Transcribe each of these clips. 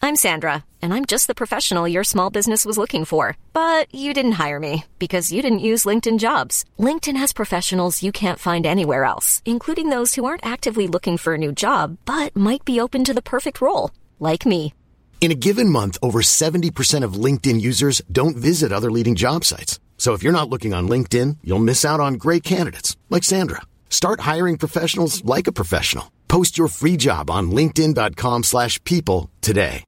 I'm Sandra, and I'm just the professional your small business was looking for. But you didn't hire me because you didn't use LinkedIn Jobs. LinkedIn has professionals you can't find anywhere else, including those who aren't actively looking for a new job, but might be open to the perfect role, like me. In a given month, over 70% of LinkedIn users don't visit other leading job sites. So if you're not looking on LinkedIn, you'll miss out on great candidates like Sandra. Start hiring professionals like a professional. Post your free job on linkedin.com/people today.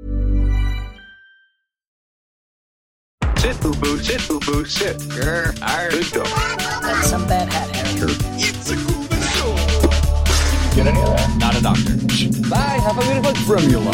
Sit, boo-boo, sit, boo-boo, sit. Good dog. That's some bad hat, Harry. It's a good show. Get any of that? Not a doctor. Bye, have a beautiful formula.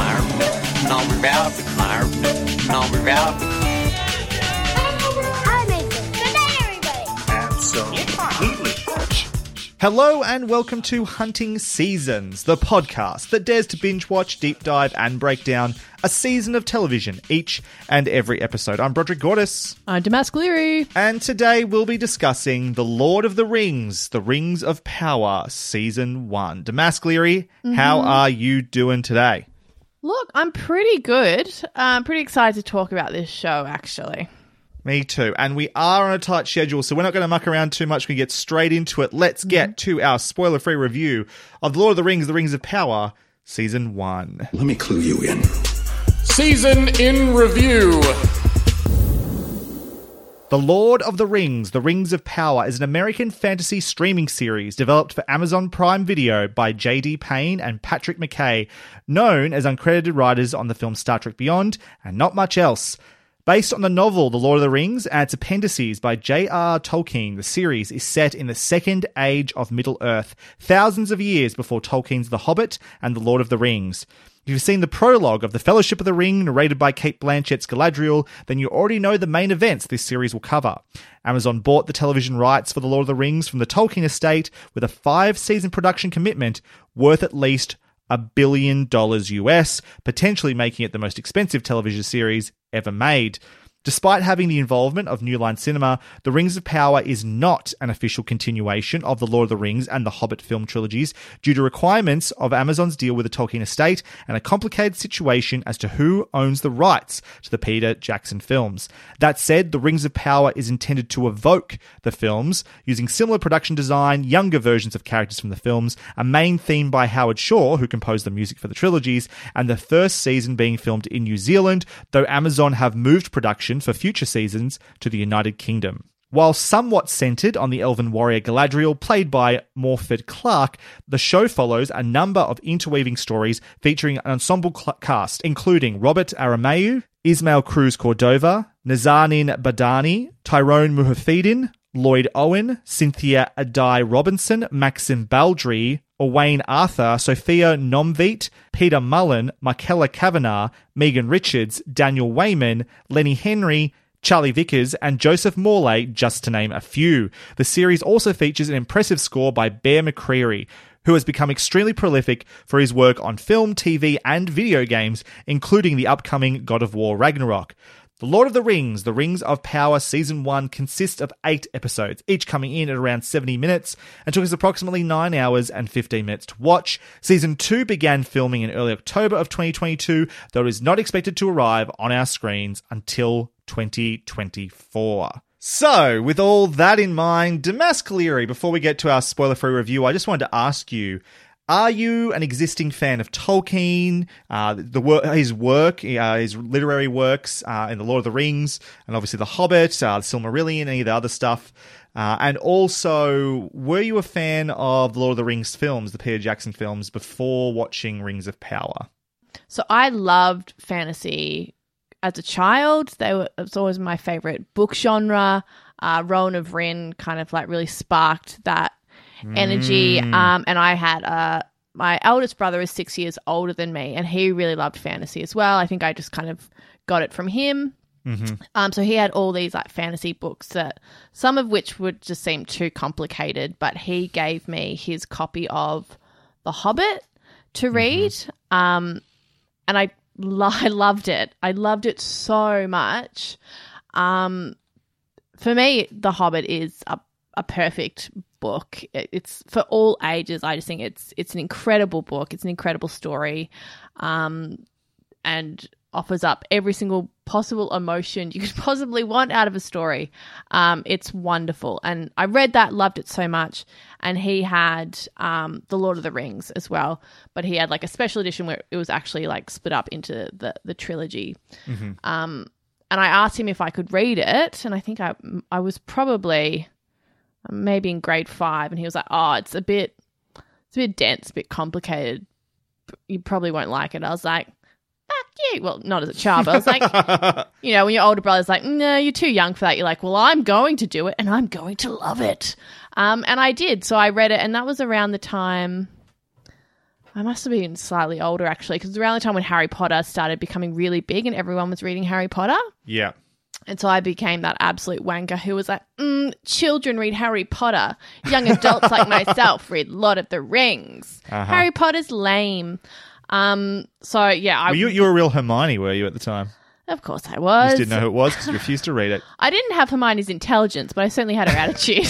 Absolutely. Hello and welcome to Hunting Seasons, the podcast that dares to binge watch, deep dive and break down a season of television each and every episode. I'm Broderick Gordis. I'm Damask Leary. And today we'll be discussing The Lord of the Rings, The Rings of Power, Season 1. Damask Leary, how are you doing today? Look, I'm pretty good. I'm pretty excited to talk about this show, actually. Me too. And we are on a tight schedule, so we're not going to muck around too much. We get straight into it. Let's get to our spoiler-free review of The Lord of the Rings, The Rings of Power, Season 1. Let me clue you in. Season in review. The Lord of the Rings, The Rings of Power is an American fantasy streaming series developed for Amazon Prime Video by J.D. Payne and Patrick McKay, known as uncredited writers on the film Star Trek Beyond and not much else. Based on the novel The Lord of the Rings and its appendices by J.R. Tolkien, the series is set in the Second Age of Middle-earth, thousands of years before Tolkien's The Hobbit and The Lord of the Rings. If you've seen the prologue of The Fellowship of the Ring, narrated by Cate Blanchett's Galadriel, then you already know the main events this series will cover. Amazon bought the television rights for The Lord of the Rings from the Tolkien estate with a 5-season production commitment worth at least $1 billion US, potentially making it the most expensive television series ever made. Despite having the involvement of New Line Cinema, The Rings of Power is not an official continuation of The Lord of the Rings and The Hobbit film trilogies due to requirements of Amazon's deal with the Tolkien estate and a complicated situation as to who owns the rights to the Peter Jackson films. That said, The Rings of Power is intended to evoke the films, using similar production design, younger versions of characters from the films, a main theme by Howard Shore, who composed the music for the trilogies, and the first season being filmed in New Zealand, though Amazon have moved production for future seasons to the United Kingdom. While somewhat centered on the elven warrior Galadriel, played by Morfydd Clark, the show follows a number of interweaving stories featuring an ensemble cast, including Robert Aramayu, Ismael Cruz Cordova, Nazanin Badani, Tyrone Muhafidin, Lloyd Owen, Cynthia Adai Robinson, Maxim Baldry, Owain Arthur, Sophia Nomvit, Peter Mullen, Michaela Kavanagh, Megan Richards, Daniel Wayman, Lenny Henry, Charlie Vickers, and Joseph Morley, just to name a few. The series also features an impressive score by Bear McCreary, who has become extremely prolific for his work on film, TV, and video games, including the upcoming God of War Ragnarok. The Lord of the Rings, The Rings of Power Season 1 consists of 8 episodes, each coming in at around 70 minutes, and took us approximately 9 hours and 15 minutes to watch. Season 2 began filming in early October of 2022, though it is not expected to arrive on our screens until 2024. So, with all that in mind, Damask Leary, before we get to our spoiler-free review, I just wanted to ask you, are you an existing fan of Tolkien, his work, his literary works in The Lord of the Rings, and obviously The Hobbit, the Silmarillion, any of the other stuff? And also, were you a fan of The Lord of the Rings films, the Peter Jackson films, before watching Rings of Power? So I loved fantasy as a child. It was always my favourite book genre. Rowan of Rin kind of like really sparked that energy. And I had my eldest brother is 6 years older than me, and he really loved fantasy as well. I think I just kind of got it from him. So he had all these like fantasy books, that some of which would just seem too complicated, but he gave me his copy of The Hobbit to read. And I loved it. I loved it so much. For me, The Hobbit is a perfect book. It's for all ages. I just think it's an incredible book. It's an incredible story. and offers up every single possible emotion you could possibly want out of a story. It's wonderful. And I read that, loved it so much. And he had The Lord of the Rings as well, but he had like a special edition where it was actually like split up into the trilogy. And I asked him if I could read it, and I think I was probably maybe in grade 5, and he was like, "Oh, it's a bit dense, a bit complicated. You probably won't like it." I was like, "Fuck you." Well, not as a child, but I was like, you know, when your older brother's like, "No, you're too young for that." You're like, "Well, I'm going to do it, and I'm going to love it." And I did. So I read it, and that was around the time. I must have been slightly older, actually, because it was around the time when Harry Potter started becoming really big and everyone was reading Harry Potter. Yeah. And so I became that absolute wanker who was like, children read Harry Potter. Young adults like myself read Lord of the Rings. Harry Potter's lame. So, yeah. You were a real Hermione, were you, at the time? Of course I You was. just didn't know who it was because you refused to read it. I didn't have Hermione's intelligence, but I certainly had her attitude.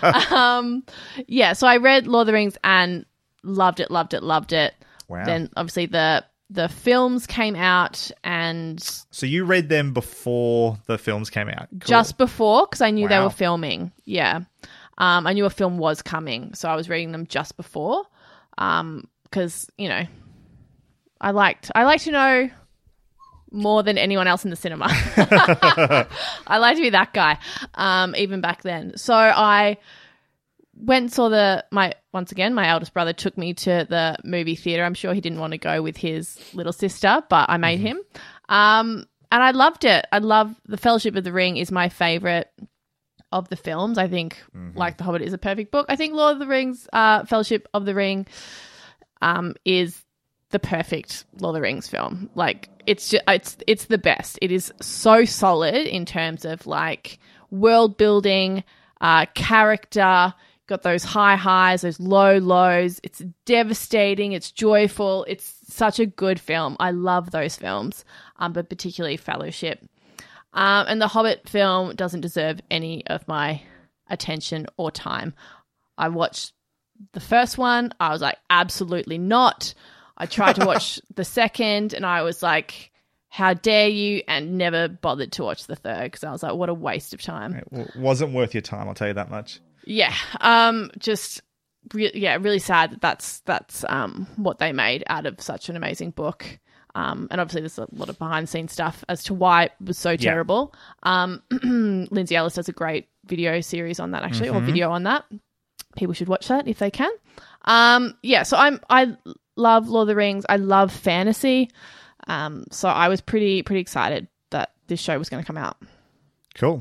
Yeah, so I read Lord of the Rings and loved it. Wow. Then, obviously, the films came out, and So you read them before the films came out? Cool. just before, because I knew they Wow. were filming. Yeah. I knew a film was coming, so I was reading them just before. Because, you know, I like to know more than anyone else in the cinema. I like to be that guy, even back then. So I went and saw my eldest brother took me to the movie theater. I'm sure he didn't want to go with his little sister, but I made him. And I loved it. I love The Fellowship of the Ring is my favorite of the films. I think like The Hobbit is a perfect book. I think Lord of the Rings, Fellowship of the Ring, is the perfect Lord of the Rings film. Like it's the best. It is so solid in terms of like world building, character. Got those high highs, those low lows. It's devastating. It's joyful. It's such a good film. I love those films, but particularly Fellowship. And the Hobbit film doesn't deserve any of my attention or time. I watched the first one. I was like, absolutely not. I tried to watch the second, and I was like, how dare you, and never bothered to watch the third because I was like, what a waste of time. It wasn't worth your time, I'll tell you that much. Yeah, really sad that that's what they made out of such an amazing book. And obviously there's a lot of behind the scenes stuff as to why it was so terrible. Lindsay Ellis does a great video series on that actually, or video on that. People should watch that if they can. So I love Lord of the Rings. I love fantasy. So I was pretty excited that this show was going to come out. Cool.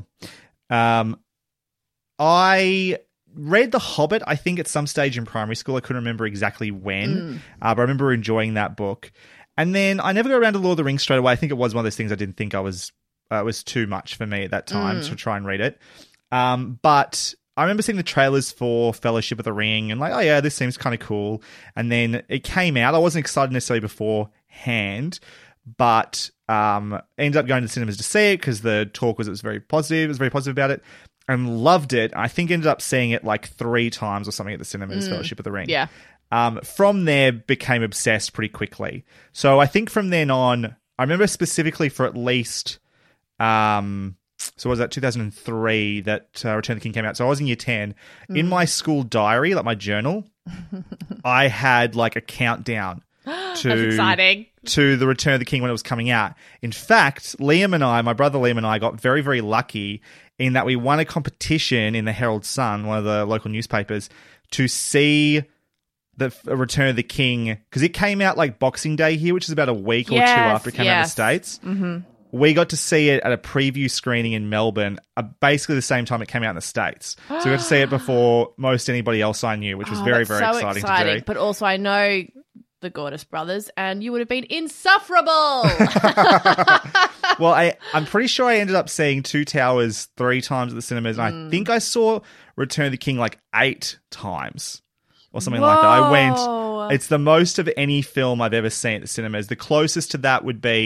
I read The Hobbit, I think, at some stage in primary school. I couldn't remember exactly when, but I remember enjoying that book. And then I never got around to Lord of the Rings straight away. I think it was one of those things I didn't think was too much for me at that time to try and read it. But I remember seeing the trailers for Fellowship of the Ring and like, oh yeah, this seems kind of cool. And then it came out. I wasn't excited necessarily beforehand, but ended up going to the cinemas to see it because the talk was it was very positive. It was very positive about it. And loved it. I think ended up seeing it like 3 times or something at the cinemas, Fellowship of the Ring. Yeah. From there, became obsessed pretty quickly. So I think from then on, I remember specifically for at least, so was that 2003 that Return of the King came out? So I was in year 10. In my school diary, like my journal, I had like a countdown That's exciting. to the Return of the King when it was coming out. In fact, my brother Liam and I got very, very lucky in that we won a competition in the Herald Sun, one of the local newspapers, to see the Return of the King, because it came out like Boxing Day here, which is about a week or two after it came out in the States. Mm-hmm. We got to see it at a preview screening in Melbourne, basically the same time it came out in the States. So we got to see it before most anybody else I knew, which was very, very exciting to do. But also I know the Gordis brothers, and you would have been insufferable. Well, I'm pretty sure I ended up seeing Two Towers 3 times at the cinemas, and I think I saw Return of the King like 8 times or something like that. I went. It's the most of any film I've ever seen at the cinemas. The closest to that would be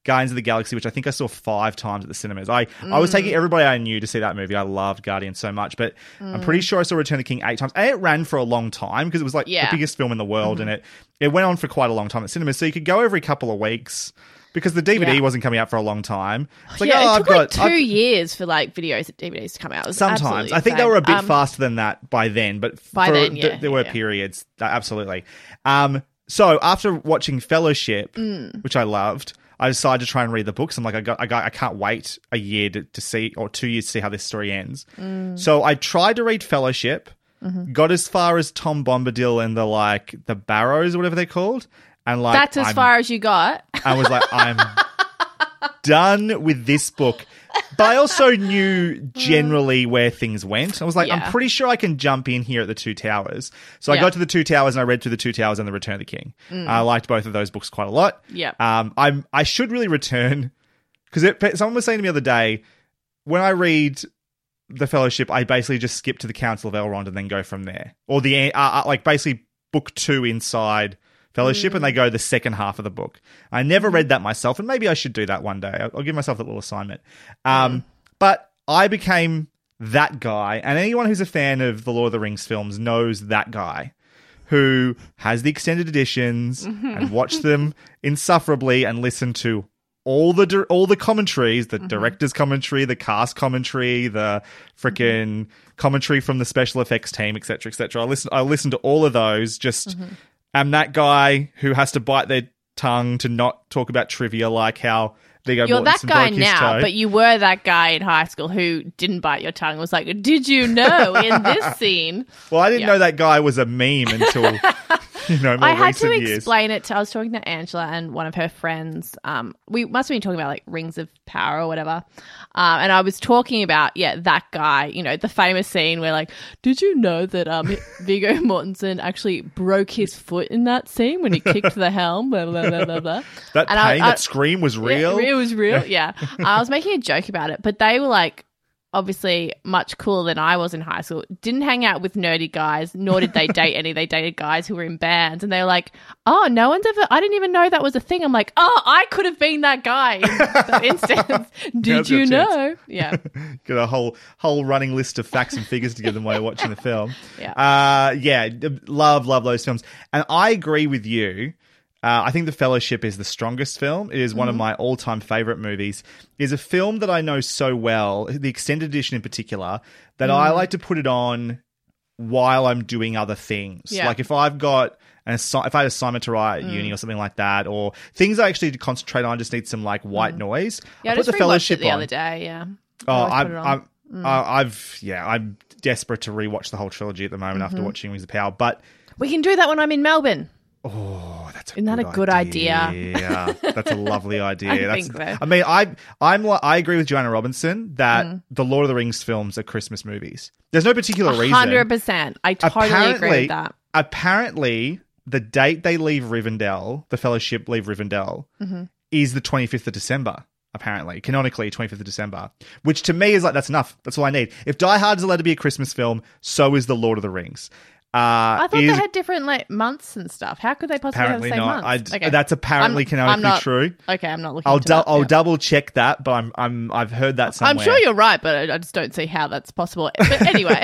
Guardians of the Galaxy, which I think I saw 5 times at the cinemas. I was taking everybody I knew to see that movie. I loved Guardians so much, but I'm pretty sure I saw Return of the King 8 times. And it ran for a long time because it was like the biggest film in the world, and it went on for quite a long time at cinemas. So you could go every couple of weeks because the DVD wasn't coming out for a long time. It's like, it took like 2 years for like videos and DVDs to come out. It was Sometimes. I think they were a bit faster than that by then, but there were periods. Absolutely. So after watching Fellowship, which I loved, I decided to try and read the books. I'm like, I can't wait a year to see, or 2 years to see how this story ends. So I tried to read Fellowship, got as far as Tom Bombadil and the Barrows or whatever they're called. And like, that's as far as you got. I was like, I'm done with this book. But I also knew generally where things went. I was like, I'm pretty sure I can jump in here at the Two Towers. So I got to the Two Towers and I read through the Two Towers and the Return of the King. I liked both of those books quite a lot. Yeah. I should really return, because someone was saying to me the other day, when I read The Fellowship, I basically just skip to the Council of Elrond and then go from there. Or like basically book 2 inside Fellowship, and they go the second half of the book. I never read that myself, and maybe I should do that one day. I'll give myself that little assignment. But I became that guy, and anyone who's a fan of the Lord of the Rings films knows that guy who has the extended editions and watched them insufferably and listened to all the commentaries, the director's commentary, the cast commentary, the freaking commentary from the special effects team, etc., etc. I listened to all of those. I'm that guy who has to bite their tongue to not talk about trivia, like how Viggo You're that Mortensen guy broke his now, toe. but you were that guy in high school who didn't bite your tongue. It was like, did you know in this scene? Well, I didn't know that guy was a meme until more I had recent to years. explain it I was talking to Angela and one of her friends. We must have been talking about like Rings of Power or whatever. And I was talking about, that guy, the famous scene where like, did you know that Viggo Mortensen actually broke his foot in that scene when he kicked the helm? Blah, blah, blah, blah, blah. That and pain, that scream was real? Yeah, it was real, yeah. I was making a joke about it, but they were like, obviously much cooler than I was in high school. Didn't hang out with nerdy guys, nor did they date any. They dated guys who were in bands, and they were like, "Oh, no one's ever. I didn't even know that was a thing." I'm like, "Oh, I could have been that guy in that instance." Did you know? Yeah. Got a whole running list of facts and figures to give them while you're watching the film. Love those films, and I agree with you. I think The Fellowship is the strongest film. It is one of my all-time favorite movies. It is a film that I know so well, the extended edition in particular, that I like to put it on while I'm doing other things. Yeah. Like if I've got if I had an assignment to write at uni or something like that, or things I actually need to concentrate on, just need some like white noise. Yeah, I put just The Fellowship rewatched it the on. other day. Yeah. I'm desperate to rewatch the whole trilogy at the moment after watching Rings of Power, but We can do that when I'm in Melbourne. oh, that's Isn't that a good idea? Yeah, that's a lovely idea. I think so. I mean, I agree with Joanna Robinson that the Lord of the Rings films are Christmas movies. There's no particular reason. 100%. I totally agree with that. Apparently, the date they leave Rivendell, the Fellowship leave Rivendell, is the 25th of December. Apparently, canonically, 25th of December, which to me is like, that's enough. That's all I need. If Die Hard is allowed to be a Christmas film, so is the Lord of the Rings. I thought they had different like months and stuff. How could they possibly have the same months? That's apparently canonically true. Okay, I'm not looking. I'll double check that, but I've heard that somewhere. I'm sure you're right, but I just don't see how that's possible. But anyway,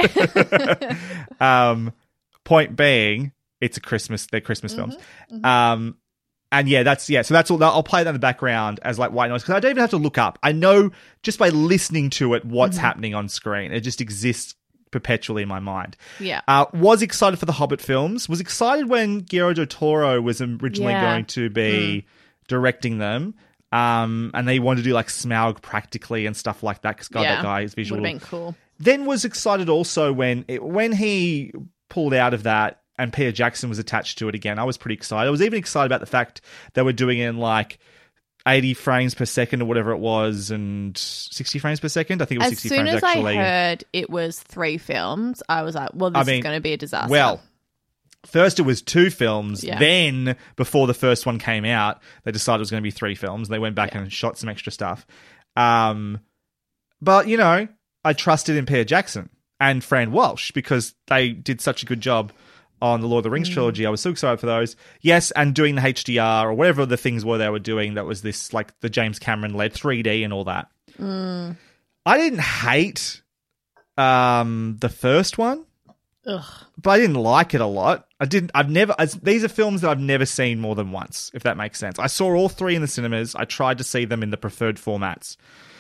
point being, it's a Christmas. They're Christmas films. And so that's all. I'll play that in the background as like white noise because I don't even have to look up. I know just by listening to it what's happening on screen. It just exists perpetually in my mind. Yeah. Was excited for the Hobbit films. Was excited when Guillermo del Toro was originally going to be directing them. And they wanted to do like Smaug practically and stuff like that because that guy is visual. Would have been cool. Then was excited also when he pulled out of that and Peter Jackson was attached to it again. I was pretty excited. I was even excited about the fact they were doing it in like 80 frames per second or whatever it was and 60 frames per second. I think it was 60 frames actually. As soon as I heard it was 3 films, I was like, well, this is going to be a disaster. Well, first it was 2 films. Then, before the first one came out, they decided it was going to be 3 films. They went back and shot some extra stuff. But, I trusted in Peter Jackson and Fran Walsh because they did such a good job on the Lord of the Rings trilogy. I was so excited for those. Yes, and doing the HDR or whatever the things were they were doing that was this, like, the James Cameron led 3D and all that. I didn't hate the first one. Ugh. But I didn't like it a lot. These are films that I've never seen more than once, if that makes sense. I saw all three in the cinemas. I tried to see them in the preferred formats.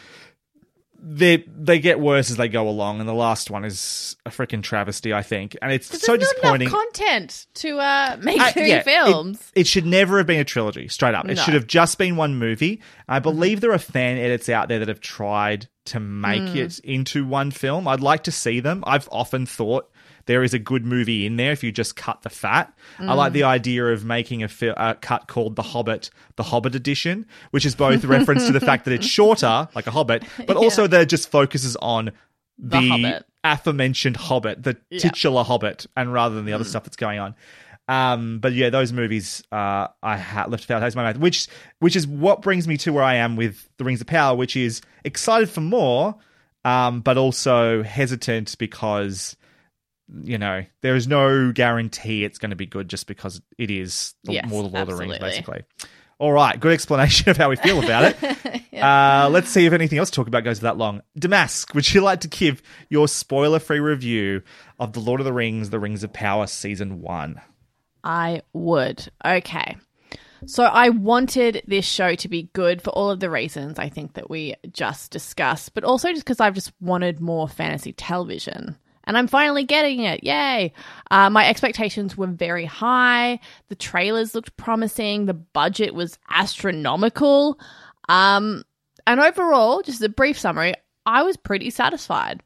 They get worse as they go along, and the last one is a freaking travesty, I think. And it's so disappointing. There's not enough content to make three films. It should never have been a trilogy, straight up. It should have just been one movie. I believe there are fan edits out there that have tried to make it into one film. I'd like to see them. I've often thought there is a good movie in there if you just cut the fat. I like the idea of making a cut called The Hobbit edition, which is both a reference to the fact that it's shorter, like a Hobbit, but also that it just focuses on the aforementioned Hobbit, the titular Hobbit, and rather than the other stuff that's going on. But yeah, those movies I left without taste in my mouth, which is what brings me to where I am with The Rings of Power, which is excited for more, but also hesitant because, you know, there is no guarantee it's going to be good just because it is more the Lord of the Rings, basically. All right, good explanation of how we feel about it. Let's see if anything else to talk about goes for that long. Damask, would you like to give your spoiler-free review of The Lord of the Rings of Power Season 1? I would. Okay. So I wanted this show to be good for all of the reasons I think that we just discussed, but also just because I've just wanted more fantasy television. And I'm finally getting it. Yay. My expectations were very high. The trailers looked promising. The budget was astronomical. And overall, just a brief summary, I was pretty satisfied.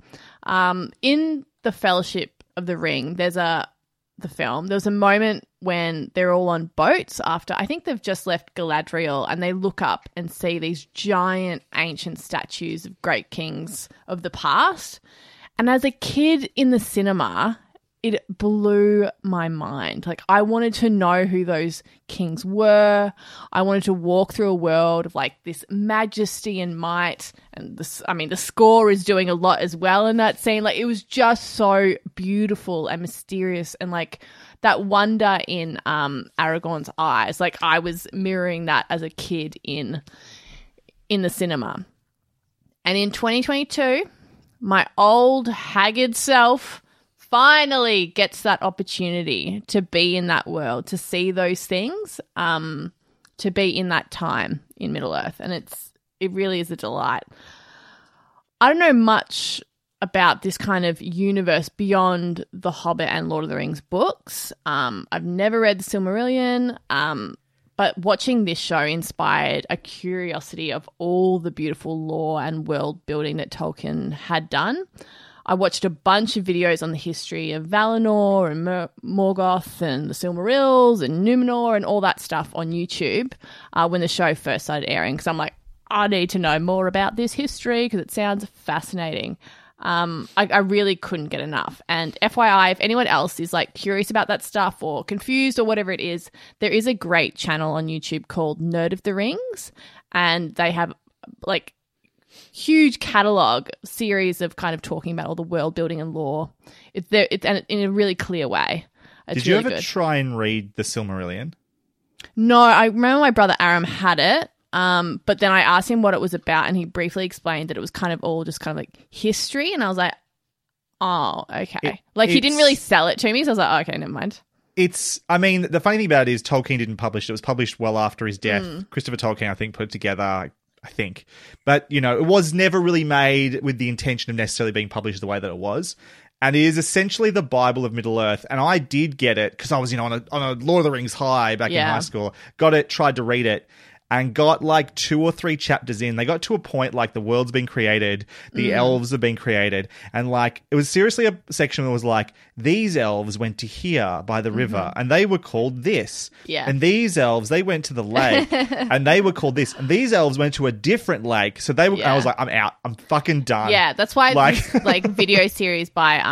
In The Fellowship of the Ring, there was a moment when they're all on boats after, I think they've just left Galadriel, and they look up and see these giant ancient statues of great kings of the past. And as a kid in the cinema, it blew my mind. Like, I wanted to know who those kings were. I wanted to walk through a world of, like, this majesty and might. And the score is doing a lot as well in that scene. Like, it was just so beautiful and mysterious, and, like, that wonder in Aragorn's eyes. Like, I was mirroring that as a kid in the cinema. And in 2022, my old haggard self finally gets that opportunity to be in that world, to see those things, to be in that time in Middle-earth. And it really is a delight. I don't know much about this kind of universe beyond the Hobbit and Lord of the Rings books. I've never read the Silmarillion, but watching this show inspired a curiosity of all the beautiful lore and world building that Tolkien had done. I watched a bunch of videos on the history of Valinor and Morgoth and the Silmarils and Numenor and all that stuff on YouTube when the show first started airing, because I'm like, I need to know more about this history because it sounds fascinating. I really couldn't get enough. And FYI, if anyone else is like curious about that stuff or confused or whatever it is, there is a great channel on YouTube called Nerd of the Rings, and they have like huge catalog series of kind of talking about all the world building and lore. It's there, and in a really clear way. It's Did you really ever good. try and read the Silmarillion? No, I remember my brother Aram had it. But then I asked him what it was about, and he briefly explained that it was kind of all just kind of like history, and I was like, oh, okay. He didn't really sell it to me, so I was like, oh, okay, never mind. The funny thing about it is Tolkien didn't publish it. It was published well after his death. Christopher Tolkien, I think, put it together, I think. But, you know, it was never really made with the intention of necessarily being published the way that it was. And it is essentially the Bible of Middle-earth. And I did get it because I was, on a Lord of the Rings high back in high school. Got it, tried to read it, and got like 2 or 3 chapters in. They got to a point like the world's been created, the elves have been created, and like it was seriously a section that was like, these elves went to here by the river and they were called this. Yeah. And these elves, they went to the lake and they were called this. And these elves went to a different lake. So they were, I was like, I'm out. I'm fucking done. Yeah, that's why this video series by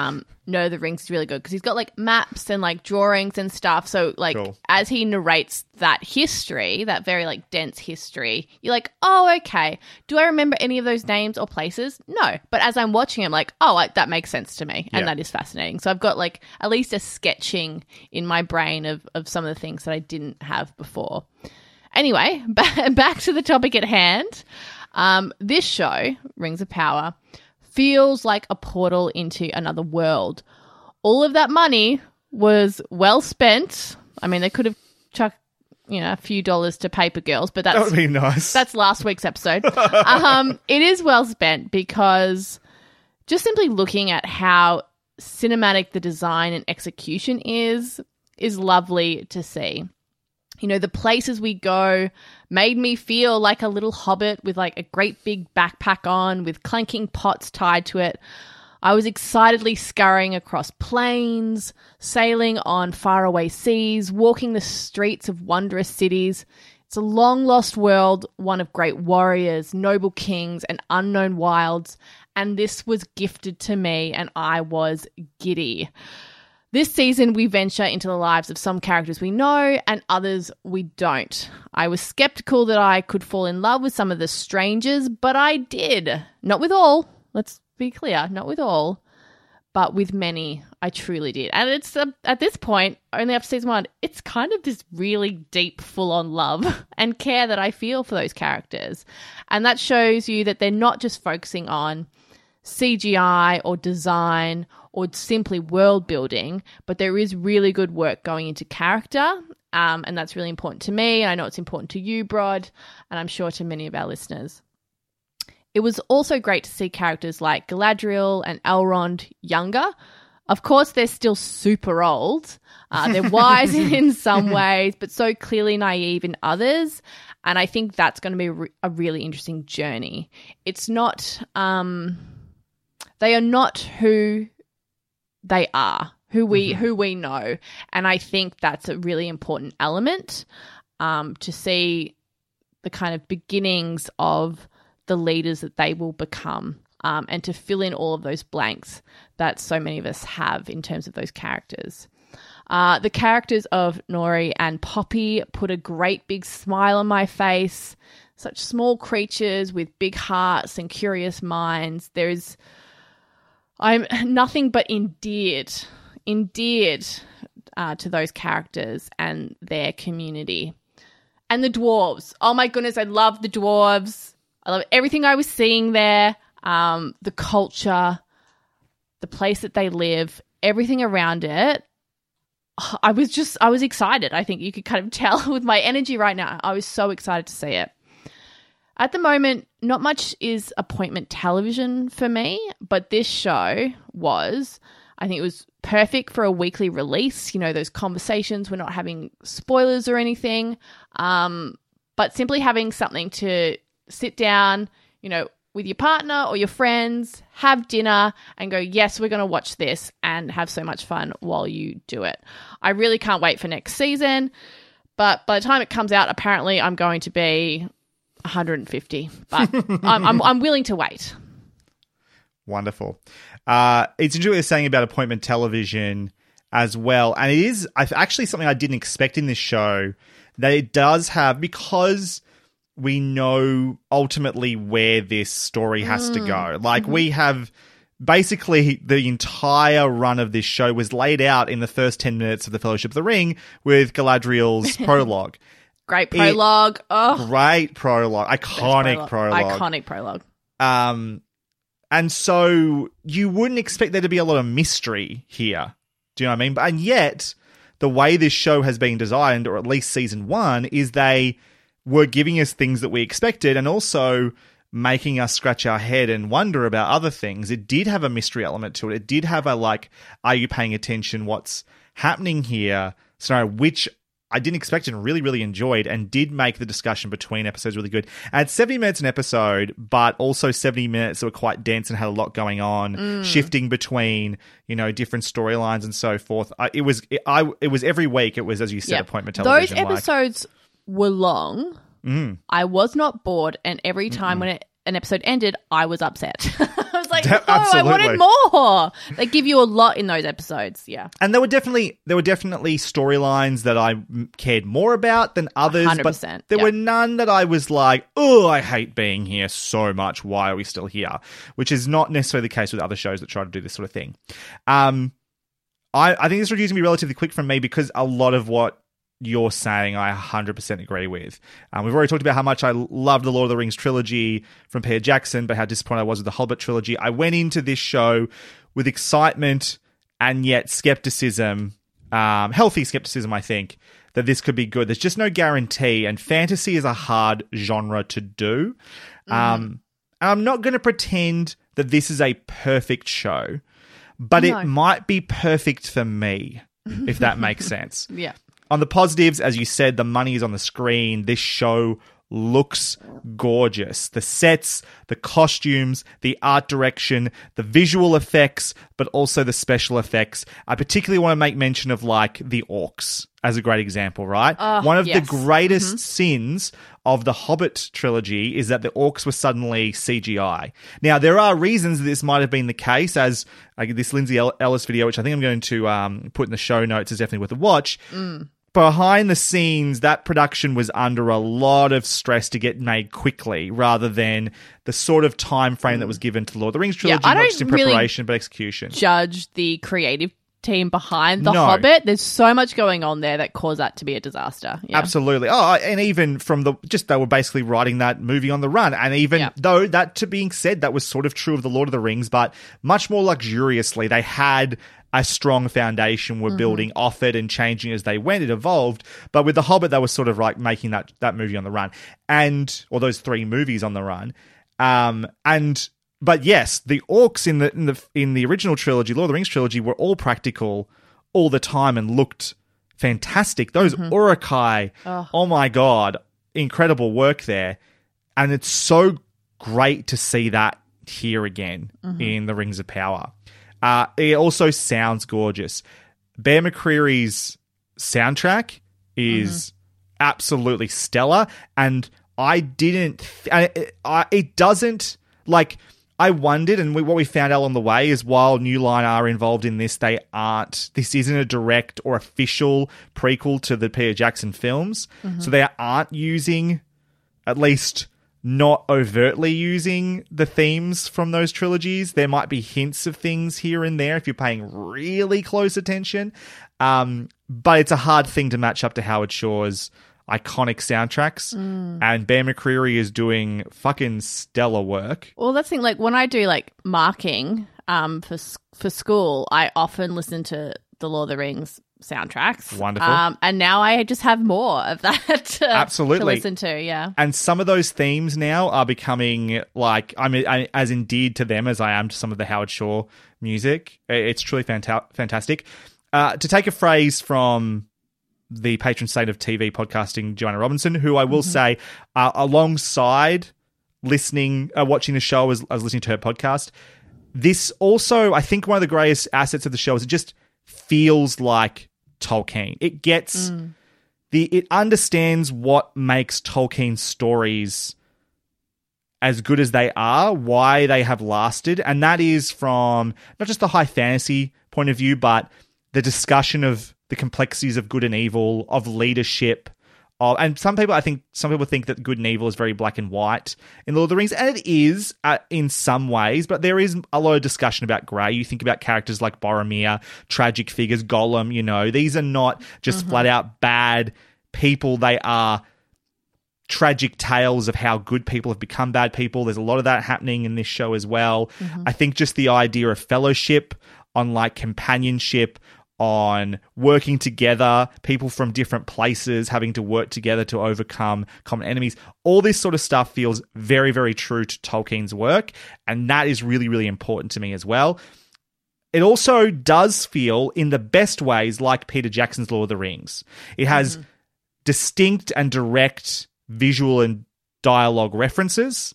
know the Rings is really good because he's got like maps and like drawings and stuff. So like Cool. as he narrates that history, that very like dense history, you're like, oh, okay. Do I remember any of those names or places? No. But as I'm watching, I'm like, oh, that makes sense to me. And Yeah. that is fascinating. So I've got like at least a sketching in my brain of some of the things that I didn't have before. Anyway, back to the topic at hand. This show, Rings of Power, feels like a portal into another world. All of that money was well spent. I mean, they could have chucked, a few dollars to Paper Girls, but That would be nice. that's last week's episode. It is well spent because just simply looking at how cinematic the design and execution is lovely to see. The places we go made me feel like a little hobbit with like a great big backpack on with clanking pots tied to it. I was excitedly scurrying across plains, sailing on faraway seas, walking the streets of wondrous cities. It's a long-lost world, one of great warriors, noble kings, and unknown wilds, and this was gifted to me, and I was giddy. This season, we venture into the lives of some characters we know and others we don't. I was skeptical that I could fall in love with some of the strangers, but I did. Not with all. Let's be clear. Not with all. But with many, I truly did. And it's, at this point, only after season 1, it's kind of this really deep, full-on love and care that I feel for those characters. And that shows you that they're not just focusing on CGI or design or simply world building, but there is really good work going into character, and that's really important to me. I know it's important to you, Brod, and I'm sure to many of our listeners. It was also great to see characters like Galadriel and Elrond younger. Of course, they're still super old. They're wise in some ways, but so clearly naive in others. And I think that's going to be a really interesting journey. It's not... they are not who they are, who we know. And I think that's a really important element to see the kind of beginnings of the leaders that they will become, and to fill in all of those blanks that so many of us have in terms of those characters. The characters of Nori and Poppy put a great big smile on my face. Such small creatures with big hearts and curious minds. I'm nothing but endeared to those characters and their community. And the dwarves. Oh my goodness, I love the dwarves. I love everything I was seeing there. The culture, the place that they live, everything around it. I was excited. I think you could kind of tell with my energy right now. I was so excited to see it. At the moment, not much is appointment television for me, but this show was. I think it was perfect for a weekly release. Those conversations, we're not having spoilers or anything, but simply having something to sit down, with your partner or your friends, have dinner and go, yes, we're going to watch this and have so much fun while you do it. I really can't wait for next season, but by the time it comes out, apparently I'm going to be 150, but I'm willing to wait. Wonderful. It's interesting what you're saying about appointment television as well. And it is actually something I didn't expect in this show, that it does have, because we know ultimately where this story has to go. Like, we have basically the entire run of this show was laid out in the first 10 minutes of The Fellowship of the Ring with Galadriel's prologue. Great prologue. Great prologue. Iconic prologue. Iconic prologue. And so you wouldn't expect there to be a lot of mystery here. Do you know what I mean? And yet, the way this show has been designed, or at least season 1, is they were giving us things that we expected and also making us scratch our head and wonder about other things. It did have a mystery element to it. It did have a, like, are you paying attention? What's happening here? Scenario, which I didn't expect and really, really enjoyed, and did make the discussion between episodes really good. And it's 70 minutes an episode, but also 70 minutes that were quite dense and had a lot going on, shifting between, different storylines and so forth. It was every week. It was, as you said, appointment television. Those episodes were long. I was not bored, and every time when an episode ended, I was upset. I was like, No, I wanted more. They give you a lot in those episodes. Yeah. And there were definitely storylines that I cared more about than others, 100%, but there were none that I was like, oh, I hate being here so much. Why are we still here? Which is not necessarily the case with other shows that try to do this sort of thing. I think this review is going to be relatively quick from me because a lot of what you're saying I 100% agree with. We've already talked about how much I loved the Lord of the Rings trilogy from Peter Jackson, but how disappointed I was with the Hobbit trilogy. I went into this show with excitement and yet skepticism, healthy skepticism, I think, that this could be good. There's just no guarantee, and fantasy is a hard genre to do. And I'm not going to pretend that this is a perfect show, but it might be perfect for me, if that makes sense. Yeah. On the positives, as you said, the money is on the screen. This show looks gorgeous. The sets, the costumes, the art direction, the visual effects, but also the special effects. I particularly want to make mention of like the orcs as a great example, right? One of the greatest sins of the Hobbit trilogy is that the orcs were suddenly CGI. Now, there are reasons that this might have been the case, as this Lindsay Ellis video, which I think I'm going to put in the show notes, is definitely worth a watch. Behind the scenes, that production was under a lot of stress to get made quickly rather than the sort of time frame that was given to Lord of the Rings trilogy, I not don't just in really preparation, but execution. Judge the creative team behind The Hobbit. There's so much going on there that caused that to be a disaster. Yeah. Absolutely. and even from they were basically writing that movie on the run. And even though that, to being said, that was sort of true of The Lord of the Rings, but much more luxuriously. They had a strong foundation, were building off it and changing as they went. It evolved. But with The Hobbit, they were sort of like making that movie on the run, or those 3 movies on the run. But yes, the orcs in the original trilogy, Lord of the Rings trilogy, were all practical all the time and looked fantastic. Those Uruk-hai, oh my God, incredible work there. And it's so great to see that here again in The Rings of Power. It also sounds gorgeous. Bear McCreary's soundtrack is absolutely stellar, and I didn't... it doesn't... Like, I wondered, and what we found out on the way is while New Line are involved in this, they aren't... This isn't a direct or official prequel to the Peter Jackson films, so they aren't using, at least... not overtly using the themes from those trilogies. There might be hints of things here and there if you're paying really close attention. But it's a hard thing to match up to Howard Shore's iconic soundtracks. And Bear McCreary is doing fucking stellar work. Well, that's the thing. Like when I do like marking for school, I often listen to the Lord of the Rings soundtracks. Wonderful. And now I just have more of that Absolutely. to listen to, yeah. And some of those themes now are becoming like, I'm as endeared to them as I am to some of the Howard Shore music. It's truly fantastic. To take a phrase from the patron saint of TV podcasting, Joanna Robinson, who I will say, alongside watching the show as listening to her podcast, this also, I think one of the greatest assets of the show is it just feels like Tolkien. It gets it understands what makes Tolkien's stories as good as they are, why they have lasted, and that is from not just the high fantasy point of view, but the discussion of the complexities of good and evil, of leadership, and some people think that good and evil is very black and white in Lord of the Rings, and it is in some ways, but there is a lot of discussion about grey. You think about characters like Boromir, tragic figures, Gollum, these are not just flat out bad people. They are tragic tales of how good people have become bad people. There's a lot of that happening in this show as well. I think just the idea of fellowship, on like companionship, on working together, people from different places having to work together to overcome common enemies. All this sort of stuff feels very, very true to Tolkien's work, and that is really, really important to me as well. It also does feel, in the best ways, like Peter Jackson's Lord of the Rings. It has distinct and direct visual and dialogue references.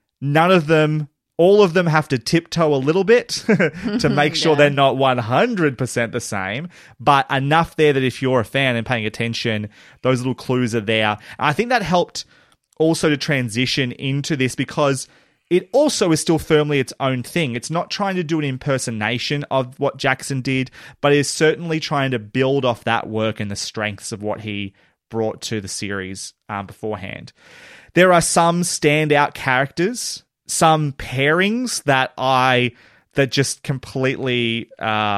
All of them have to tiptoe a little bit to make sure they're not 100% the same, but enough there that if you're a fan and paying attention, those little clues are there. And I think that helped also to transition into this because it also is still firmly its own thing. It's not trying to do an impersonation of what Jackson did, but it is certainly trying to build off that work and the strengths of what he brought to the series beforehand. There are some standout characters, some pairings that just completely,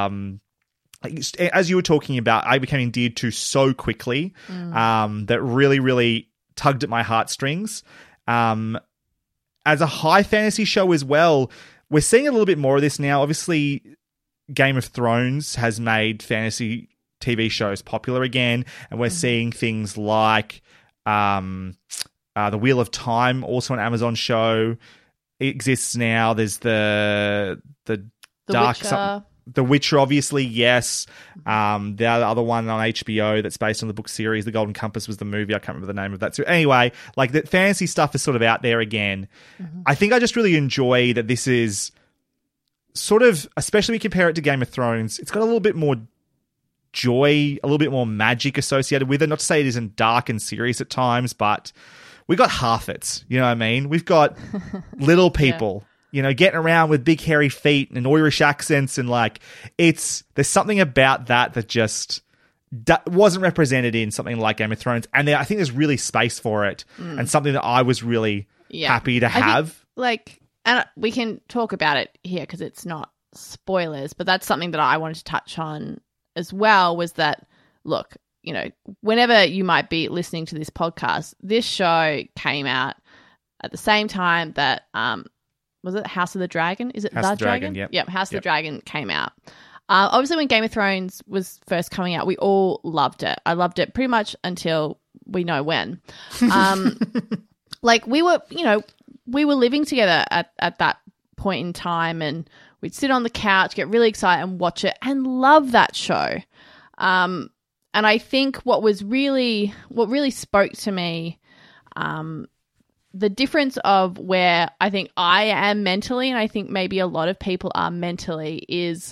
as you were talking about, I became endeared to so quickly that really, really tugged at my heartstrings. As a high fantasy show as well, we're seeing a little bit more of this now. Obviously, Game of Thrones has made fantasy TV shows popular again, and we're seeing things like The Wheel of Time, also an Amazon show. It exists now. There's the Dark Witcher. The Witcher, obviously, yes. The other one on HBO that's based on the book series, The Golden Compass, was the movie. I can't remember the name of that. So anyway, like the fantasy stuff is sort of out there again. I think I just really enjoy that this is sort of, especially when you compare it to Game of Thrones, it's got a little bit more joy, a little bit more magic associated with it. Not to say it isn't dark and serious at times, but we got half it. You know what I mean? We've got little people. You know, getting around with big hairy feet and Irish accents, and like there's something about that just wasn't represented in something like Game of Thrones, and I think there's really space for it, and something that I was really happy to have. And we can talk about it here because it's not spoilers, but that's something that I wanted to touch on as well. Was that, look, you know, whenever you might be listening to this podcast, this show came out at the same time that was it House of the Dragon? Is it House The of the Dragon? Yep, House of the Dragon came out. Obviously, when Game of Thrones was first coming out, we all loved it. I loved it pretty much until we know when. Like we were living together at that point in time, and we'd sit on the couch, get really excited and watch it and love that show. And I think what really spoke to me, the difference of where I think I am mentally, and I think maybe a lot of people are mentally, is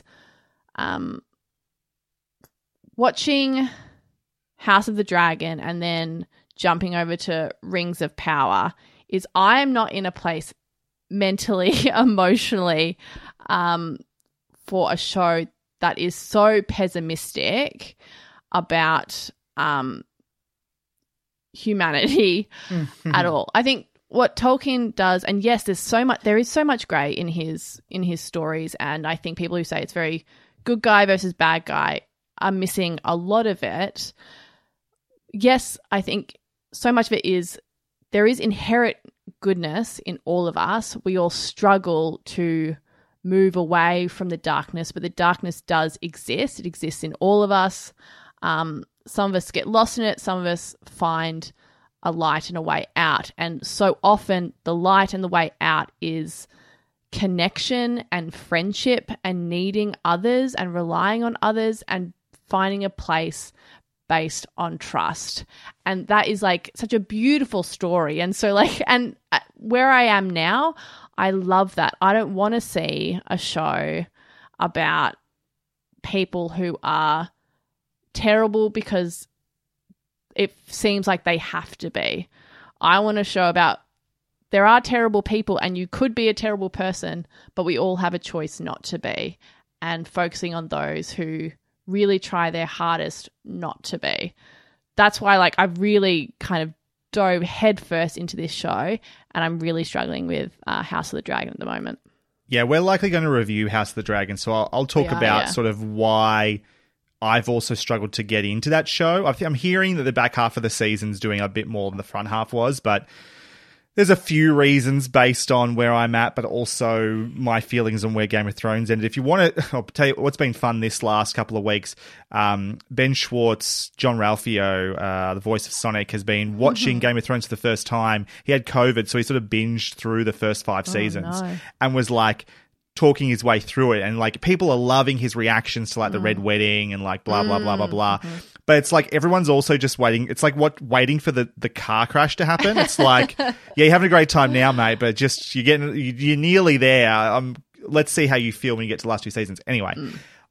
watching House of the Dragon and then jumping over to Rings of Power, is I am not in a place mentally, emotionally, for a show that is so pessimistic about humanity at all. I think what Tolkien does, and yes, there is so much grey in his stories, and I think people who say it's very good guy versus bad guy are missing a lot of it. Yes, I think so much of it is there is inherent goodness in all of us. We all struggle to move away from the darkness, but the darkness does exist. It exists in all of us. Some of us get lost in it. Some of us find a light and a way out. And so often the light and the way out is connection and friendship and needing others and relying on others and finding a place based on trust. And that is like such a beautiful story. And so where I am now, I love that. I don't want to see a show about people who are terrible because it seems like they have to be. I want a show about there are terrible people and you could be a terrible person, but we all have a choice not to be, and focusing on those who really try their hardest not to be. That's why I've really kind of dove headfirst into this show, and I'm really struggling with House of the Dragon at the moment. Yeah, we're likely going to review House of the Dragon, so I'll talk about sort of why I've also struggled to get into that show. I'm hearing that the back half of the season's doing a bit more than the front half was, but there's a few reasons based on where I'm at, but also my feelings on where Game of Thrones ended. If you want to, I'll tell you what's been fun this last couple of weeks. Ben Schwartz, John Ralphio, the voice of Sonic, has been watching Game of Thrones for the first time. He had COVID, so he sort of binged through the first 5 seasons and was talking his way through it, and people are loving his reactions to the Red Wedding and blah blah blah blah blah. But it's everyone's also just waiting. It's waiting for the car crash to happen. It's yeah, you're having a great time now, mate, but just you're nearly there. Let's see how you feel when you get to the last 2 seasons. Anyway,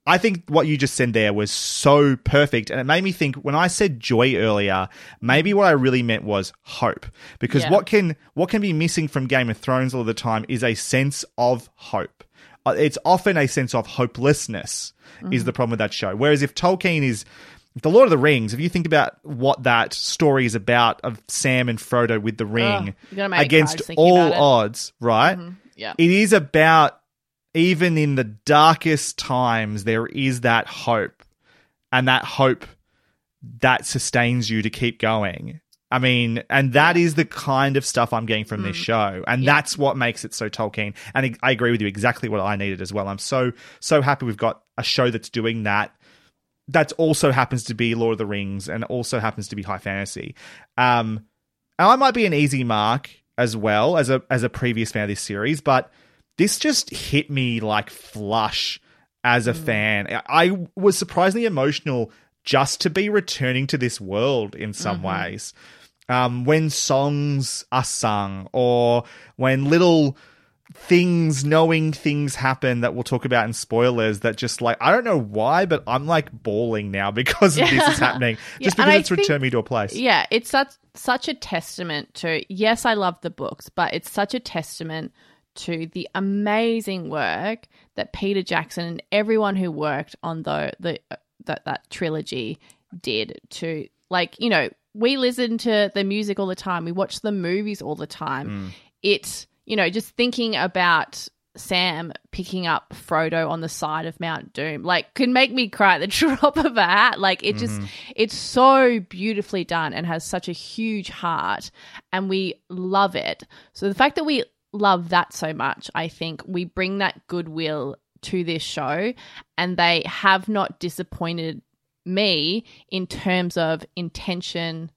I think what you just said there was so perfect. And it made me think, when I said joy earlier, maybe what I really meant was hope. Because what can be missing from Game of Thrones all the time is a sense of hope. It's often a sense of hopelessness is the problem with that show. Whereas if Tolkien is... The Lord of the Rings, if you think about what that story is about, of Sam and Frodo with the ring against all odds, right? Yeah. It is about, even in the darkest times, there is that hope. And that hope that sustains you to keep going. I mean, and that is the kind of stuff I'm getting from this show. And that's what makes it so Tolkien. And I agree with you, exactly what I needed as well. I'm so happy we've got a show that's doing that. That also happens to be Lord of the Rings and also happens to be high fantasy. And I might be an easy mark as well as a previous fan of this series, but this just hit me like flush as a fan. I was surprisingly emotional just to be returning to this world in some ways. When songs are sung, or when little knowing things happen that we'll talk about in spoilers, that just like, I don't know why, but I'm like bawling now because of this is happening. Just because it's returned me to a place. Yeah, it's such a testament to, yes, I love the books, but it's such a testament to the amazing work that Peter Jackson and everyone who worked on that trilogy did to, like, you know, we listen to the music all the time. We watch the movies all the time. It's, you know, just thinking about Sam picking up Frodo on the side of Mount Doom, like, could make me cry at the drop of a hat. Like, it just, it's so beautifully done and has such a huge heart, and we love it. So the fact that we love that so much, I think we bring that goodwill to this show, and they have not disappointed me in terms of intentions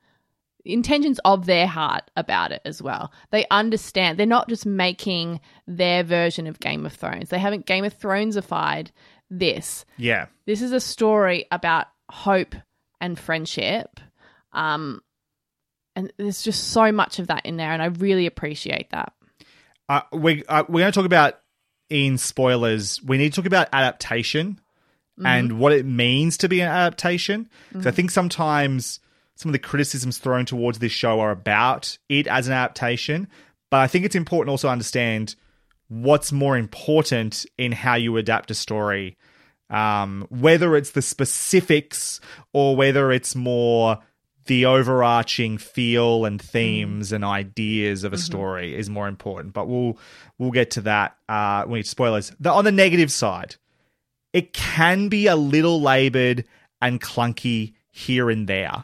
of their heart about it as well. They understand. They're not just making their version of Game of Thrones. They haven't Game of Thronesified this. Yeah. This is a story about hope and friendship. And there's just so much of that in there, and I really appreciate that. We're going to talk about, in spoilers, we need to talk about adaptation and what it means to be an adaptation. Because I think sometimes some of the criticisms thrown towards this show are about it as an adaptation. But I think it's important also to understand what's more important in how you adapt a story. Whether it's the specifics or whether it's more the overarching feel and themes and ideas of a story is more important. But we'll get to that when we get to spoilers. On the negative side, it can be a little laboured and clunky here and there.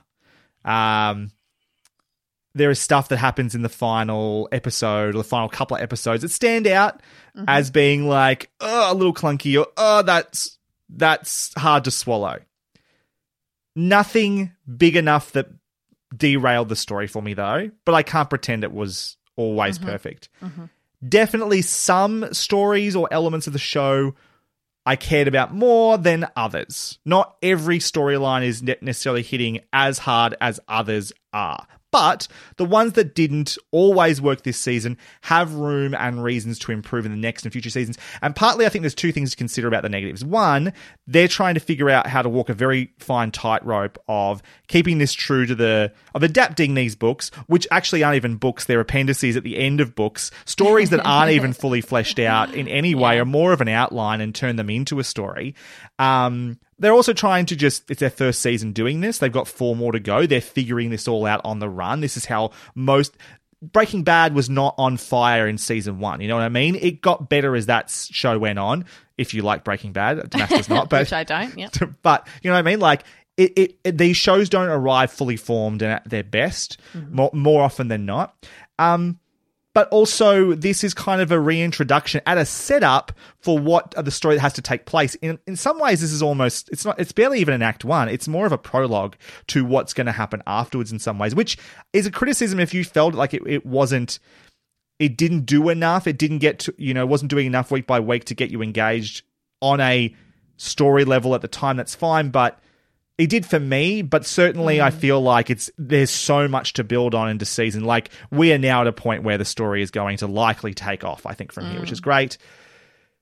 There is stuff that happens in the final episode or the final couple of episodes that stand out as being like, a little clunky, or that's hard to swallow. Nothing big enough that derailed the story for me, though, but I can't pretend it was always perfect. Definitely some stories or elements of the show I cared about more than others. Not every storyline is necessarily hitting as hard as others are. But the ones that didn't always work this season have room and reasons to improve in the next and future seasons. And partly I think there's two things to consider about the negatives. One, they're trying to figure out how to walk a very fine tightrope of keeping this true to of adapting these books, which actually aren't even books, they're appendices at the end of books. Stories that aren't even fully fleshed out in any way are more of an outline and turn them into a story. They're also trying to it's their first season doing this. They've got 4 more to go. They're figuring this all out on the run. This is how Breaking Bad was not on fire in season 1. You know what I mean? It got better as that show went on. If you like Breaking Bad, Damascus not, but which I don't. Yeah, but you know what I mean? Like these shows don't arrive fully formed and at their best more often than not. But also, this is kind of a reintroduction at a setup for the story that has to take place. In some ways, this is almost, it's barely even an act 1. It's more of a prologue to what's going to happen afterwards in some ways, which is a criticism if you felt like it didn't do enough. It didn't get to, wasn't doing enough week by week to get you engaged on a story level at the time. That's fine, but it did for me, but certainly I feel like there's so much to build on into season. Like, we are now at a point where the story is going to likely take off, I think, from here, which is great.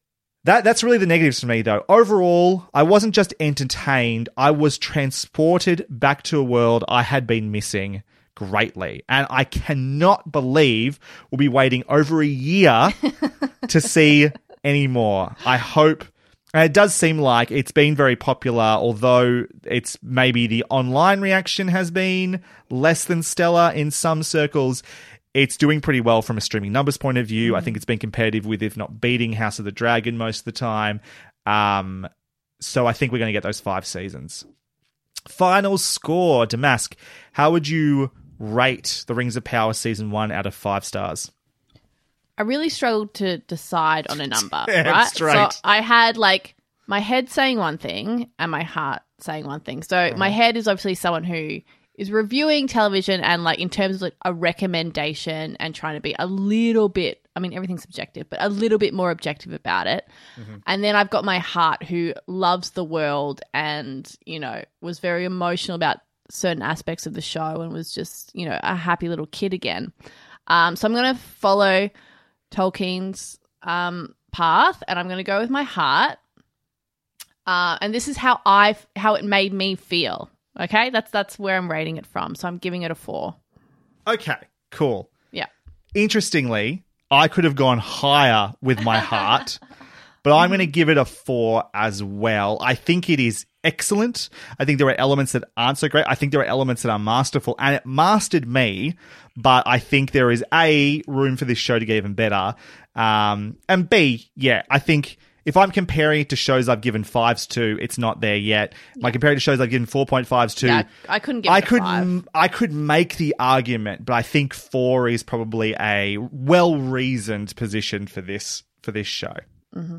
That's really the negatives for me, though. Overall, I wasn't just entertained, I was transported back to a world I had been missing greatly. And I cannot believe we'll be waiting over a year to see any more. I hope. And it does seem like it's been very popular, although it's maybe the online reaction has been less than stellar in some circles. It's doing pretty well from a streaming numbers point of view. I think it's been competitive with, if not beating, House of the Dragon most of the time. So I think we're going to get those 5 seasons. Final score, Damask. How would you rate The Rings of Power Season 1 out of 5 stars? I really struggled to decide on a number, Yeah, right? straight. So I had like my head saying one thing and my heart saying one thing. So my head is obviously someone who is reviewing television and like in terms of like a recommendation and trying to be a little bit, I mean, everything's subjective, but a little bit more objective about it. And then I've got my heart who loves the world and, you know, was very emotional about certain aspects of the show and was just, you know, a happy little kid again. So I'm going to follow Tolkien's path and I'm going to go with my heart. And this is how it made me feel. Okay, that's where I'm rating it from. So I'm giving it a 4. Okay, cool. Yeah. Interestingly, I could have gone higher with my heart, but I'm going to give it a 4 as well. I think it is excellent. I think there are elements that aren't so great. I think there are elements that are masterful, and it mastered me, but I think there is A, room for this show to get even better, and B, yeah, I think if I'm comparing it to shows I've given 5s to, it's not there yet. Am I comparing it to shows I've given 4.5s to? Yeah, I couldn't give it a 5. I could make the argument, but I think 4 is probably a well-reasoned position for this show. Mm-hmm.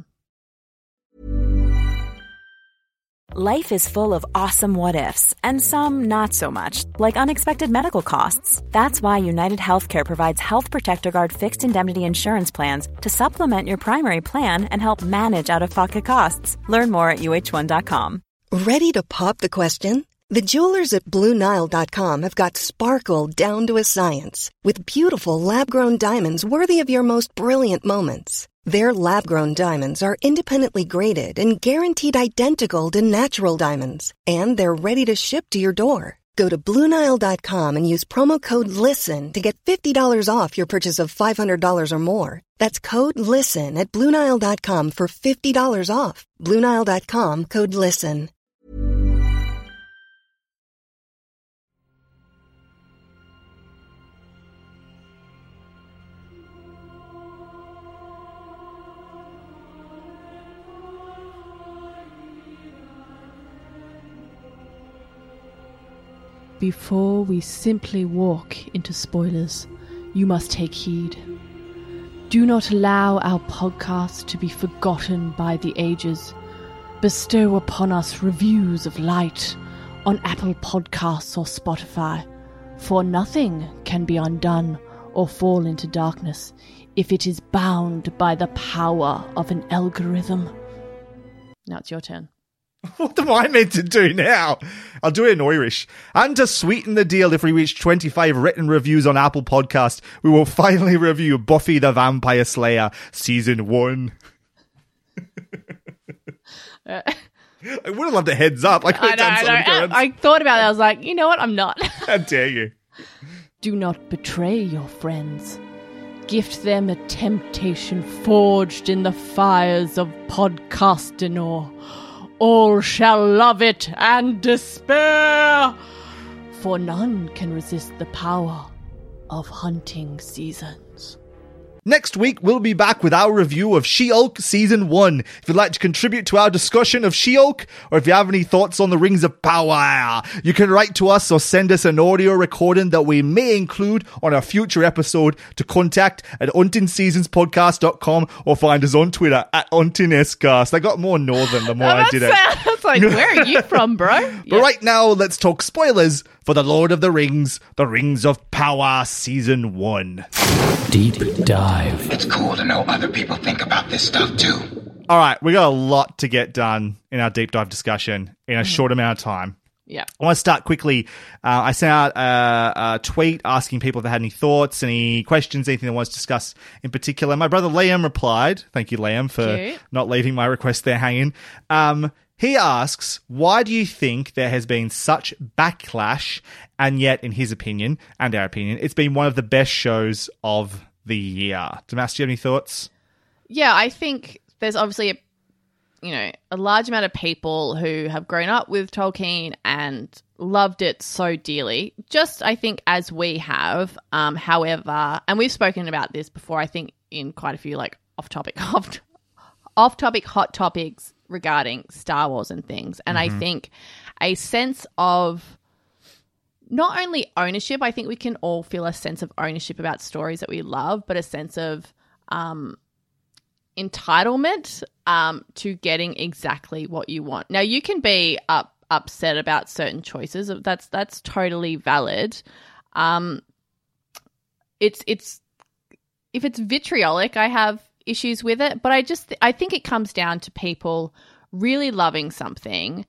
Life is full of awesome what-ifs, and some not so much, like unexpected medical costs. That's why United Healthcare provides Health Protector Guard fixed indemnity insurance plans to supplement your primary plan and help manage out-of-pocket costs. Learn more at UH1.com. Ready to pop the question? The jewelers at BlueNile.com have got sparkle down to a science with beautiful lab-grown diamonds worthy of your most brilliant moments. Their lab-grown diamonds are independently graded and guaranteed identical to natural diamonds, and they're ready to ship to your door. Go to BlueNile.com and use promo code LISTEN to get $50 off your purchase of $500 or more. That's code LISTEN at BlueNile.com for $50 off. BlueNile.com, code LISTEN. Before we simply walk into spoilers, you must take heed. Do not allow our podcast to be forgotten by the ages. Bestow upon us reviews of light on Apple Podcasts or Spotify, for nothing can be undone or fall into darkness if it is bound by the power of an algorithm. Now it's your turn. What am I meant to do now? I'll do it in Irish. And to sweeten the deal, if we reach 25 written reviews on Apple Podcast, we will finally review Buffy the Vampire Slayer Season 1. I would have loved a heads up. I could have done something. I thought about it. I was like, you know what? I'm not. How dare you? Do not betray your friends. Gift them a temptation forged in the fires of Podcastinor. All shall love it and despair, for none can resist the power of hunting seasons. Next week, we'll be back with our review of She-Hulk Season 1. If you'd like to contribute to our discussion of She-Hulk, or if you have any thoughts on the Rings of Power, you can write to us or send us an audio recording that we may include on a future episode to contact@huntingseasonspodcast.com or find us on Twitter @HuntingScast. I got more northern the more I did it. Sounds like, where are you from, bro? But right now, let's talk spoilers for The Lord of the Rings, The Rings of Power Season 1. Deep dive. It's cool to know other people think about this stuff too. All right, we got a lot to get done in our deep dive discussion in a short amount of time. Yeah. I want to start quickly. I sent out a tweet asking people if they had any thoughts, any questions, anything they want to discuss in particular. My brother Liam replied. Thank you, Liam, for Cute. not leaving my request there hanging. He asks, why do you think there has been such backlash, and yet, in his opinion, and our opinion, it's been one of the best shows of the year? Damas, do you have any thoughts? Yeah, I think there's obviously a large amount of people who have grown up with Tolkien and loved it so dearly, just I think as we have. However, and we've spoken about this before, I think in quite a few like off-topic hot topics regarding Star Wars and things. And I think a sense of not only ownership, I think we can all feel a sense of ownership about stories that we love, but a sense of entitlement to getting exactly what you want. Now, you can be upset about certain choices. That's totally valid. It's if it's vitriolic, I have issues with it, but I think it comes down to people really loving something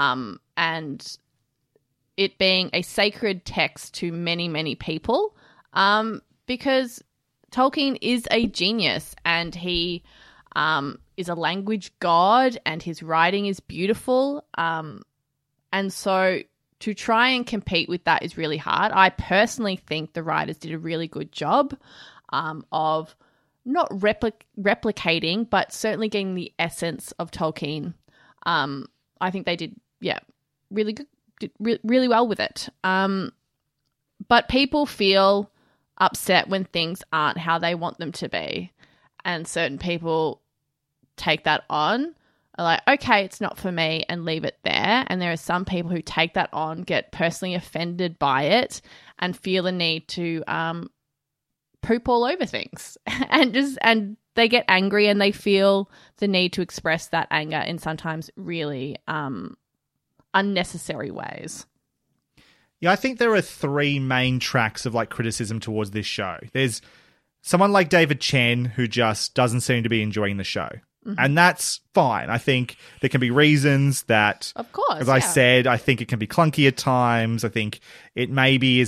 and it being a sacred text to many, many people because Tolkien is a genius and he is a language god and his writing is beautiful. And so to try and compete with that is really hard. I personally think the writers did a really good job of not replicating, but certainly getting the essence of Tolkien. I think they did, really good, really well with it. But people feel upset when things aren't how they want them to be. And certain people take that on, are like, okay, it's not for me, and leave it there. And there are some people who take that on, get personally offended by it, and feel the need to poop all over things. and they get angry and they feel the need to express that anger in sometimes really unnecessary ways. Yeah, I think there are three main tracks of like criticism towards this show. There's someone like David Chen who just doesn't seem to be enjoying the show. Mm-hmm. And that's fine. I think there can be reasons that, of course, as I said, I think it can be clunky at times. I think it maybe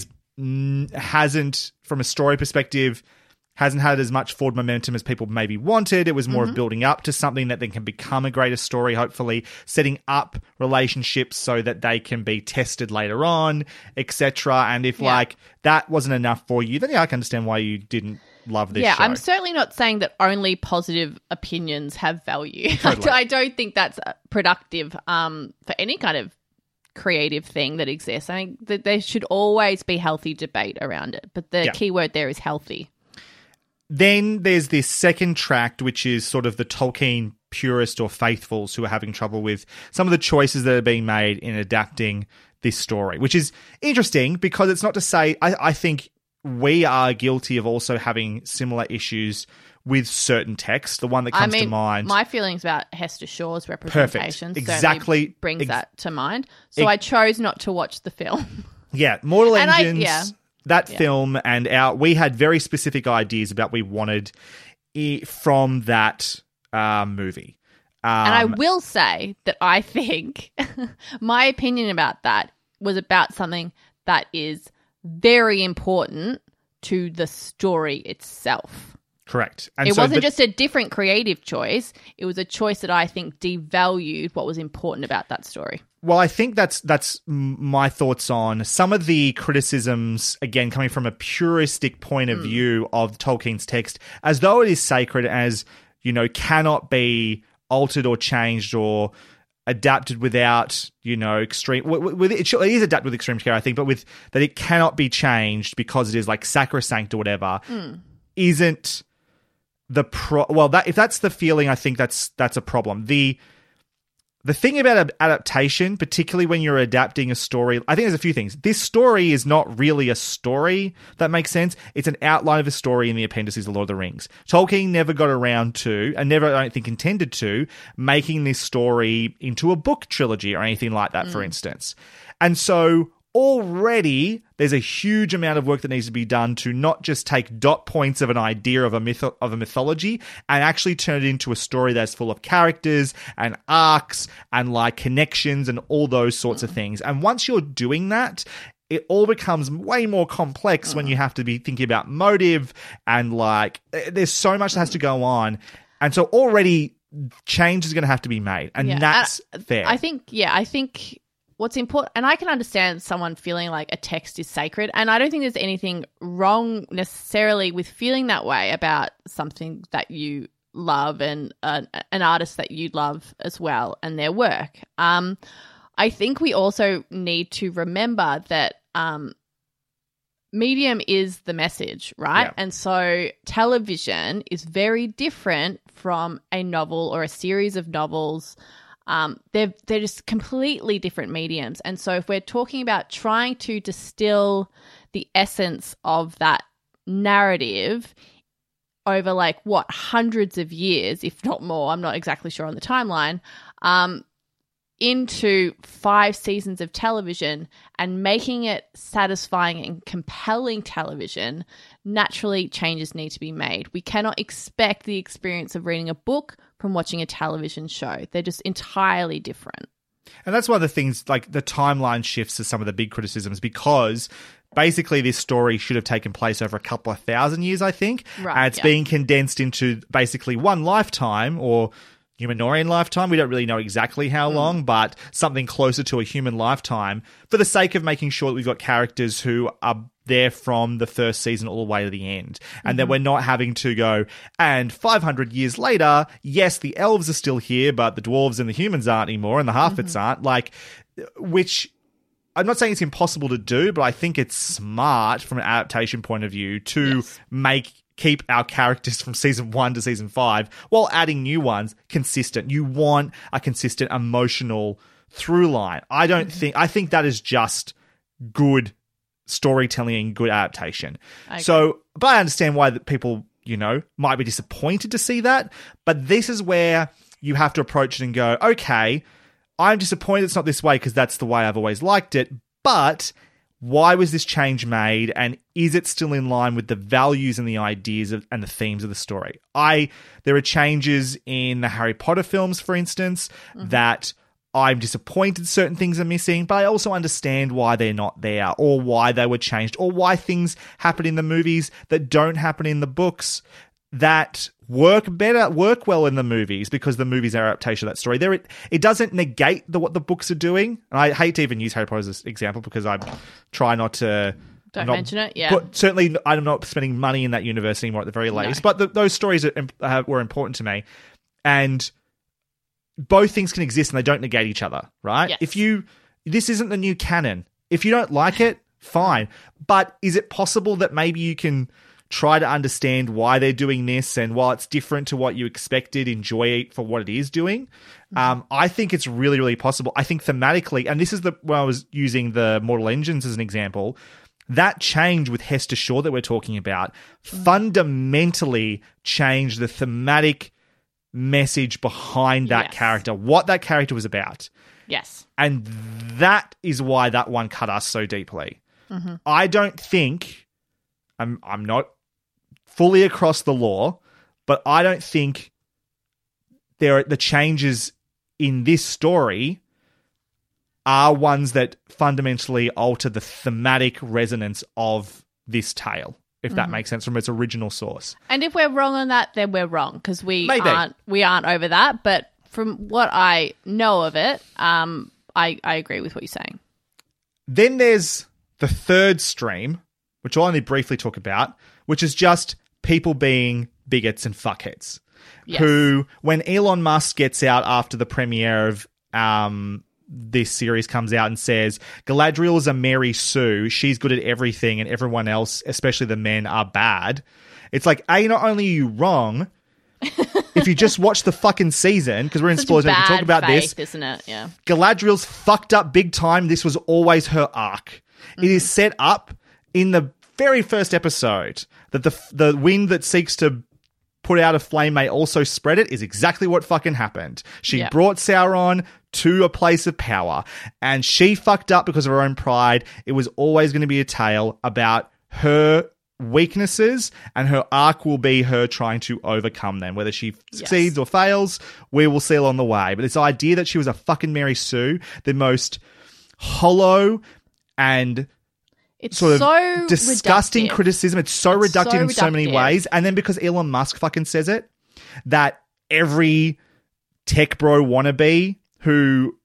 hasn't, from a story perspective, hasn't had as much forward momentum as people maybe wanted. It was more of building up to something that then can become a greater story, hopefully setting up relationships so that they can be tested later on, etc. And if like that wasn't enough for you, then I can understand why you didn't love this show. I'm certainly not saying that only positive opinions have value. Totally. I don't think that's productive for any kind of creative thing that exists. I think that there should always be healthy debate around it, but the key word there is healthy. Then there's this second tract, which is sort of the Tolkien purist or faithfuls who are having trouble with some of the choices that are being made in adapting this story, which is interesting because it's not to say I think we are guilty of also having similar issues with certain text. The one that comes to mind. My feelings about Hester Shaw's representation exactly brings that to mind. So I chose not to watch the film. Yeah, Mortal Engines. That film and we had very specific ideas about what we wanted from that movie. And I will say that I think my opinion about that was about something that is very important to the story itself. Correct. And it wasn't just a different creative choice. It was a choice that I think devalued what was important about that story. Well, I think that's my thoughts on some of the criticisms, again, coming from a puristic point of view of Tolkien's text, as though it is sacred, as, cannot be altered or changed or adapted without, extreme... It is adapted with extreme care, I think, but with that it cannot be changed because it is like sacrosanct or whatever, isn't the... if that's the feeling, I think that's a problem. The thing about adaptation, particularly when you're adapting a story, I think there's a few things. This story is not really a story, that makes sense. It's an outline of a story in the appendices of Lord of the Rings. Tolkien never got around to, and never, I don't think, intended to, making this story into a book trilogy or anything like that, for instance. And so already there's a huge amount of work that needs to be done to not just take dot points of an idea of a mythology and actually turn it into a story that's full of characters and arcs and like connections and all those sorts of things. And once you're doing that, it all becomes way more complex when you have to be thinking about motive and like there's so much that has to go on. And so already change is going to have to be made. And that's fair. I think what's important, and I can understand someone feeling like a text is sacred, and I don't think there's anything wrong necessarily with feeling that way about something that you love and an artist that you love as well and their work. I think we also need to remember that medium is the message, right? Yeah. And so television is very different from a novel or a series of novels. They're just completely different mediums. And so if we're talking about trying to distill the essence of that narrative over like hundreds of years, if not more, I'm not exactly sure on the timeline, into 5 seasons of television and making it satisfying and compelling television, naturally changes need to be made. We cannot expect the experience of reading a book from watching a television show. They're just entirely different. And that's one of the things, like the timeline shifts are some of the big criticisms, because basically this story should have taken place over a couple of thousand years, I think. Right, and it's being condensed into basically one lifetime or Numenorean lifetime. We don't really know exactly how long, but something closer to a human lifetime for the sake of making sure that we've got characters who are there from the first season all the way to the end. And that we're not having to go, and 500 years later, yes, the elves are still here, but the dwarves and the humans aren't anymore, and the half-wits aren't. Like, which I'm not saying it's impossible to do, but I think it's smart from an adaptation point of view to keep our characters from season 1 to season 5 while adding new ones consistent. You want a consistent emotional through line. I think that is just good storytelling and good adaptation. So, but I understand why people, might be disappointed to see that. But this is where you have to approach it and go, okay, I'm disappointed it's not this way because that's the way I've always liked it. But why was this change made, and is it still in line with the values and the ideas and the themes of the story? There are changes in the Harry Potter films, for instance, that I'm disappointed certain things are missing, but I also understand why they're not there, or why they were changed, or why things happen in the movies that don't happen in the books that work well in the movies because the movies are adaptation of that story. It doesn't negate what the books are doing. And I hate to even use Harry Potter as an example because I try not to... Don't mention it, yeah. Certainly, I'm not spending money in that universe anymore at the very least. No. But those stories were important to me. And both things can exist and they don't negate each other, right? Yes. This isn't the new canon. If you don't like it, fine. But is it possible that maybe you can try to understand why they're doing this, and while it's different to what you expected, enjoy it for what it is doing? I think it's really, really possible. I think thematically, and this is when I was using the Mortal Engines as an example, that change with Hester Shaw that we're talking about fundamentally changed the thematic message behind that character, what that character was about. Yes. And that is why that one cut us so deeply. I don't think, I'm not fully across the law, but I don't think the changes in this story are ones that fundamentally alter the thematic resonance of this tale, if that makes sense, from its original source. And if we're wrong on that, then we're wrong, because we aren't over that. But from what I know of it, I agree with what you're saying. Then there's the third stream, which I'll only briefly talk about, which is just people being bigots and fuckheads. Yes. Who, when Elon Musk gets out after the premiere of this series comes out and says, Galadriel is a Mary Sue, she's good at everything and everyone else, especially the men, are bad. It's like, not only are you wrong, if you just watch the fucking season, because we're in spoilers, we can talk about this, isn't it? Yeah. Galadriel's fucked up big time. This was always her arc. It is set up in the very first episode that the wind that seeks to put out a flame may also spread it is exactly what fucking happened. She brought Sauron to a place of power, and she fucked up because of her own pride. It was always going to be a tale about her weaknesses, and her arc will be her trying to overcome them. Whether she succeeds or fails, we will see along the way. But this idea that she was a fucking Mary Sue, the most hollow and it's sort of so disgusting reductive. Criticism. It's so reductive in so many ways. And then because Elon Musk fucking says it, that every tech bro wannabe who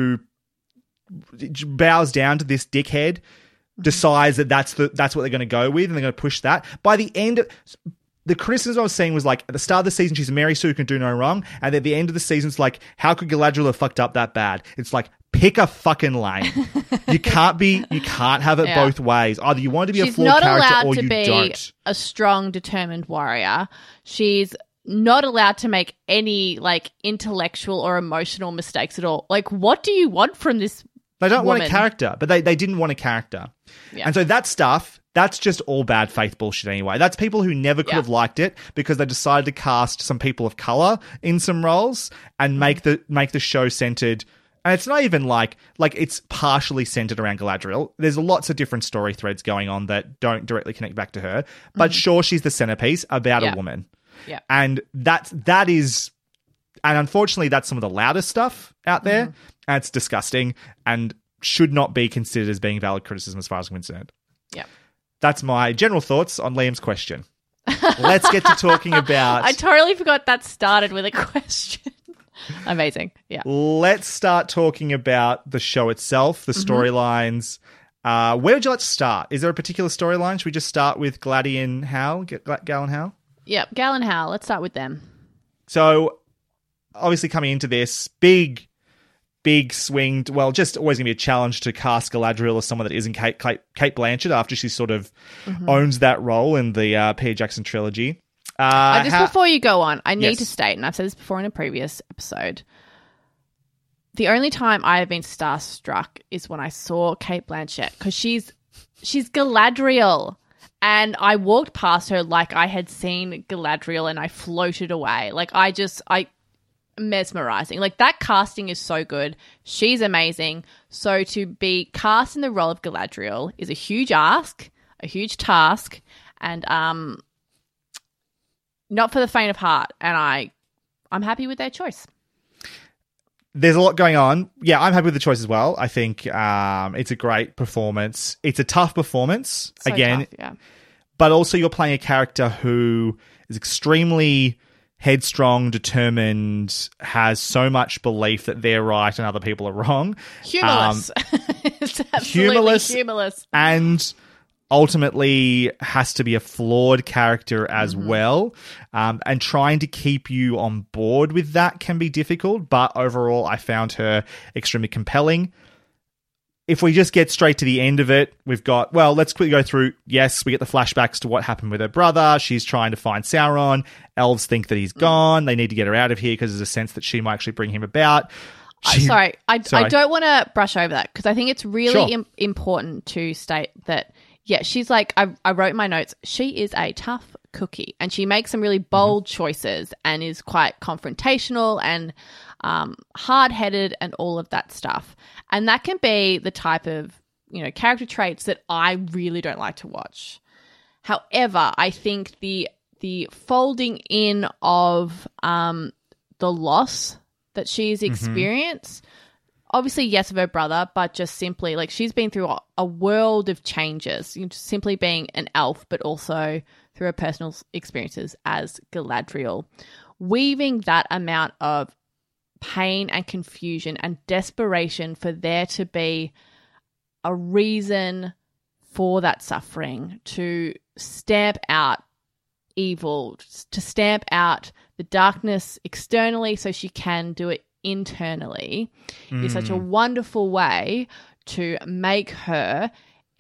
bows down to this dickhead decides that that's what they're going to go with, and they're going to push that. By the end, the criticism I was seeing was like, at the start of the season, she's a Mary Sue who can do no wrong, and at the end of the season, it's like, how could Galadriel have fucked up that bad? It's like, pick a fucking lane. You can't have it both ways. Either you want to be a flawed character or you don't. She's not allowed to be a strong, determined warrior. She's not allowed to make any like intellectual or emotional mistakes at all. Like, what do you want from this? They don't woman? want a character, but they didn't want a character. Yeah. And so that stuff, that's just all bad faith bullshit anyway. That's people who never could have liked it because they decided to cast some people of color in some roles and make the show centered. And it's not even like it's partially centered around Galadriel. There's lots of different story threads going on that don't directly connect back to her. But sure, she's the centerpiece about a woman. Yeah. And that is, and unfortunately, that's some of the loudest stuff out there. And it's disgusting and should not be considered as being valid criticism as far as I'm concerned. Yeah. That's my general thoughts on Liam's question. Let's get to talking about... I totally forgot that started with a question. Amazing. Yeah. Let's start talking about the show itself, the storylines. Where would you like to start? Is there a particular storyline? Should we just start with Gladdy and Hal? Gal and Hal? Yep, Gal and Hal. Let's start with them. So, obviously coming into this, big swing. Well, just always going to be a challenge to cast Galadriel as someone that isn't Kate Blanchett after she sort of owns that role in the Peter Jackson trilogy. Before you go on, I need to state, and I've said this before in a previous episode, the only time I have been starstruck is when I saw Kate Blanchett, because she's Galadriel. And I walked past her like I had seen Galadriel and I floated away. Like mesmerizing. Like that casting is so good. She's amazing. So to be cast in the role of Galadriel is a huge ask, a huge task, and not for the faint of heart. And I'm happy with their choice. There's a lot going on. Yeah, I'm happy with the choice as well. I think it's a great performance. It's a tough performance, so again. Tough, yeah. But also you're playing a character who is extremely headstrong, determined, has so much belief that they're right and other people are wrong. Humorless. It's absolutely humorless. And ultimately has to be a flawed character as well. And trying to keep you on board with that can be difficult. But overall, I found her extremely compelling. If we just get straight to the end of it, we've got, well, let's quickly go through. Yes, we get the flashbacks to what happened with her brother. She's trying to find Sauron. Elves think that he's gone. They need to get her out of here because there's a sense that she might actually bring him about. I don't want to brush over that because I think it's really important to state that, yeah, she's like, I wrote in my notes, she is a tough cookie and she makes some really bold choices and is quite confrontational and hard-headed and all of that stuff. And that can be the type of, character traits that I really don't like to watch. However, I think the folding in of the loss that she's experienced, obviously, yes, of her brother, but just simply, like, she's been through a world of changes, simply being an elf, but also through her personal experiences as Galadriel. Weaving that amount of pain and confusion and desperation for there to be a reason for that suffering, to stamp out evil, to stamp out the darkness externally so she can do it internally, is such a wonderful way to make her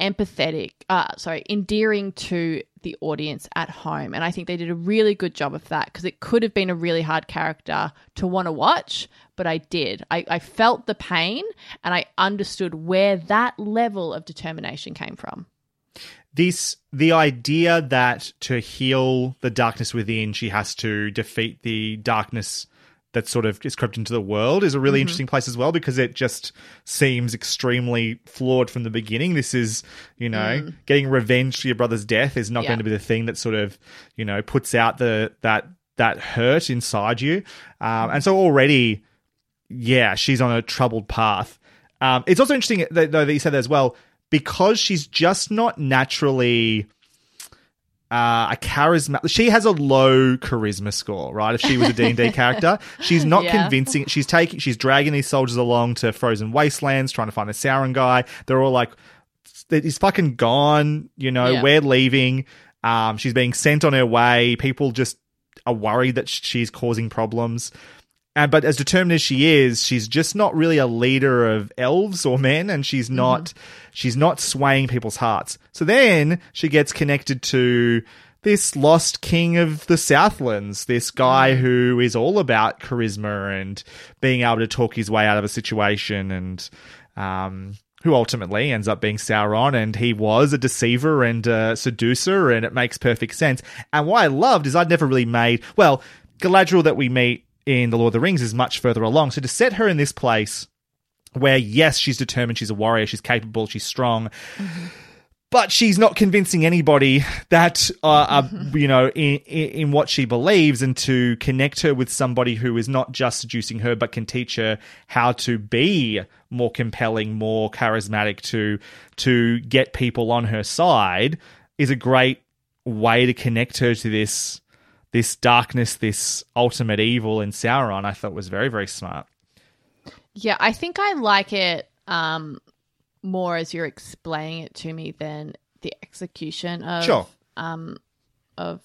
endearing to the audience at home. And I think they did a really good job of that because it could have been a really hard character to want to watch, but I did. I felt the pain and I understood where that level of determination came from. The idea that to heal the darkness within, she has to defeat the darkness that sort of is crept into the world is a really interesting place as well, because it just seems extremely flawed from the beginning. This is, getting revenge for your brother's death is not going to be the thing that sort of, puts out that hurt inside you. And so already, she's on a troubled path. It's also interesting, though, that you said that as well, because she's just not naturally a charisma. She has a low charisma score, right? If she was a D&D character, she's not convincing. She's dragging these soldiers along to frozen wastelands, trying to find the Sauron guy. They're all like, he's fucking gone. We're leaving. She's being sent on her way. People just are worried that she's causing problems. But as determined as she is, she's just not really a leader of elves or men, and she's not swaying people's hearts. So then she gets connected to this lost king of the Southlands, this guy who is all about charisma and being able to talk his way out of a situation, and who ultimately ends up being Sauron, and he was a deceiver and a seducer, and it makes perfect sense. And what I loved is I'd never really Galadriel that we meet in The Lord of the Rings is much further along. So to set her in this place where, yes, she's determined, she's a warrior, she's capable, she's strong, but she's not convincing anybody that, in what she believes, and to connect her with somebody who is not just seducing her, but can teach her how to be more compelling, more charismatic, to get people on her side, is a great way to connect her to this darkness, this ultimate evil in Sauron. I thought was very, very smart. Yeah, I think I like it more as you're explaining it to me than the execution of of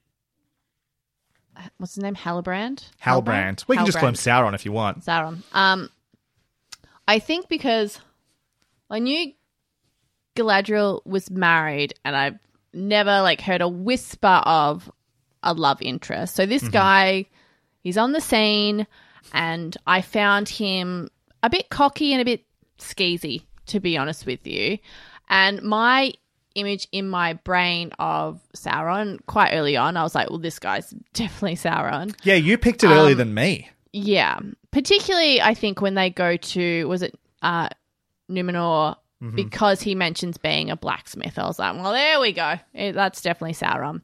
what's his name? Halbrand? Halbrand. We can just call him Sauron if you want. Sauron. I think because I knew Galadriel was married, and I've never heard a whisper of a love interest. So this guy, he's on the scene, and I found him a bit cocky and a bit skeezy, to be honest with you. And my image in my brain of Sauron quite early on, I was like, well, this guy's definitely Sauron. Yeah, you picked it earlier than me. Yeah. Particularly, I think, when they go to, was it Numenor, because he mentions being a blacksmith. I was like, well, there we go. That's definitely Sauron.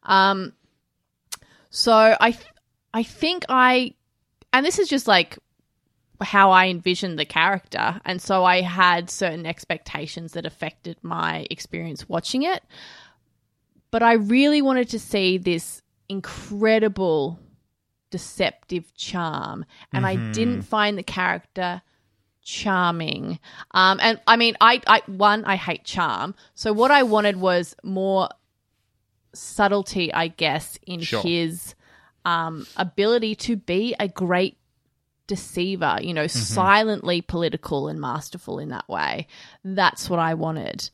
So I think and this is just how I envisioned the character, and so I had certain expectations that affected my experience watching it. But I really wanted to see this incredible deceptive charm, and I didn't find the character charming. And I mean, I hate charm. So what I wanted was more subtlety, I guess, in his ability to be a great deceiver, silently political and masterful in that way. That's what I wanted.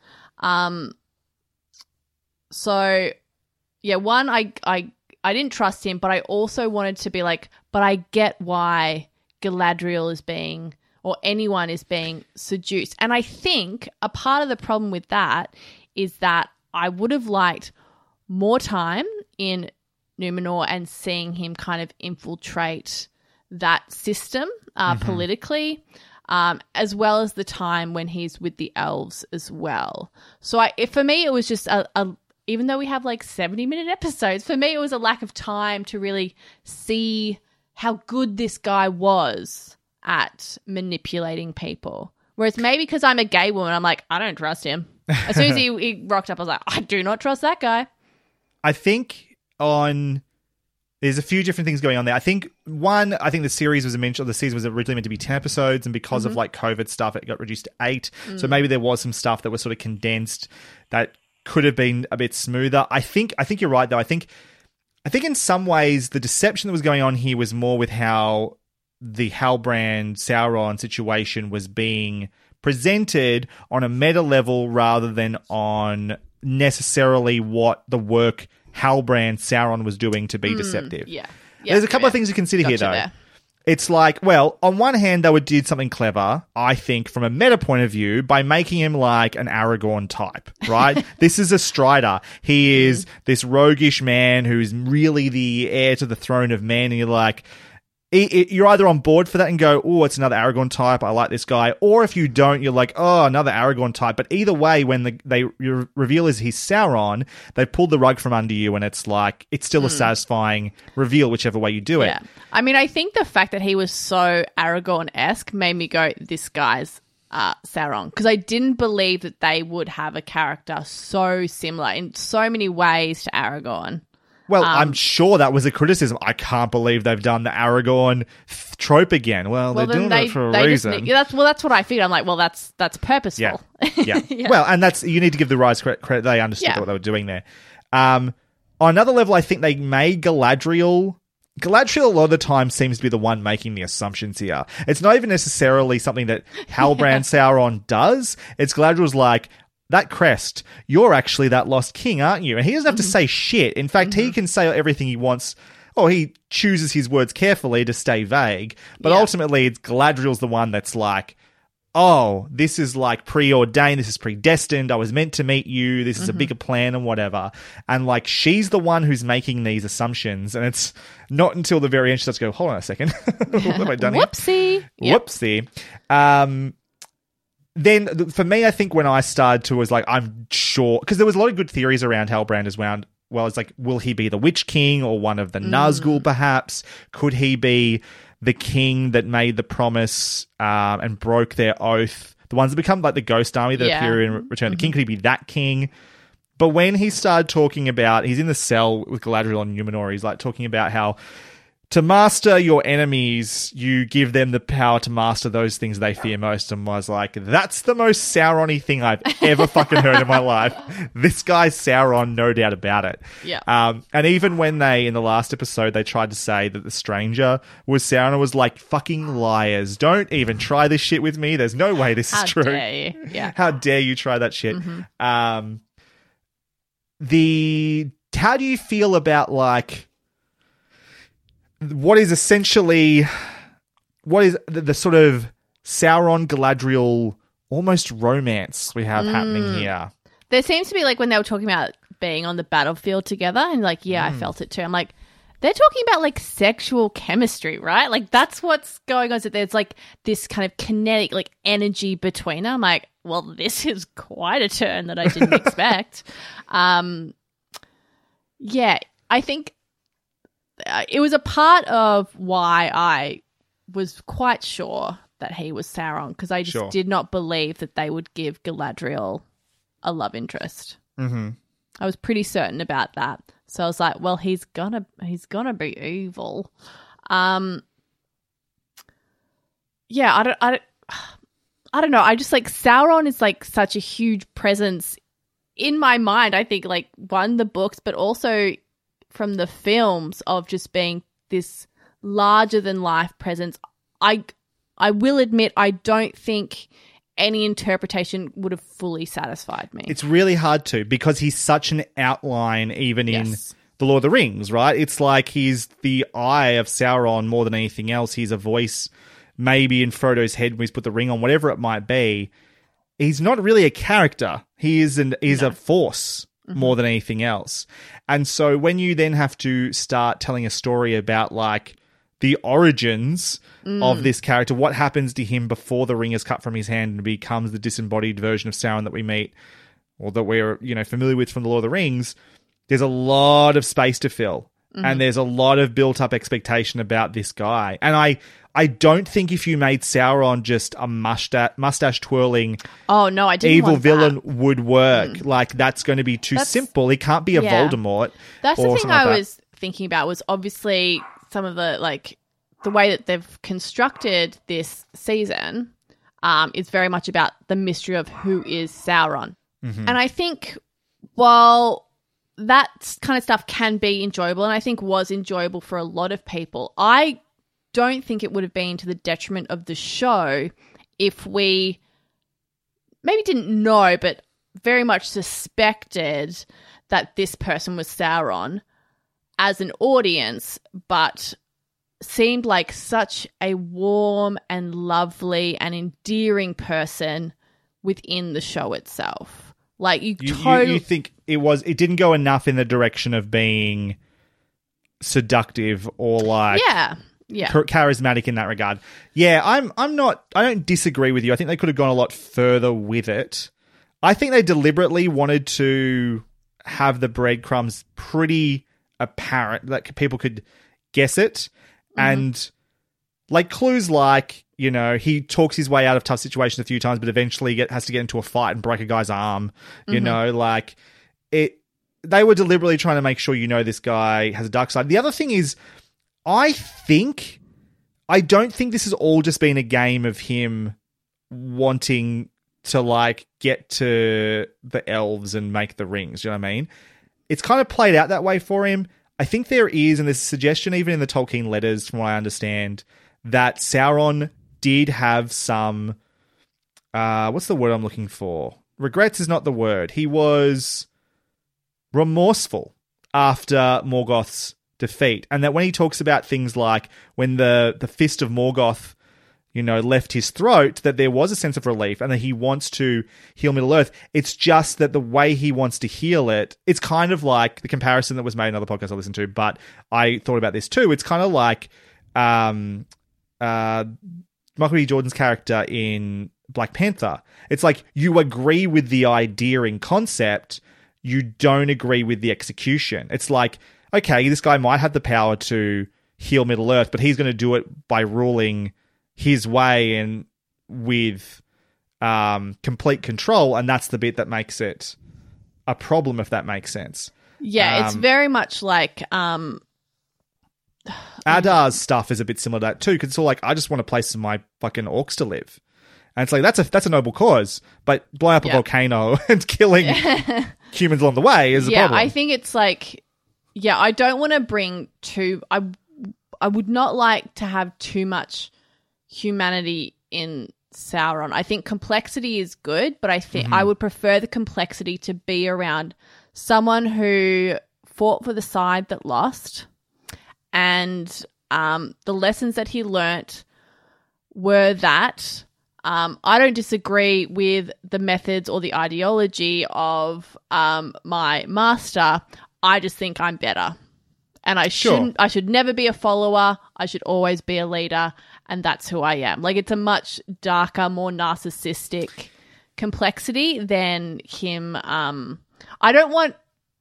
So yeah, one, I didn't trust him, but I also wanted to be but I get why Galadriel is being, or anyone is being seduced. And I think a part of the problem with that is that I would have liked more time in Numenor and seeing him kind of infiltrate that system politically, as well as the time when he's with the elves as well. So for me, it was just even though we have 70-minute episodes, for me it was a lack of time to really see how good this guy was at manipulating people. Whereas maybe because I'm a gay woman, I'm like, I don't trust him. As soon as he rocked up, I was like, I do not trust that guy. I think there's a few different things going on there. I think the series was the season was originally meant to be 10 episodes, and because of COVID stuff, it got reduced to 8. So maybe there was some stuff that was sort of condensed that could have been a bit smoother. I think you're right though. I think in some ways the deception that was going on here was more with how the Halbrand Sauron situation was being presented on a meta level rather than on necessarily what the work Halbrand Sauron was doing to be deceptive. Yeah. There's a couple of things to consider here, though. There. It's on one hand, they did something clever, I think, from a meta point of view, by making him like an Aragorn type, right? This is a Strider. He is this roguish man who's really the heir to the throne of men, and you're like, you're either on board for that and go, oh, it's another Aragorn type, I like this guy, or if you don't, you're like, oh, another Aragorn type. But either way, when they reveal is he's Sauron, they pulled the rug from under you, and it's like, it's still a satisfying reveal, whichever way you do it. Yeah. I mean, I think the fact that he was so Aragorn-esque made me go, this guy's Sauron, because I didn't believe that they would have a character so similar in so many ways to Aragorn. Well, I'm sure that was a criticism. I can't believe they've done the Aragorn trope again. Well, they're doing it for a reason. That's what I figured. I'm like, well, that's purposeful. Yeah. Yeah. Well, and you need to give the Rise credit. They understood what they were doing there. On another level, I think they made Galadriel. Galadriel a lot of the time seems to be the one making the assumptions here. It's not even necessarily something that Halbrand Sauron does. It's Galadriel's like, that crest, you're actually that lost king, aren't you? And he doesn't have to say shit. In fact, he can say everything he wants, or he chooses his words carefully to stay vague. But ultimately, it's Galadriel's the one that's like, oh, this is like preordained, this is predestined, I was meant to meet you, this is a bigger plan and whatever. And like, she's the one who's making these assumptions, and it's not until the very end she starts to go, hold on a second, what have I done here? Whoopsie. Whoopsie. Then, for me, I think when I started to was like, I'm sure, because there was a lot of good theories around Halbrand as well. Well, it's like, will he be the Witch King or one of the Nazgul, perhaps? Could he be the king that made the promise and broke their oath? The ones that become like the Ghost Army that appear in Return of the King. Could he be that king? But when he started talking about, he's in the cell with Galadriel and Numenor, he's like talking about how to master your enemies, you give them the power to master those things they fear most. And I was like, that's the most Sauron-y thing I've ever fucking heard in my life. This guy's Sauron, no doubt about it. Yeah. And even when they, in the last episode, they tried to say that the stranger was Sauron, I was like, fucking liars. Don't even try this shit with me. There's no way this is true. How dare you? Yeah. How dare you try that shit? How do you feel about, like, what is the sort of Sauron Galadriel almost romance we have happening here? There seems to be, like, when they were talking about being on the battlefield together, and like, I felt it too. I'm like, they're talking about like sexual chemistry, right? Like, that's what's going on. So there's like this kind of kinetic like energy between them. I'm like, well, this is quite a turn that I didn't expect. Yeah, I think it was a part of why I was quite sure that he was Sauron, because I just did not believe that they would give Galadriel a love interest. Mm-hmm. I was pretty certain about that. So I was like, well, he's gonna be evil. Yeah, I don't know. I just like Sauron is like such a huge presence in my mind. I think like one, the books, but also from the films, of just being this larger than life presence. I will admit, I don't think any interpretation would have fully satisfied me. It's really hard to, because he's such an outline even in The Lord of the Rings, right? It's like he's the eye of Sauron more than anything else. He's a voice maybe in Frodo's head when he's put the ring on, whatever it might be. He's not really a character. He is a force more than anything else. And so when you then have to start telling a story about like the origins of this character, what happens to him before the ring is cut from his hand and becomes the disembodied version of Sauron that we meet, or that we're, familiar with from The Lord of the Rings, there's a lot of space to fill. And there's a lot of built-up expectation about this guy. And I don't think if you made Sauron just a mustache-twirling evil villain would work. Like, that's going to be too simple. He can't be a Voldemort. That's the thing I was thinking about, was obviously some of the, like, the way that they've constructed this season is very much about the mystery of who is Sauron. And I think while that kind of stuff can be enjoyable, and I think was enjoyable for a lot of people, I don't think it would have been to the detriment of the show if we maybe didn't know, but very much suspected that this person was Sauron as an audience, but seemed like such a warm and lovely and endearing person within the show itself. Like, you think it didn't go enough in the direction of being seductive or like charismatic in that regard. Yeah, I'm not. I don't disagree with you. I think they could have gone a lot further with it. I think they deliberately wanted to have the breadcrumbs pretty apparent that people could guess it, and like clues like, you know, he talks his way out of tough situations a few times, but eventually has to get into a fight and break a guy's arm. You know, like it. They were deliberately trying to make sure you know this guy has a dark side. The other thing is, I don't think this has all just been a game of him wanting to like get to the elves and make the rings. You know what I mean? It's kind of played out that way for him. I think there is, and there's a suggestion even in the Tolkien letters, from what I understand, that Sauron did have some, what's the word I'm looking for? Regrets is not the word. He was remorseful after Morgoth's defeat, and that when he talks about things like when the fist of Morgoth, you know, left his throat, that there was a sense of relief and that he wants to heal Middle-earth. It's just that the way he wants to heal it, it's kind of like the comparison that was made in another podcast I listened to, but I thought about this too. It's kind of like Michael B. Jordan's character in Black Panther. It's like you agree with the idea in concept, you don't agree with the execution. It's like, okay, this guy might have the power to heal Middle-earth, but he's going to do it by ruling his way and with complete control, and that's the bit that makes it a problem, if that makes sense. Yeah, it's very much like... Adar's stuff is a bit similar to that too, because it's all like, I just want a place for my fucking orcs to live. And it's like, that's a noble cause, but blowing up a volcano and killing humans along the way is a problem. Yeah, I think it's like, I don't want to bring too... I would not like to have too much humanity in Sauron. I think complexity is good, but I think I would prefer the complexity to be around someone who fought for the side that lost, and the lessons that he learnt were that I don't disagree with the methods or the ideology of my master. I just think I'm better. And I should never be a follower. I should always be a leader. And that's who I am. Like, it's a much darker, more narcissistic complexity than him. I don't want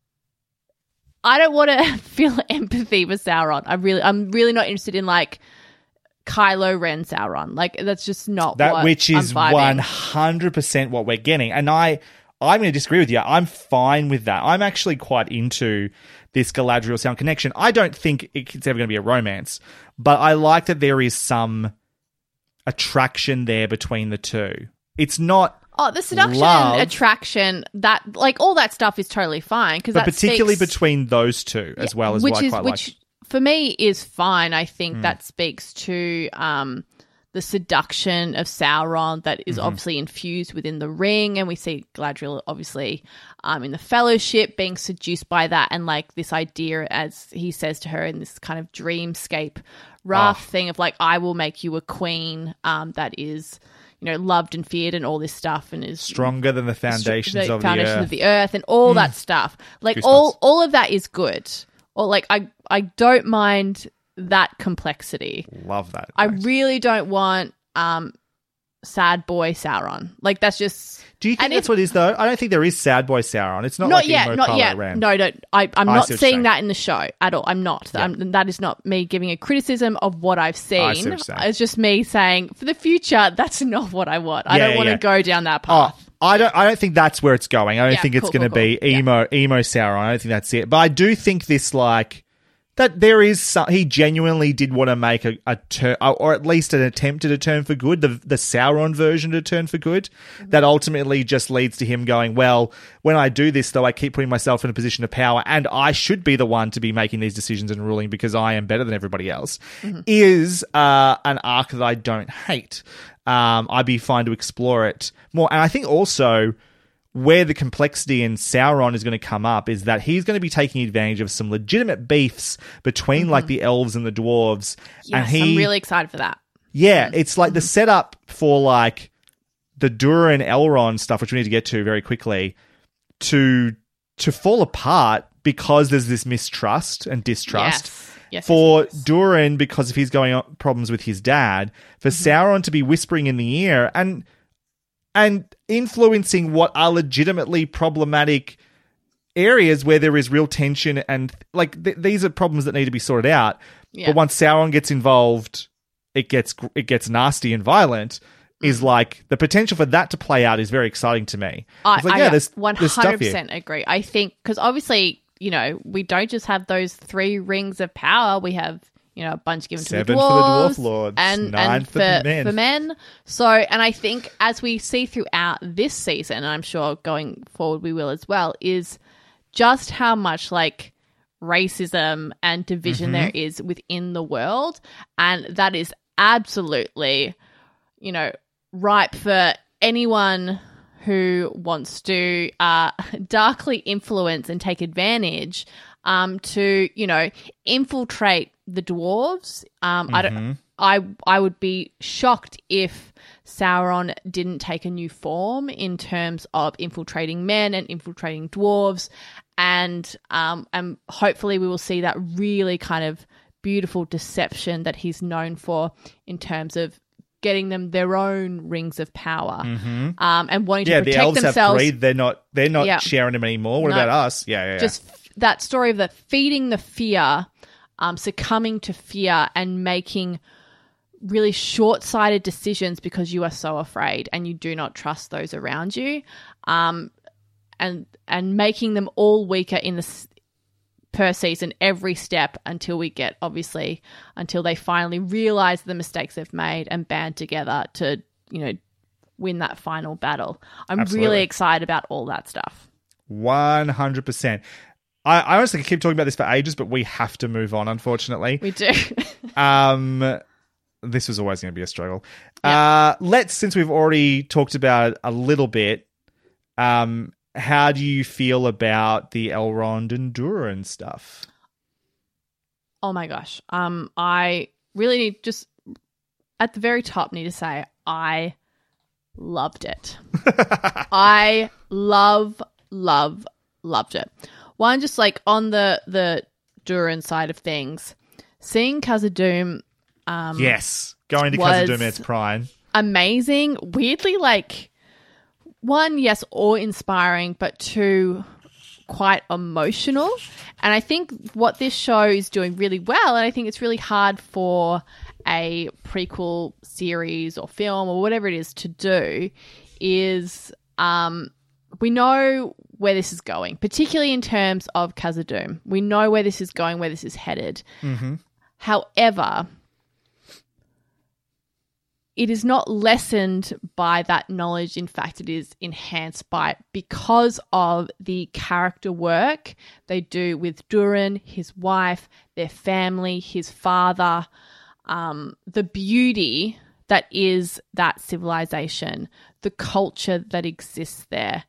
to feel empathy for Sauron. I'm really not interested in like Kylo Ren Sauron. Like, that's just not that, which is I'm vibing. 100% what we're getting. And I'm going to disagree with you. I'm fine with that. I'm actually quite into this Galadriel Sauron connection. I don't think it's ever going to be a romance, but I like that there is some attraction there between the two. It's not the seduction love, and attraction, that like all that stuff is totally fine, because but particularly between those two as well as which for me is fine. I think that speaks to the seduction of Sauron that is obviously infused within the ring, and we see Galadriel obviously in the Fellowship being seduced by that, and like this idea, as he says to her in this kind of dreamscape raft thing of like, I will make you a queen that is, you know, loved and feared and all this stuff, and is stronger than the foundations of the earth and all that stuff. Like all of that is good. Or like I don't mind that complexity. Love that. I really don't want sad boy Sauron. Like, that's just... Do you think that's what it is, though? I don't think there is sad boy Sauron. It's not like emo Kylo Ren. No, I'm not seeing that in the show at all. I'm not. Yeah. That is not me giving a criticism of what I've seen. It's just me saying, for the future, that's not what I want. I don't want to go down that path. I don't think that's where it's going. I don't think it's going to be emo Sauron. I don't think that's it. But I do think this, like, that there is he genuinely did want to make a turn, or at least an attempt at a turn for good, the Sauron version of a turn for good, that ultimately just leads to him going, well, when I do this, though, I keep putting myself in a position of power, and I should be the one to be making these decisions and ruling because I am better than everybody else, is an arc that I don't hate. I'd be fine to explore it more. And I think also where the complexity in Sauron is going to come up is that he's going to be taking advantage of some legitimate beefs between like the elves and the dwarves. Yes, and I'm really excited for that. Yeah, it's like the setup for like the Durin Elrond stuff, which we need to get to very quickly, to fall apart because there's this mistrust and distrust. Yes. Yes. For yes. Durin, because of his going on problems with his dad, for Sauron to be whispering in the ear and influencing what are legitimately problematic areas where there is real tension and like these are problems that need to be sorted out. Yeah. But once Sauron gets involved, it gets nasty and violent. Is like the potential for that to play out is very exciting to me. It's like, there's stuff here. 100% agree. I think because obviously, you know, we don't just have those 3 rings of power. We have, you know, a bunch given to the 7 dwarves for the dwarf lords, and 9 for men. So, and I think as we see throughout this season, and I'm sure going forward we will as well, is just how much like racism and division there is within the world, and that is absolutely, you know, ripe for anyone who wants to darkly influence and take advantage to, you know, infiltrate the dwarves. I would be shocked if Sauron didn't take a new form in terms of infiltrating men and infiltrating dwarves, and hopefully we will see that really kind of beautiful deception that he's known for in terms of getting them their own rings of power, and wanting to protect the elves themselves. have greed. They're not sharing them anymore. What about us? Yeah. Just that story of the feeding the fear, succumbing to fear, and making really short-sighted decisions because you are so afraid and you do not trust those around you, and making them all weaker in the per season every step until they finally realize the mistakes they've made and band together to, you know, win that final battle. I'm really excited about all that stuff. 100%. I honestly could keep talking about this for ages, but we have to move on, unfortunately. We do. This was always going to be a struggle. Yeah. Since we've already talked about it a little bit, how do you feel about the Elrond and Durin stuff? Oh my gosh. I really need just at the very top need to say I loved it. I loved it. One, just like on the Durin side of things, seeing Khazad-dûm yes, going to Khazad-dûm in its prime. Amazing. Weirdly, like, one, yes, awe-inspiring, but 2, quite emotional. And I think what this show is doing really well, and I think it's really hard for a prequel series or film or whatever it is to do, is we know where this is going, particularly in terms of Khazad-dûm. We know where this is going, where this is headed. However, it is not lessened by that knowledge. In fact, it is enhanced by it because of the character work they do with Durin, his wife, their family, his father, the beauty that is that civilization, the culture that exists there.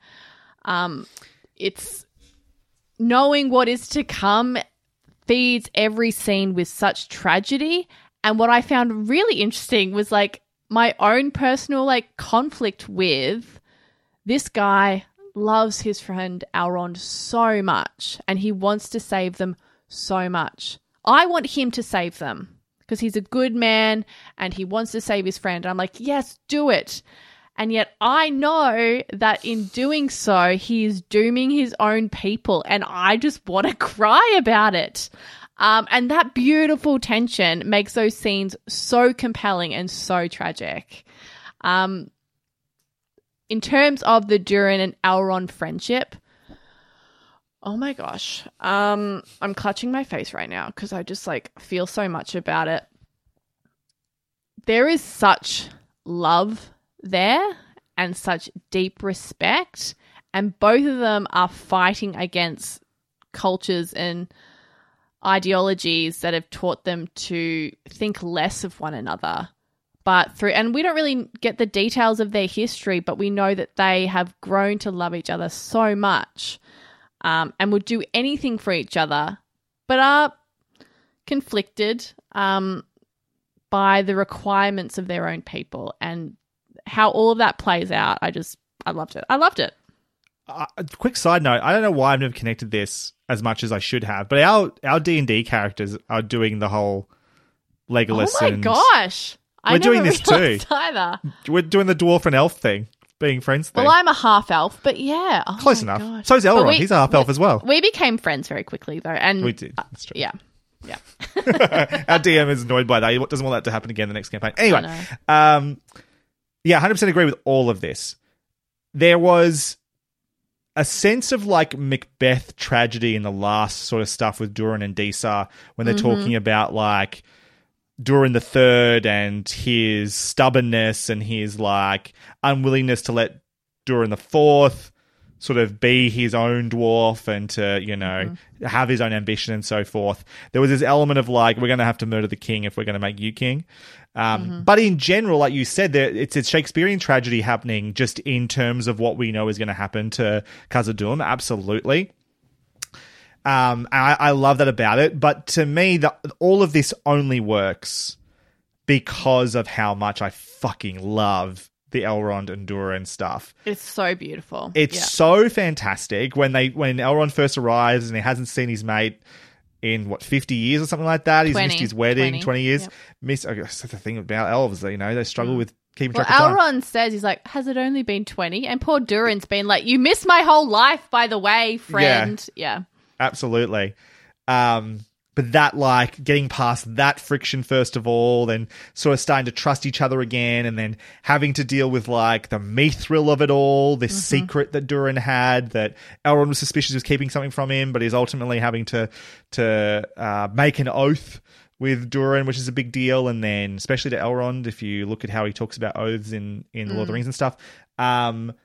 It's knowing what is to come feeds every scene with such tragedy. And what I found really interesting was like my own personal like conflict with this guy loves his friend Elrond so much and he wants to save them so much. I want him to save them because he's a good man and he wants to save his friend. And I'm like, yes, do it. And yet I know that in doing so, he is dooming his own people and I just want to cry about it. And that beautiful tension makes those scenes so compelling and so tragic. In terms of the Durin and Elrond friendship, oh my gosh, I'm clutching my face right now because I just like feel so much about it. There is such love there and such deep respect, and both of them are fighting against cultures and ideologies that have taught them to think less of one another. And we don't really get the details of their history, but we know that they have grown to love each other so much, and would do anything for each other, but are conflicted by the requirements of their own people, and how all of that plays out. I loved it. quick side note, I don't know why I've never connected this as much as I should have, but our D&D characters are doing the whole Legolas. Oh my gosh. We're doing this too. Either. We're doing the dwarf and elf thing, being friends thing. Well, I'm a half elf, but yeah. Oh close enough. Gosh. So's Elrond. He's a half elf as well. We became friends very quickly, though. And we did. That's true. Yeah. Our DM is annoyed by that. He doesn't want that to happen again in the next campaign. Anyway, 100% agree with all of this. There was a sense of like Macbeth tragedy in the last sort of stuff with Durin and Disa when they're talking about like Durin the Third and his stubbornness and his like unwillingness to let Durin the Fourth sort of be his own dwarf and to, you know, have his own ambition and so forth. There was this element of like, we're going to have to murder the king if we're going to make you king. But in general, like you said, it's a Shakespearean tragedy happening just in terms of what we know is going to happen to Khazad-dûm. Absolutely. I love that about it. But to me, all of this only works because of how much I fucking love the Elrond and Durin stuff. It's so beautiful. It's so fantastic when Elrond first arrives and he hasn't seen his mate in 50 years or something like that. He's missed his wedding, 20 years. Yep. I guess that's the thing about elves, you know, they struggle with keeping track of time. Elrond says, he's like, has it only been 20? And poor Durin's been like, you missed my whole life, by the way, friend. Yeah. Absolutely. But that, like, getting past that friction first of all, then sort of starting to trust each other again, and then having to deal with, like, the mithril of it all, this secret that Durin had, that Elrond was suspicious was keeping something from him, but he's ultimately having to make an oath with Durin, which is a big deal, and then, especially to Elrond, if you look at how he talks about oaths in Lord of the Rings and stuff. And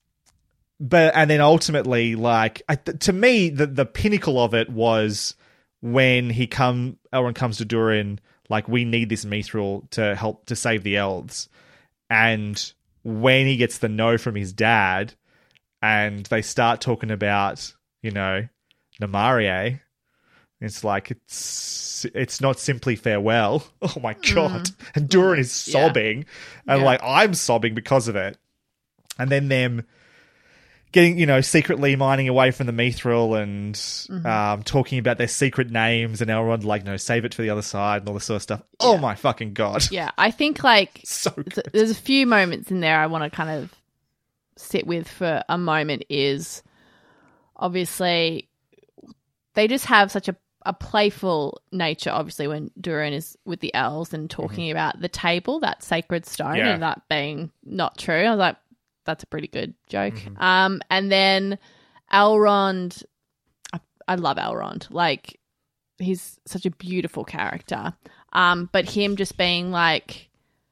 then ultimately, like, to me, the pinnacle of it was when Elrond comes to Durin, like, we need this mithril to help to save the elves. And when he gets the no from his dad and they start talking about, you know, Namarie, it's like, it's not simply farewell. Oh my God. And Durin is sobbing and like, I'm sobbing because of it. And then them getting, you know, secretly mining away from the mithril and talking about their secret names, and Elrond like, no, save it for the other side and all this sort of stuff. Yeah. Oh my fucking God. Yeah, I think like so good. There's a few moments in there I want to kind of sit with for a moment. Is obviously they just have such a playful nature, obviously, when Durin is with the elves and talking about the table, that sacred stone, and that being not true. I was like, that's a pretty good joke. And then Elrond, I love Elrond. Like, he's such a beautiful character. But him just being like,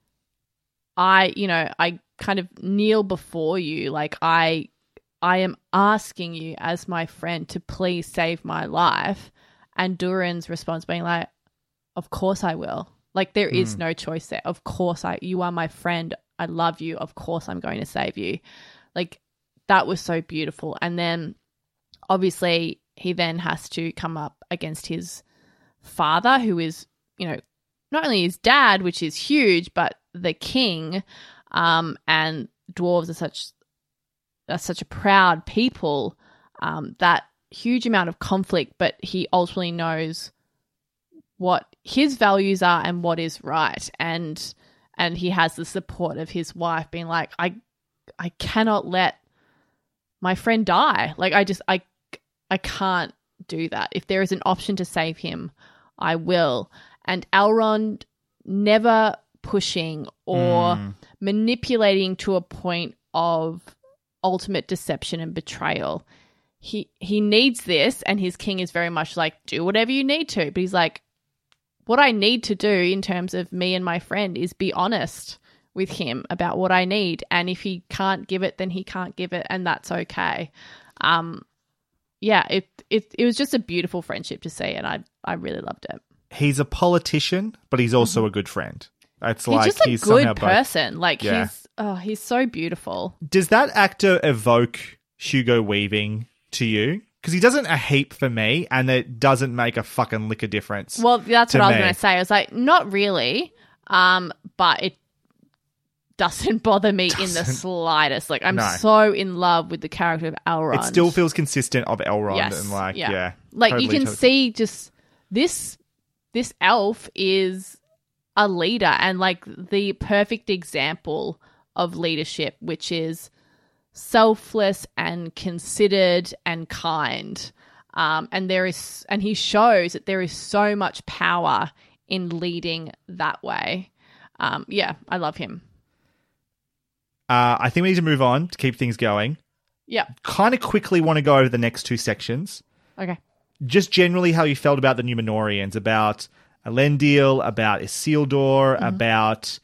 I kind of kneel before you. Like, I am asking you as my friend to please save my life. And Durin's response being like, of course I will. Like, there is no choice there. Of course you are my friend. I love you. Of course I'm going to save you. Like, that was so beautiful. And then obviously he then has to come up against his father, who is, you know, not only his dad, which is huge, but the king. And dwarves are such a proud people, that huge amount of conflict, but he ultimately knows what his values are and what is right. And he has the support of his wife being like, I cannot let my friend die. Like, I can't do that. If there is an option to save him, I will. And Elrond never pushing or manipulating to a point of ultimate deception and betrayal. He needs this, and his king is very much like, do whatever you need to. But he's like, what I need to do in terms of me and my friend is be honest with him about what I need. And if he can't give it, then he can't give it, and that's okay. It was just a beautiful friendship to see, and I really loved it. He's a politician, but he's also a good friend. It's he's like just a he's good person. Both. Like, he's so beautiful. Does that actor evoke Hugo Weaving to you? Because he doesn't a heap for me, and it doesn't make a fucking lick of difference. Well, that's what I was going to say. I was like, not really, but doesn't bother me in the slightest. Like, I'm so in love with the character of Elrond. It still feels consistent of Elrond. Yes. And like, Like, totally, you can see just this elf is a leader and, like, the perfect example of leadership, which is selfless and considered and kind. And he shows that there is so much power in leading that way. I love him. I think we need to move on to keep things going. Yeah. Kind of quickly want to go over the next two sections. Okay. Just generally how you felt about the Númenóreans, about Elendil, about Isildur, about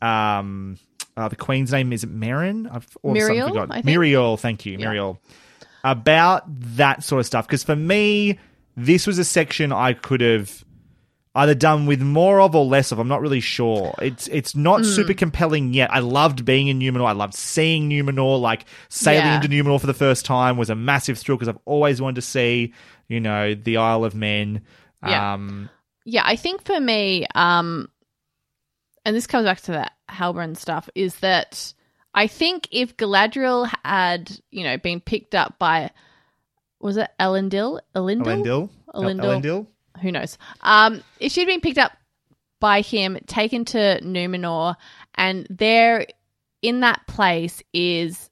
the Queen's name, is it Meryn? Muriel, I think. Muriel, thank you, Muriel. About that sort of stuff. Because for me, this was a section I could have either done with more of or less of. I'm not really sure. It's not super compelling yet. I loved being in Númenor. I loved seeing Númenor. Like, sailing into Númenor for the first time was a massive thrill because I've always wanted to see, the Isle of Men. I think for me, and this comes back to that Halbrand stuff, is that I think if Galadriel had, been picked up by, was it Elendil? Elendil? Who knows? If she'd been picked up by him, taken to Númenor, and there in that place is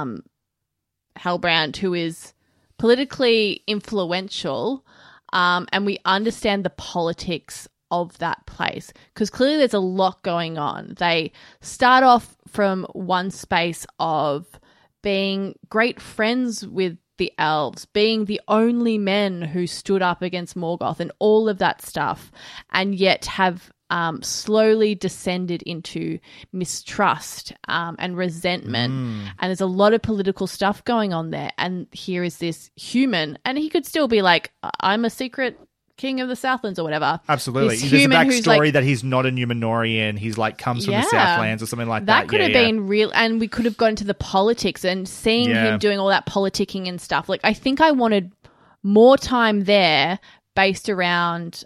Halbrand, who is politically influential, and we understand the politics of that place, because clearly there's a lot going on. They start off from one space of being great friends with the elves, being the only men who stood up against Morgoth and all of that stuff, and yet have slowly descended into mistrust and resentment. And there's a lot of political stuff going on there. And here is this human, and he could still be like, I'm a secret king of the Southlands or whatever. Absolutely. There's a backstory that he's not a Númenorian. He's like comes from the Southlands or something like that. That could have been real, and we could have gone into the politics and seeing him doing all that politicking and stuff. Like, I think I wanted more time there based around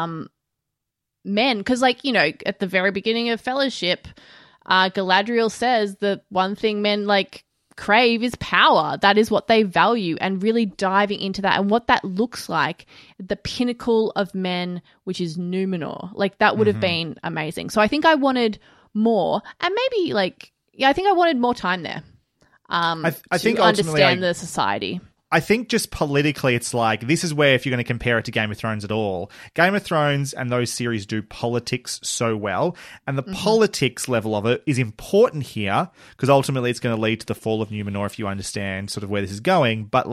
men, because, like, at the very beginning of Fellowship, Galadriel says the one thing men crave is power. That is what they value, and really diving into that and what that looks like, the pinnacle of men, which is Númenor. Like, that would have been amazing. So I think I wanted more, and maybe I think I wanted more time there. I think to understand the society. I think just politically, it's like, this is where, if you're going to compare it to Game of Thrones at all, Game of Thrones and those series do politics so well, and the politics level of it is important here, because ultimately it's going to lead to the fall of Númenor if you understand sort of where this is going, but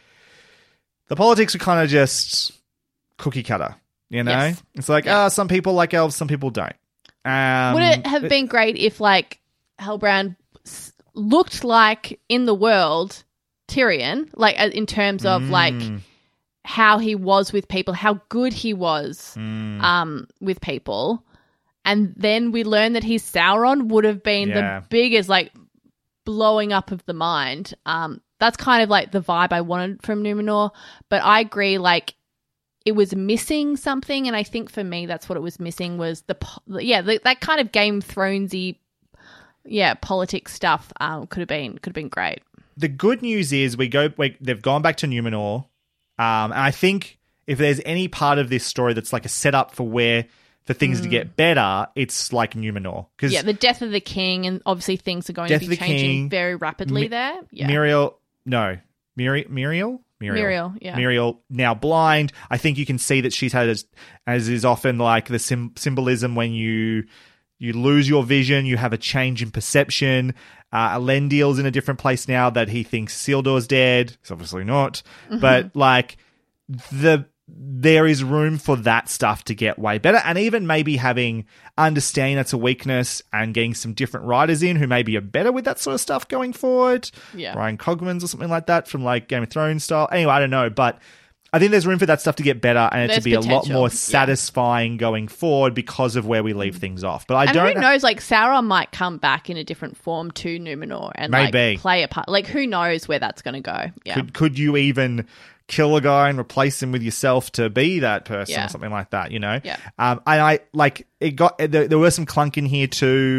the politics are kind of just cookie cutter, Yes. It's like, some people like elves, some people don't. Would it have been great if, Halbrand looked like, in the world, Tyrion, in terms of how he was with people, how good he was with people, and then we learn that he's Sauron, would have been the biggest blowing up of the mind. That's kind of the vibe I wanted from Númenor, but I agree, it was missing something, and I think for me that's what it was missing, was that kind of Game of Thronesy politics stuff. Could have been great. The good news is they've gone back to Númenor, and I think if there's any part of this story that's a setup for things to get better, it's Númenor. The death of the king, and obviously things are going to be changing very rapidly there. Yeah. Muriel, now blind. I think you can see that she's had, as is often the symbolism when you lose your vision, you have a change in perception. Elendil's in a different place now that he thinks Isildur's dead. He's obviously not. But, there is room for that stuff to get way better. And even maybe understanding that's a weakness and getting some different writers in who maybe are better with that sort of stuff going forward. Yeah. Ryan Cogman's or something like that from, Game of Thrones style. Anyway, I don't know. But I think there's room for that stuff to get better and it to be a lot more satisfying going forward because of where we leave things off. But who knows, Sauron might come back in a different form to Númenor and play a part. Who knows where that's going to go. Yeah. Could you even kill a guy and replace him with yourself to be that person or something like that, Yeah. And there were some clunk in here too.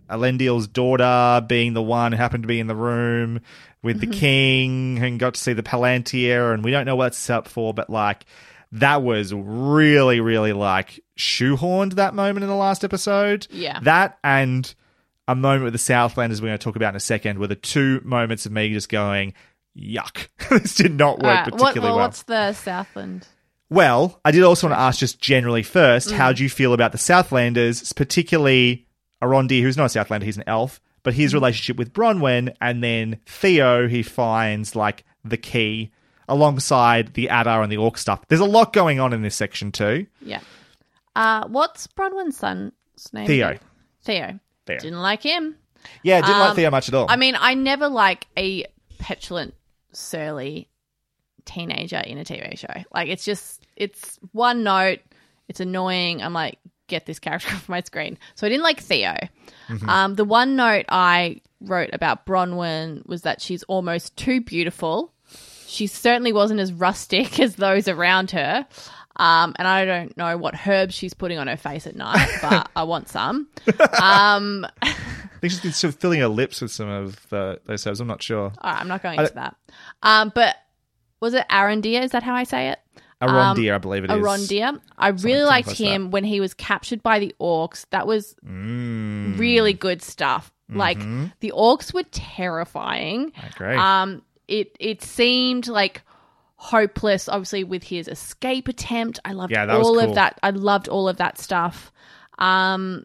Elendil's daughter being the one who happened to be in the room with the king and got to see the Palantir, and we don't know what it's up for, but like that was really, really like shoehorned, that moment in the last episode. Yeah. That and a moment with the Southlanders we're going to talk about in a second were the two moments of me just going, yuck. This did not work particularly well. What's the Southland? Well, I did also want to ask just generally first, how do you feel about the Southlanders, particularly Arondi, who's not a Southlander, he's an elf, but his relationship with Bronwyn, and then Theo, he finds like the key alongside the Adar and the Orc stuff. There's a lot going on in this section too. Yeah. What's Bronwyn's son's name? Theo. Theo. Didn't like him. Yeah, didn't like Theo much at all. I mean, I never like a petulant, surly teenager in a TV show. Like, it's one note, it's annoying. I'm like, get this character off my screen. So I didn't like Theo. The one note I wrote about Bronwyn was that she's almost too beautiful. She certainly wasn't as rustic as those around her. And I don't know what herbs she's putting on her face at night, but I want some. I think she's been sort of filling her lips with some of those herbs. I'm not sure. All right, I'm not going into that. But was it Arondir? Is that how I say it? Arondir, I believe it is. Arondir. I really liked him when he was captured by the orcs. That was really good stuff. Like, the orcs were terrifying. I agree. It seemed like hopeless, obviously, with his escape attempt. I loved that all was of cool. that. I loved all of that stuff. I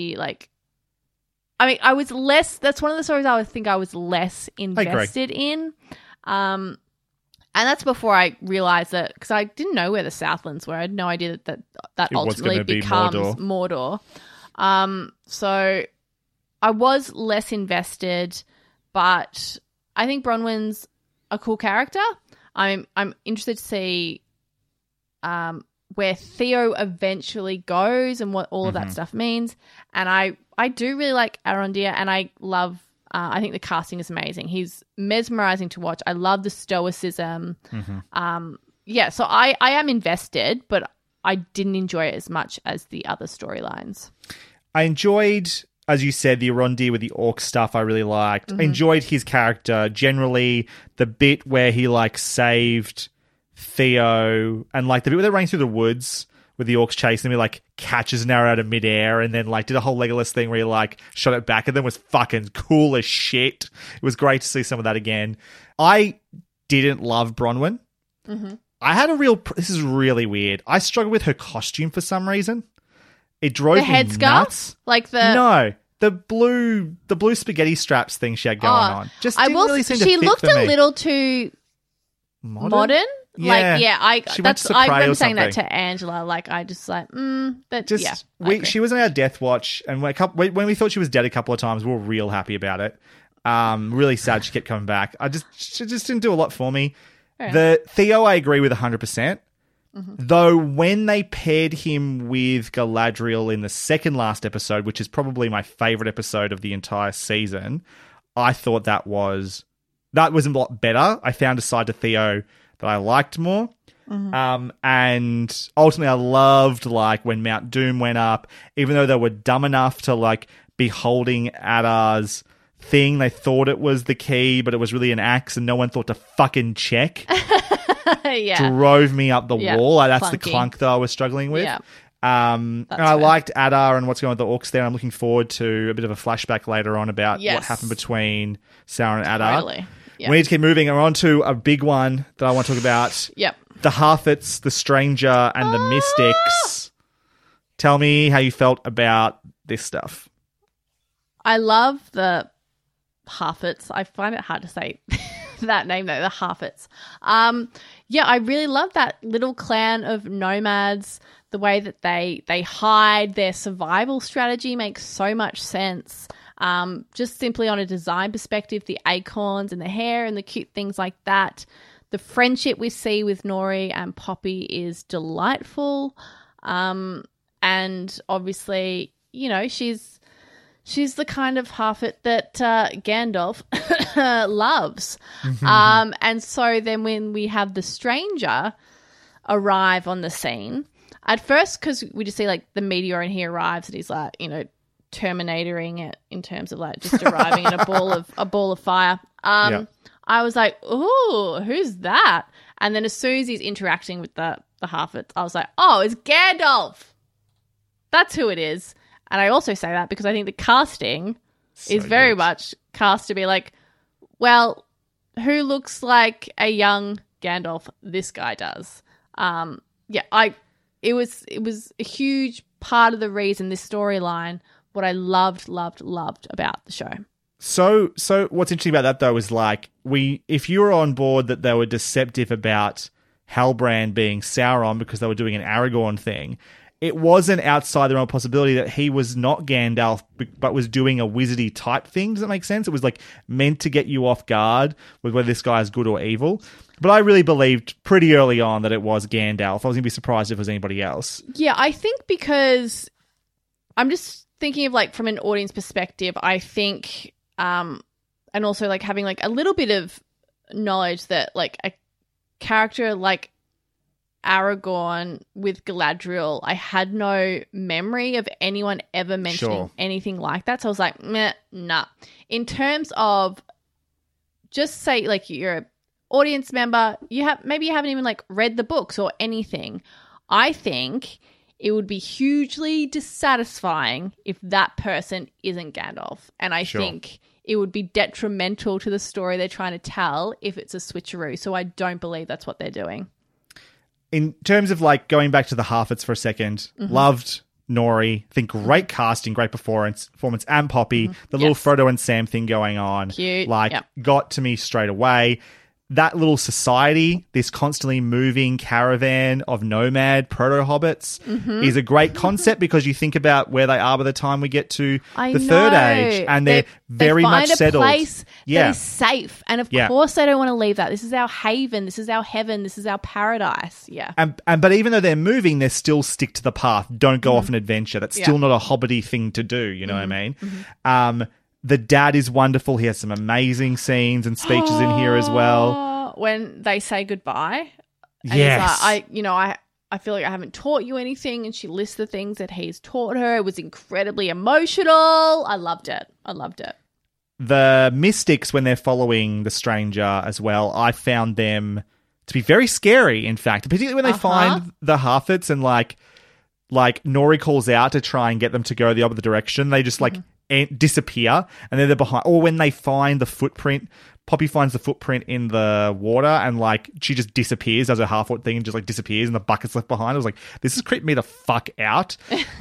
mean, I was less. That's one of the stories I would think I was less invested in. And that's before I realised that, because I didn't know where the Southlands were. I had no idea that ultimately becomes Mordor. So I was less invested, but I think Bronwyn's a cool character. I'm interested to see where Theo eventually goes and what all of that stuff means. And I do really like Arondir, and I love. I think the casting is amazing. He's mesmerizing to watch. I love the stoicism. So I am invested, but I didn't enjoy it as much as the other storylines. I enjoyed, as you said, the Arondir with the orc stuff I really liked. I enjoyed his character. Generally, the bit where he like saved Theo, and like the bit where they're running through the woods with the orcs chasing him, he like catches an arrow out of midair and then like did a whole Legolas thing where he like shot it back at them, was fucking cool as shit. It was great to see some of that again. I didn't love Bronwyn. I had this is really weird. I struggled with her costume for some reason. It drove me headscarf? nuts. Like the No. The blue spaghetti straps thing she had going on. Just didn't really seem to fit she looked for me. a little too modern. Yeah. I remember saying that to Angela. Like, I just like, she was on our death watch, and when we thought she was dead a couple of times, we were real happy about it. Really sad she kept coming back. She just didn't do a lot for me. The Theo, I agree with 100%. Though when they paired him with Galadriel in the second last episode, which is probably my favorite episode of the entire season, I thought that was a lot better. I found a side to Theo that I liked more. And ultimately I loved like when Mount Doom went up, even though they were dumb enough to like be holding Adar's thing, they thought it was the key, but it was really an axe and no one thought to fucking check. Drove me up the wall. That's the clunk that I was struggling with. And I liked Adar and what's going on with the orcs there. I'm looking forward to a bit of a flashback later on about what happened between Sauron and Adar. Totally. We need to keep moving. We're on to a big one that I want to talk about. The Harfoots, the Stranger, and the Mystics. Tell me how you felt about this stuff. I love the Harfoots. I find it hard to say that name though, the Harfoots. I really love that little clan of nomads. The way that they hide, their survival strategy makes so much sense. Just simply on a design perspective, the acorns and the hair and the cute things like that. The friendship we see with Nori and Poppy is delightful. And obviously, you know, she's the kind of Harfoot that Gandalf loves. And so then when we have the Stranger arrive on the scene, at first, because we just see like the meteor and he arrives and he's like, you know, Terminatoring it in terms of like just arriving in a ball of fire. Yeah. I was like, ooh, who's that? And then as soon as he's interacting with the Harfoots, I was like, oh, it's Gandalf. That's who it is. And I also say that because I think the casting is very much cast to be like, well, who looks like a young Gandalf? This guy does. It was a huge part of the reason this storyline, what I loved about the show. So what's interesting about that though is like if you were on board that they were deceptive about Halbrand being Sauron because they were doing an Aragorn thing, it wasn't outside the realm of possibility that he was not Gandalf but was doing a wizardy type thing. Does that make sense? It was like meant to get you off guard with whether this guy is good or evil. But I really believed pretty early on that it was Gandalf. I was going to be surprised if it was anybody else. Yeah, I think because I'm just thinking of like from an audience perspective, I think and also like having like a little bit of knowledge that like a character like Aragorn with Galadriel, I had no memory of anyone ever mentioning anything like that. So I was like, nah. In terms of just say like you're an audience member, maybe you haven't even like read the books or anything. I think it would be hugely dissatisfying if that person isn't Gandalf. And I think it would be detrimental to the story they're trying to tell if it's a switcheroo. So I don't believe that's what they're doing. In terms of like going back to the Harfoots for a second, loved Nori. I think great casting, great performance, and Poppy. The little Frodo and Sam thing going on. Cute. Got to me straight away. That little society, this constantly moving caravan of nomad proto-hobbits is a great concept because you think about where they are by the time we get to the Third Age and they're very much settled. They find a place that is safe. And of course they don't want to leave that. This is our haven. This is our heaven. This is our paradise. Yeah. But even though they're moving, they still stick to the path. Don't go off an adventure. That's still not a hobbity thing to do. You know what I mean? The dad is wonderful. He has some amazing scenes and speeches in here as well. When they say goodbye. And he's like, I feel like I haven't taught you anything. And she lists the things that he's taught her. It was incredibly emotional. I loved it. The mystics, when they're following the stranger as well, I found them to be very scary, in fact. Particularly when they find the Harfoots and like Nori calls out to try and get them to go the other direction. They just disappear and then they're behind. Or when they find the footprint, Poppy finds the footprint in the water and like she just disappears as a half-foot thing and just like disappears and the bucket's left behind. I was like, this is creeping me the fuck out.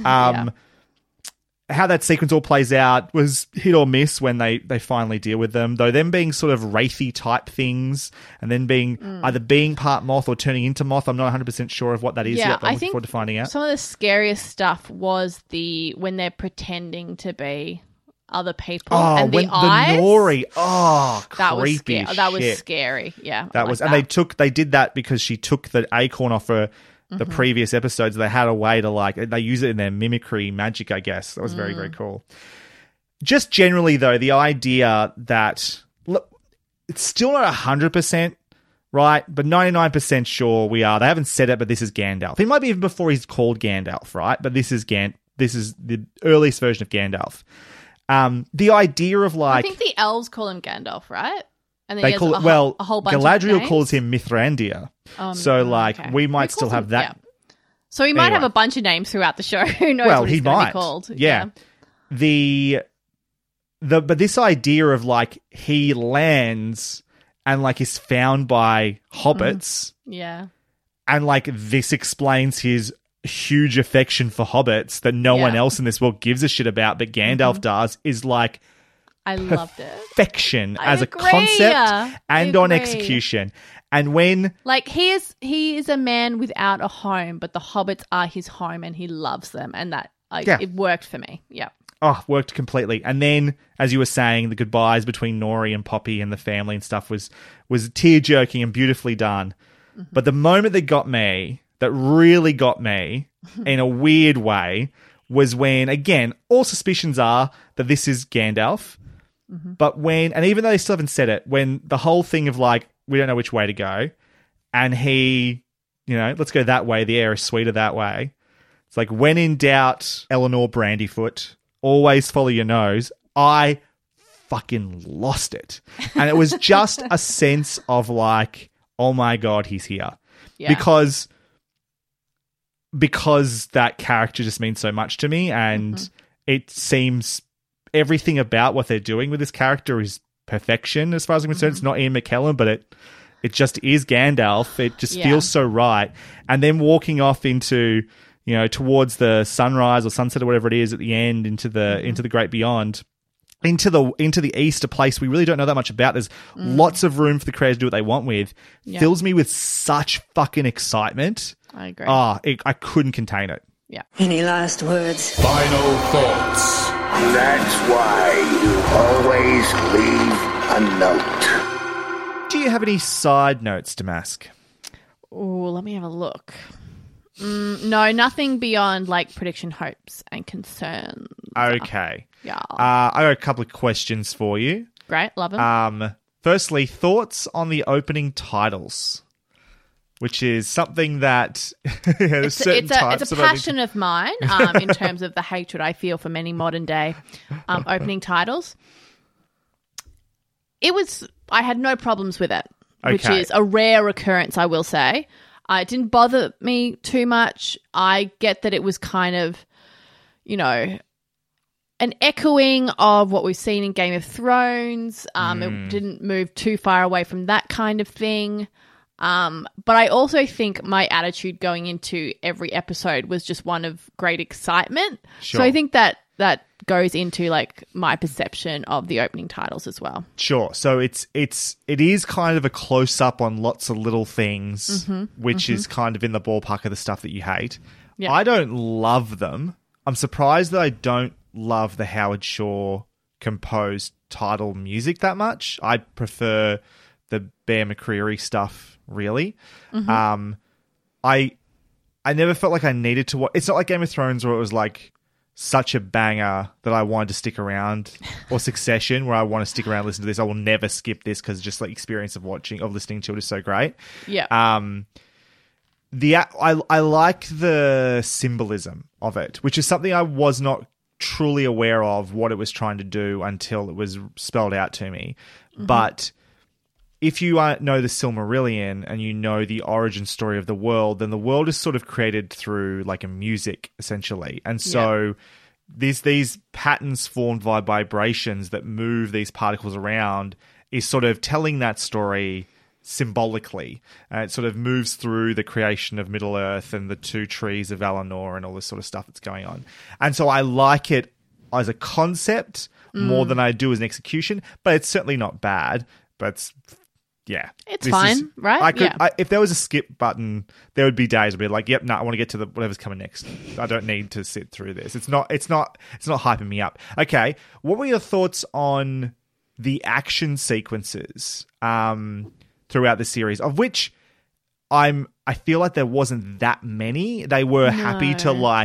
How that sequence all plays out was hit or miss when they finally deal with them, though them being sort of wraithy type things and then being either being part moth or turning into moth. I'm not 100% sure of what that is yet, but I'm looking forward to finding out. Some of the scariest stuff was when they're pretending to be other people and the eyes. The Nori. That was creepy scary. That was scary. Yeah. That was, and they did that because she took the acorn off her the previous episodes. They had a way to they use it in their mimicry magic, I guess. That was very, very cool. Just generally though, the idea that it's still not 100% right, but 99% sure we are. They haven't said it, but this is Gandalf. It might be even before he's called Gandalf, right? But this is the earliest version of Gandalf. The idea of I think the elves call him Gandalf, right? And then they call it a whole bunch Galadriel of names. calls him Mithrandir. We might still have that. Yeah. So he might have a bunch of names throughout the show. Who knows what he's going to be called? Yeah. But this idea of he lands and is found by hobbits. Yeah. And this explains his huge affection for hobbits that no one else in this world gives a shit about, but Gandalf does, is I loved it. Perfection as a concept and on execution. And when he is a man without a home, but the hobbits are his home and he loves them, and that it worked for me. Yeah. Oh, worked completely. And then, as you were saying, the goodbyes between Nori and Poppy and the family and stuff was tear-jerking and beautifully done. But the moment that really got me in a weird way was when, again, all suspicions are that this is Gandalf. But and even though they still haven't said it, when the whole thing of we don't know which way to go, and he, let's go that way, the air is sweeter that way. It's when in doubt, Eleanor Brandyfoot, always follow your nose, I fucking lost it. And it was just a sense of like, oh my God, he's here. Yeah. Because that character just means so much to me, and it seems everything about what they're doing with this character is perfection as far as I'm concerned. It's not Ian McKellen, but it just is Gandalf. It just feels so right. And then walking off into, you know, towards the sunrise or sunset or whatever it is at the end, into the great beyond, into the east, a place we really don't know that much about. There's lots of room for the creators to do what they want with. Fills me with such fucking excitement. I agree. I couldn't contain it. Yeah. Any last words? Final thoughts. That's why you always leave a note. Do you have any side notes, Damask? Oh, let me have a look. No, nothing beyond like prediction, hopes, and concerns. Okay. Yeah. I got a couple of questions for you. Great, love them. Firstly, thoughts on the opening titles, which is something that it's a passion of mine in terms of the hatred I feel for many modern day opening titles. I had no problems with it, which is a rare occurrence, I will say. It didn't bother me too much. I get that it was kind of, you know, an echoing of what we've seen in Game of Thrones. It didn't move too far away from that kind of thing. But I also think my attitude going into every episode was just one of great excitement. Sure. So I think that goes into like my perception of the opening titles as well. Sure. So it is kind of a close up on lots of little things, which is kind of in the ballpark of the stuff that you hate. Yeah. I don't love them. I'm surprised that I don't love the Howard Shore composed title music that much. I prefer the Bear McCreary stuff, really. I never felt like I needed to watch. It's not like Game of Thrones where it was like such a banger that I wanted to stick around, or Succession where I want to stick around and listen to this. I will never skip this because just like experience of listening to it is so great. Yeah. I like the symbolism of it, which is something I was not truly aware of what it was trying to do until it was spelled out to me. But if you know the Silmarillion and you know the origin story of the world, then the world is sort of created through like a music, essentially. And so these patterns formed by vibrations that move these particles around is sort of telling that story symbolically. It sort of moves through the creation of Middle-earth and the two trees of Valinor and all this sort of stuff that's going on. And so I like it as a concept more than I do as an execution, but it's certainly not bad. But it's fine, right? If there was a skip button, there would be days where I'd be like, "Yep, no, I want to get to whatever's coming next. I don't need to sit through this. It's not hyping me up." Okay, what were your thoughts on the action sequences throughout the series, of which I feel like there wasn't that many. They were happy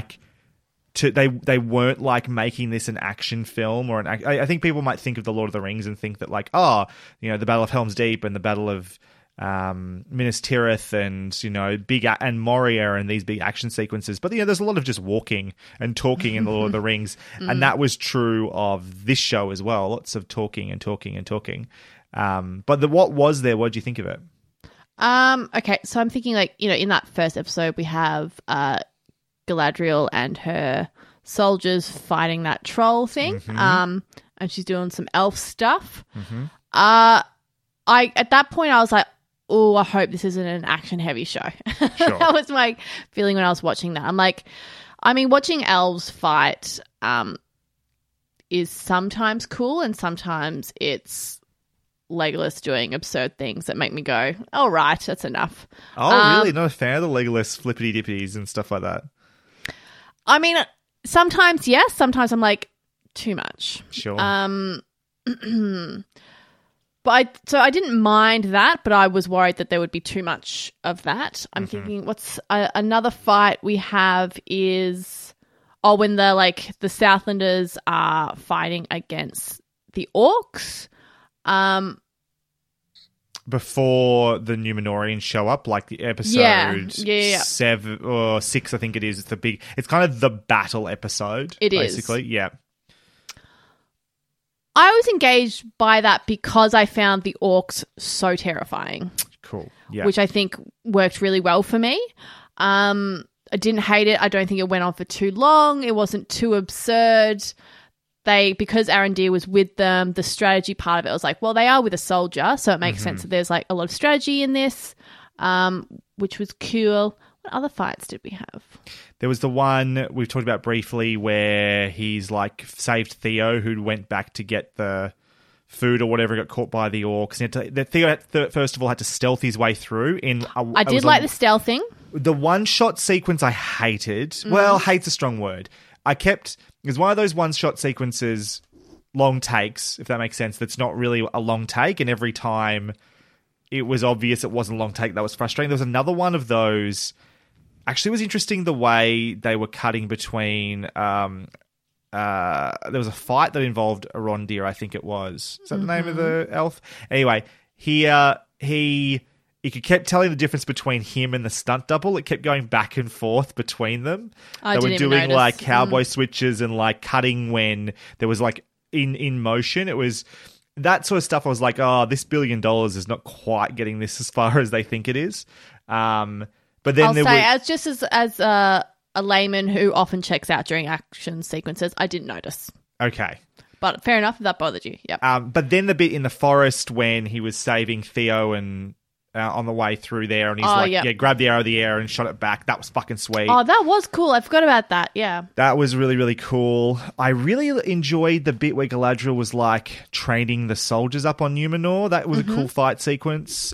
to they weren't like making this an action film or I think people might think of the Lord of the Rings and think that like, the Battle of Helm's Deep and the Battle of Minas Tirith and and Moria and these big action sequences, but there's a lot of just walking and talking in the Lord of the Rings, and that was true of this show as well. Lots of talking and talking and talking. But what was there? What did you think of it? Okay, so I'm thinking like in that first episode we have Galadriel and her soldiers fighting that troll thing, and she's doing some elf stuff. At that point I was like, oh, I hope this isn't an action-heavy show. Sure. That was my feeling when I was watching that. I'm like, I mean, watching elves fight is sometimes cool, and sometimes it's Legolas doing absurd things that make me go, all right, that's enough. Oh, really? Not a fan of the Legolas flippity-dippities and stuff like that? I mean, sometimes yes, sometimes I'm like, too much. Sure. But I didn't mind that, but I was worried that there would be too much of that. I'm thinking, what's another fight we have is when the Southlanders are fighting against the orcs. Before the Númenóreans show up, like the episode 7 or 6, I think it is. It's kind of the battle episode. It basically. is. Yeah. I was engaged by that because I found the orcs so terrifying. Cool. Yeah. Which I think worked really well for me. I didn't hate it. I don't think it went on for too long. It wasn't too absurd. Because Arondir was with them, the strategy part of it was like, well, they are with a soldier, so it makes sense that there's like a lot of strategy in this, which was cool. What other fights did we have? There was the one we've talked about briefly where he's like saved Theo, who went back to get the food or whatever, got caught by the orcs. Theo, first of all, had to stealth his way through. I did like the stealthing. The one-shot sequence I hated. Well, hate's a strong word. It was one of those one-shot sequences, long takes, if that makes sense, that's not really a long take, and every time it was obvious it wasn't a long take, that was frustrating. There was another one of those. Actually, it was interesting the way they were cutting between... there was a fight that involved Arondir, I think it was. Is that the name of the elf? Anyway, he kept telling the difference between him and the stunt double. It kept going back and forth between them. They were doing like cowboy switches and like cutting when there was like in motion. It was that sort of stuff. I was like, oh, this $1 billion is not quite getting this as far as they think it is. But then as a layman who often checks out during action sequences, I didn't notice. Okay. But fair enough if that bothered you. Yep. But then the bit in the forest when he was saving Theo and on the way through there, and he's grabbed the arrow of the air and shot it back. That was fucking sweet. Oh, that was cool. I forgot about that. Yeah. That was really, really cool. I really enjoyed the bit where Galadriel was like training the soldiers up on Numenor. That was a cool fight sequence.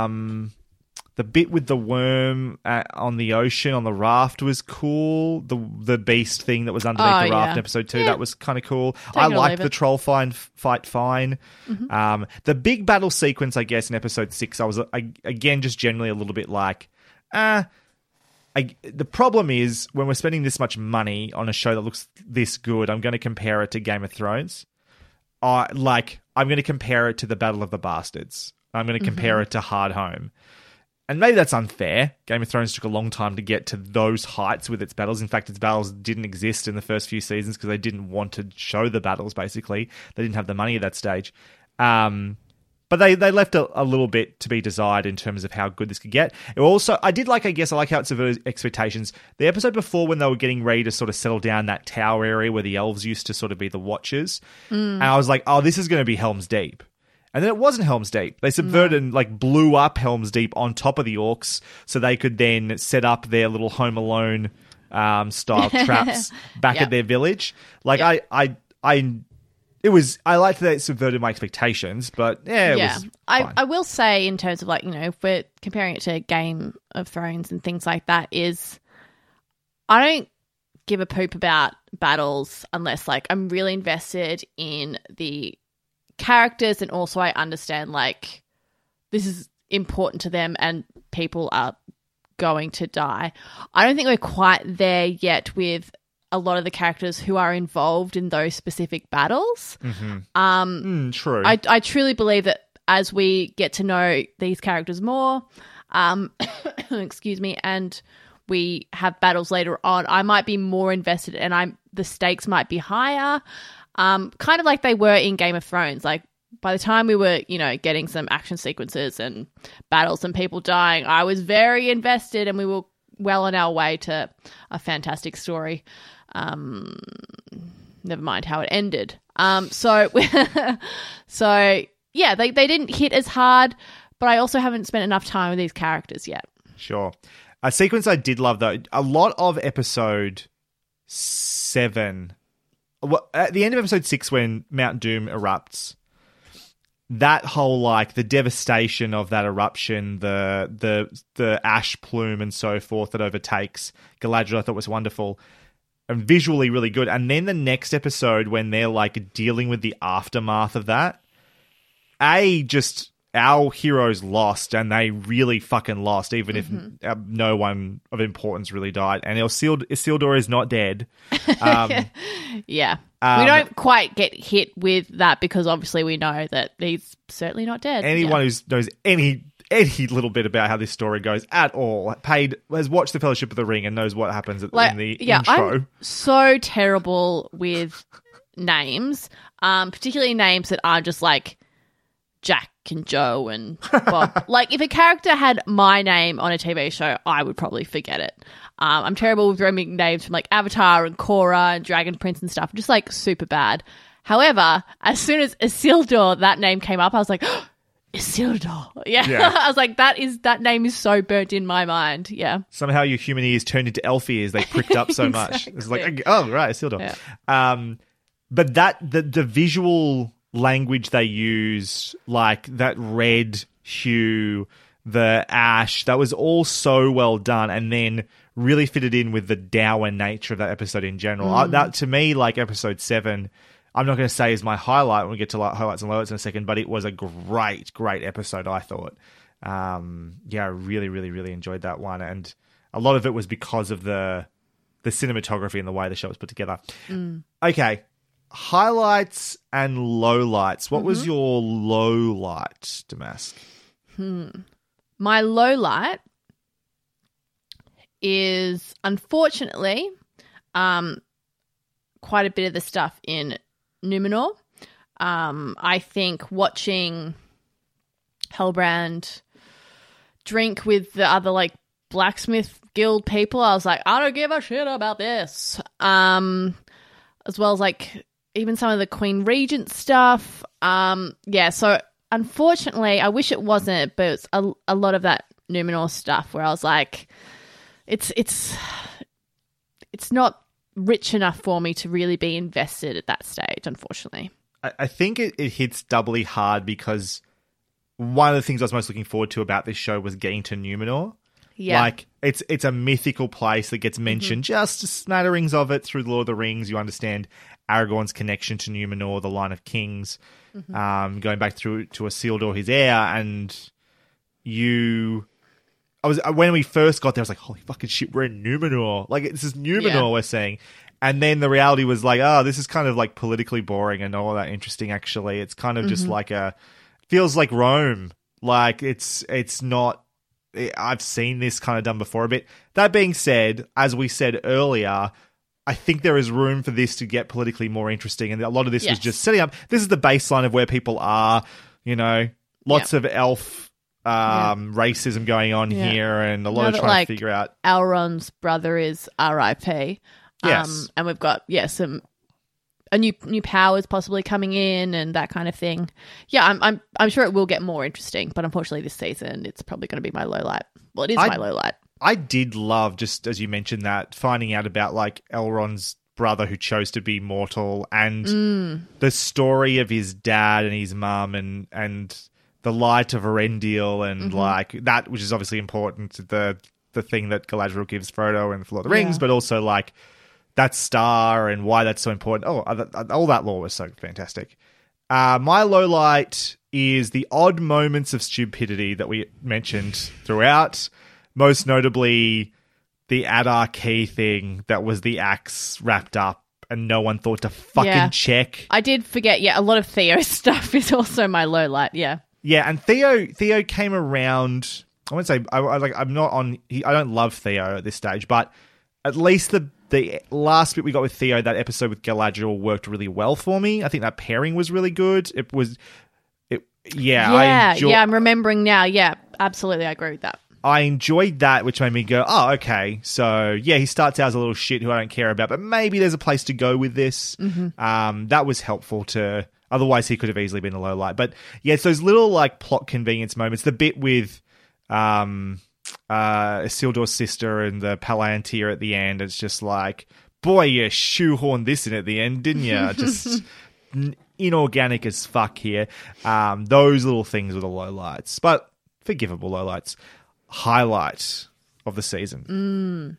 The bit with the worm on the ocean on the raft was cool. The beast thing that was underneath the raft in episode 2, that was kind of cool. I liked the troll fight fine. The big battle sequence, I guess, in episode 6, I was, again, just generally a little bit like, the problem is when we're spending this much money on a show that looks this good, I'm going to compare it to Game of Thrones. I'm going to compare it to the Battle of the Bastards. I'm going to compare it to Hard Home. And maybe that's unfair. Game of Thrones took a long time to get to those heights with its battles. In fact, its battles didn't exist in the first few seasons because they didn't want to show the battles, basically. They didn't have the money at that stage. But they left a little bit to be desired in terms of how good this could get. It also, I like how it subverted expectations. The episode before, when they were getting ready to sort of settle down that tower area where the elves used to sort of be the watchers, and I was like, oh, this is going to be Helm's Deep. And then it wasn't Helm's Deep. They subverted and like blew up Helm's Deep on top of the orcs so they could then set up their little Home Alone style traps back at their village. Like I liked that it subverted my expectations, but it was fine. I will say in terms of like, if we're comparing it to Game of Thrones and things like that, is I don't give a poop about battles unless like I'm really invested in the characters, and also I understand like this is important to them and people are going to die. I don't think we're quite there yet with a lot of the characters who are involved in those specific battles. True. I truly believe that as we get to know these characters more, excuse me, and we have battles later on, I might be more invested and the stakes might be higher. Kind of like they were in Game of Thrones. Like by the time we were, getting some action sequences and battles and people dying, I was very invested and we were well on our way to a fantastic story. Never mind how it ended. So yeah, they didn't hit as hard, but I also haven't spent enough time with these characters yet. Sure. A sequence I did love, though, a lot of episode 7... Well, at the end of episode 6, when Mount Doom erupts, that whole like the devastation of that eruption, the ash plume and so forth that overtakes Galadriel, I thought was wonderful and visually really good. And then the next episode, when they're like dealing with the aftermath of that, our heroes lost, and they really fucking lost, even if no one of importance really died. And Isildur is not dead. Yeah. We don't quite get hit with that because obviously we know that he's certainly not dead. Anyone who knows any little bit about how this story goes at all, has watched The Fellowship of the Ring and knows what happens in the intro. I'm so terrible with names, particularly names that aren't just like Jack and Joe and Bob. Like, if a character had my name on a TV show, I would probably forget it. I'm terrible with remembering names from like Avatar and Korra and Dragon Prince and stuff. Just like super bad. However, as soon as Isildur, that name came up, I was like, oh, Isildur. Yeah. I was like, that name is so burnt in my mind. Yeah. Somehow your human ears turned into elf ears. They pricked up so much. It's like, oh, right, Isildur. Yeah. But the visual language they use, like that red hue, the ash, that was all so well done, and then really fitted in with the dour nature of that episode in general. That, to me, like episode 7, I'm not going to say is my highlight when we get to like highlights and lowlights in a second, but it was a great episode, I thought. I really, really, really enjoyed that one, and a lot of it was because of the cinematography and the way the show was put together. Okay, highlights and lowlights. What was your low light, Damask? My low light is, unfortunately, quite a bit of the stuff in Numenor. I think watching Hellbrand drink with the other like blacksmith guild people, I was like, I don't give a shit about this. As well as like even some of the Queen Regent stuff. So unfortunately, I wish it wasn't, but it's a lot of that Numenor stuff where I was like, it's not rich enough for me to really be invested at that stage, unfortunately. I think it hits doubly hard because one of the things I was most looking forward to about this show was getting to Numenor. Yeah. Like, it's a mythical place that gets mentioned, just smatterings of it through Lord of the Rings. You understand Aragorn's connection to Numenor, the line of kings, going back through to Isildur, his heir, and when we first got there, I was like, holy fucking shit, we're in Numenor. Like, this is Numenor we're seeing. And then the reality was like, oh, this is kind of like politically boring and not all that interesting, actually. It's kind of just like feels like Rome. Like, it's not, I've seen this kind of done before a bit. That being said, as we said earlier, I think there is room for this to get politically more interesting. And a lot of this was just setting up, this is the baseline of where people are, lots of elf racism going on here, and a lot of trying to figure out. Elrond's brother is R.I.P. Yes. And we've got a new powers possibly coming in and that kind of thing. Yeah, I'm sure it will get more interesting, but unfortunately this season it's probably going to be my low light. Well, it is my low light. I did love, just as you mentioned that, finding out about like Elrond's brother who chose to be mortal, and the story of his dad and his mum, and the light of Erendil, and like that, which is obviously important, the thing that Galadriel gives Frodo in Lord of the Rings, but also like that star and why that's so important. All that lore was so fantastic. My low light is the odd moments of stupidity that we mentioned throughout, most notably the Adar key thing that was the axe wrapped up and no one thought to fucking check. I did forget, a lot of Theo stuff is also my low light, Yeah, and Theo came around. I won't say I'm not on. I don't love Theo at this stage, but at least the last bit we got with Theo, that episode with Galadriel, worked really well for me. I think that pairing was really good. I'm remembering now. Yeah, absolutely, I agree with that. I enjoyed that, which made me go, oh, okay. So, he starts out as a little shit who I don't care about, but maybe there's a place to go with this. That was helpful to... Otherwise, he could have easily been a low light. But, it's those little, like, plot convenience moments. The bit with Isildur's sister and the Palantir at the end, it's just like, boy, you shoehorned this in at the end, didn't you? Just inorganic as fuck here. Those little things were the low lights. But forgivable low lights. Highlight of the season.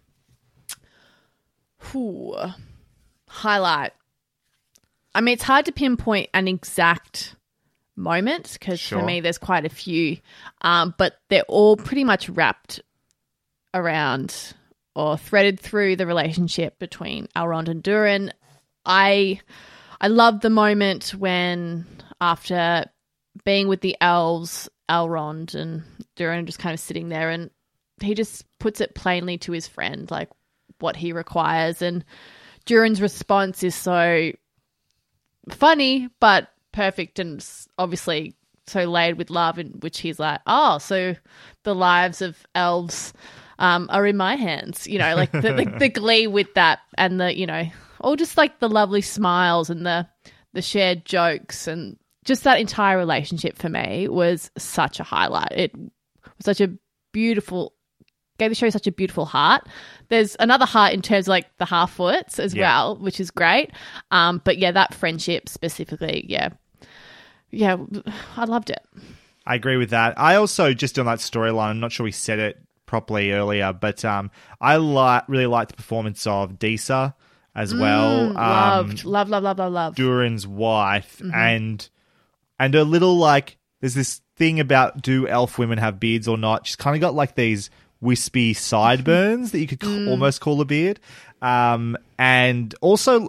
Highlight. I mean, it's hard to pinpoint an exact moment because for me there's quite a few, but they're all pretty much wrapped around or threaded through the relationship between Elrond and Durin. I love the moment when, after being with the elves, Elrond and Durin are just kind of sitting there, and he just puts it plainly to his friend, like what he requires, and Durin's response is so funny, but perfect, and obviously so laid with love, in which he's like, oh, so the lives of elves are in my hands, you know, like the glee with that, and the, you know, all just like the lovely smiles and the shared jokes, and just that entire relationship for me was such a highlight. It was such a beautiful, gave the show such a beautiful heart. There's another heart in terms of like the half-wits as well, which is great. But yeah, that friendship specifically, yeah, I loved it. I agree with that. I also, just on that storyline, I'm not sure we said it properly earlier, but I really liked the performance of Disa as well. Love. Durin's wife, and a little like, there's this thing about, do elf women have beards or not? She's kind of got like these wispy sideburns that you could almost call a beard. And also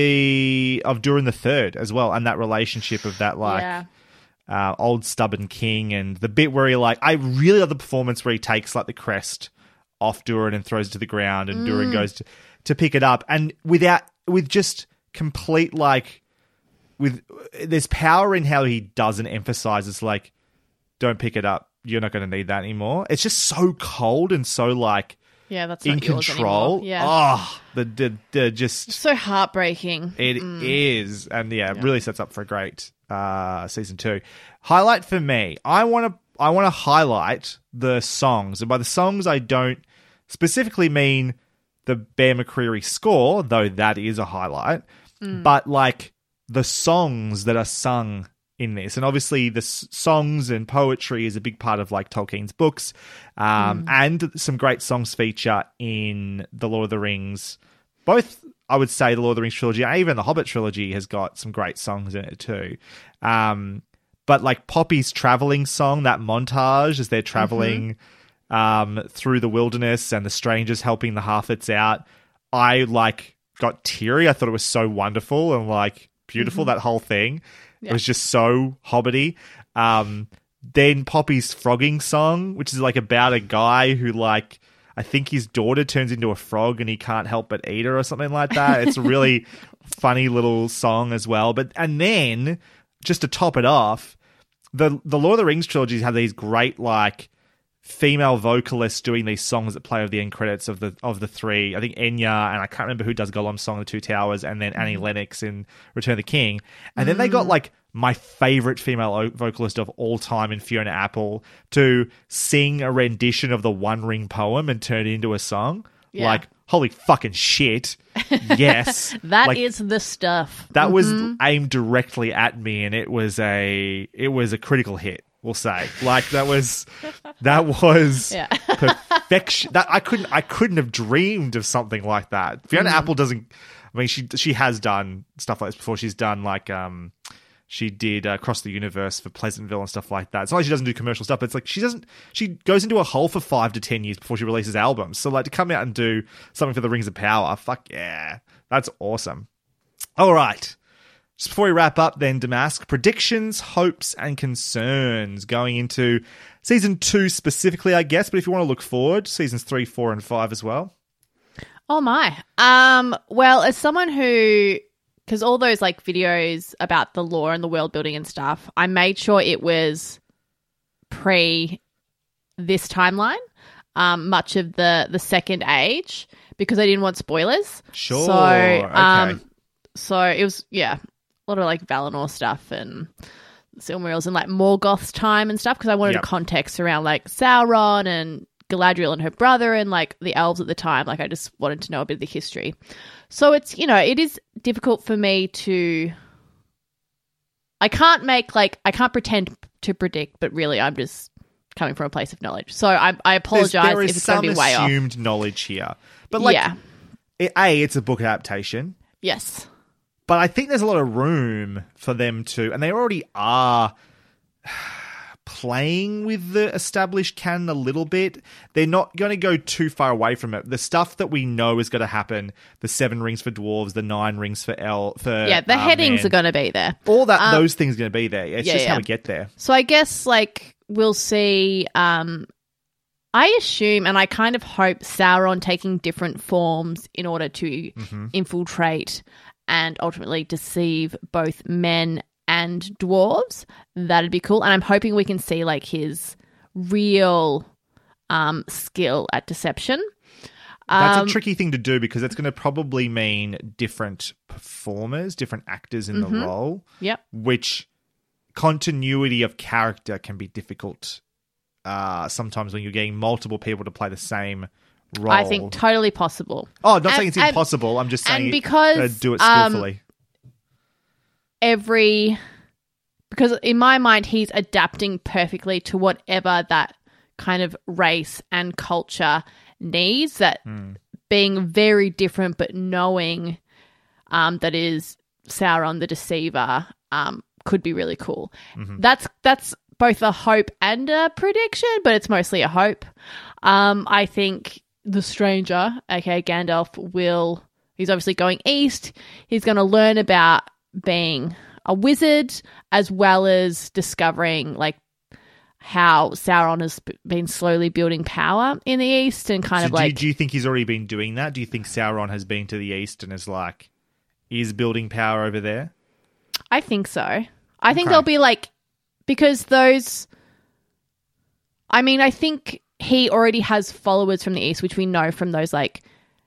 of Durin the Third as well, and that relationship of that like old stubborn king, and the bit where he like, I really love the performance where he takes like the crest off Durin and throws it to the ground, and Durin goes to pick it up, and with just complete like, there's power in how he doesn't emphasize. It's like, don't pick it up, you're not going to need that anymore. It's just so cold and so like, that's in not yours control. Anymore. Yeah. The just so heartbreaking. It is, and it really sets up for a great season 2. Highlight for me, I want to highlight the songs, and by the songs I don't specifically mean the Bear McCreary score, though that is a highlight, but like the songs that are sung in this. And obviously the songs and poetry is a big part of like Tolkien's books, and some great songs feature in the Lord of the Rings. Both, I would say, the Lord of the Rings trilogy, even the Hobbit trilogy has got some great songs in it too. But like Poppy's traveling song, that montage as they're traveling through the wilderness and the strangers helping the Harfoots out, I like got teary. I thought it was so wonderful and like beautiful, that whole thing. It was just so hobbity. Then Poppy's frogging song, which is like about a guy who like, I think his daughter turns into a frog and he can't help but eat her or something like that. It's a really funny little song as well. And then just to top it off, the Lord of the Rings trilogies have these great like female vocalists doing these songs that play over the end credits of the three. I think Enya, and I can't remember who does Gollum's song, The Two Towers, and then Annie Lennox in Return of the King. And then they got like my favorite female vocalist of all time in Fiona Apple to sing a rendition of the One Ring poem and turn it into a song. Yeah. Like, holy fucking shit. Yes. That is the stuff. That was aimed directly at me, and it was a critical hit, we'll say. Like that was perfection. That I couldn't have dreamed of something like that. Fiona Apple doesn't, I mean, she has done stuff like this before. She's done like she did Across the Universe for Pleasantville and stuff like that. It's not like she doesn't do commercial stuff, but it's like she goes into a hole for 5 to 10 years before she releases albums. So like to come out and do something for the Rings of Power, fuck yeah. That's awesome. All right. Just before we wrap up then, Damask, predictions, hopes, and concerns going into season 2 specifically, I guess, but if you want to look forward, seasons 3, 4, and 5 as well. Oh my. Well, as someone who, because all those like videos about the lore and the world building and stuff, I made sure it was pre this timeline, much of the Second Age, because I didn't want spoilers. Sure. So, okay. So it was, a lot of like Valinor stuff and Silmarils and like Morgoth's time and stuff, because I wanted context around like Sauron and Galadriel and her brother and like the elves at the time. Like I just wanted to know a bit of the history. So it's, it is difficult for me to, I can't pretend to predict, but really I'm just coming from a place of knowledge. So I apologize if it's going to be way off. There is some assumed knowledge here. But like, it's a book adaptation. Yes. But I think there's a lot of room for them to, and they already are playing with the established canon a little bit. They're not going to go too far away from it. The stuff that we know is going to happen, the 7 rings for dwelves, the 9 rings for the headings are going to be there. All that, those things are going to be there. It's just how we get there. So I guess like we'll see, I assume, and I kind of hope, Sauron taking different forms in order to infiltrate and ultimately deceive both men and dwarves. That'd be cool. And I'm hoping we can see like his real skill at deception. That's a tricky thing to do because it's going to probably mean different performers, different actors in the role. Yep. Which continuity of character can be difficult sometimes when you're getting multiple people to play the same role. I think totally possible. Oh, I'm not saying it's impossible. I'm just saying because do it skillfully. Because in my mind, he's adapting perfectly to whatever that kind of race and culture needs, that being very different but knowing that is Sauron the Deceiver could be really cool. That's both a hope and a prediction, but it's mostly a hope. I think the Stranger, aka Gandalf, he's obviously going east. He's going to learn about being a wizard as well as discovering like how Sauron has been slowly building power in the east and kind of like... Do you think he's already been doing that? Do you think Sauron has been to the east and is building power over there? I think so. I think there'll be like... Because those... I mean, I think he already has followers from the east, which we know from those like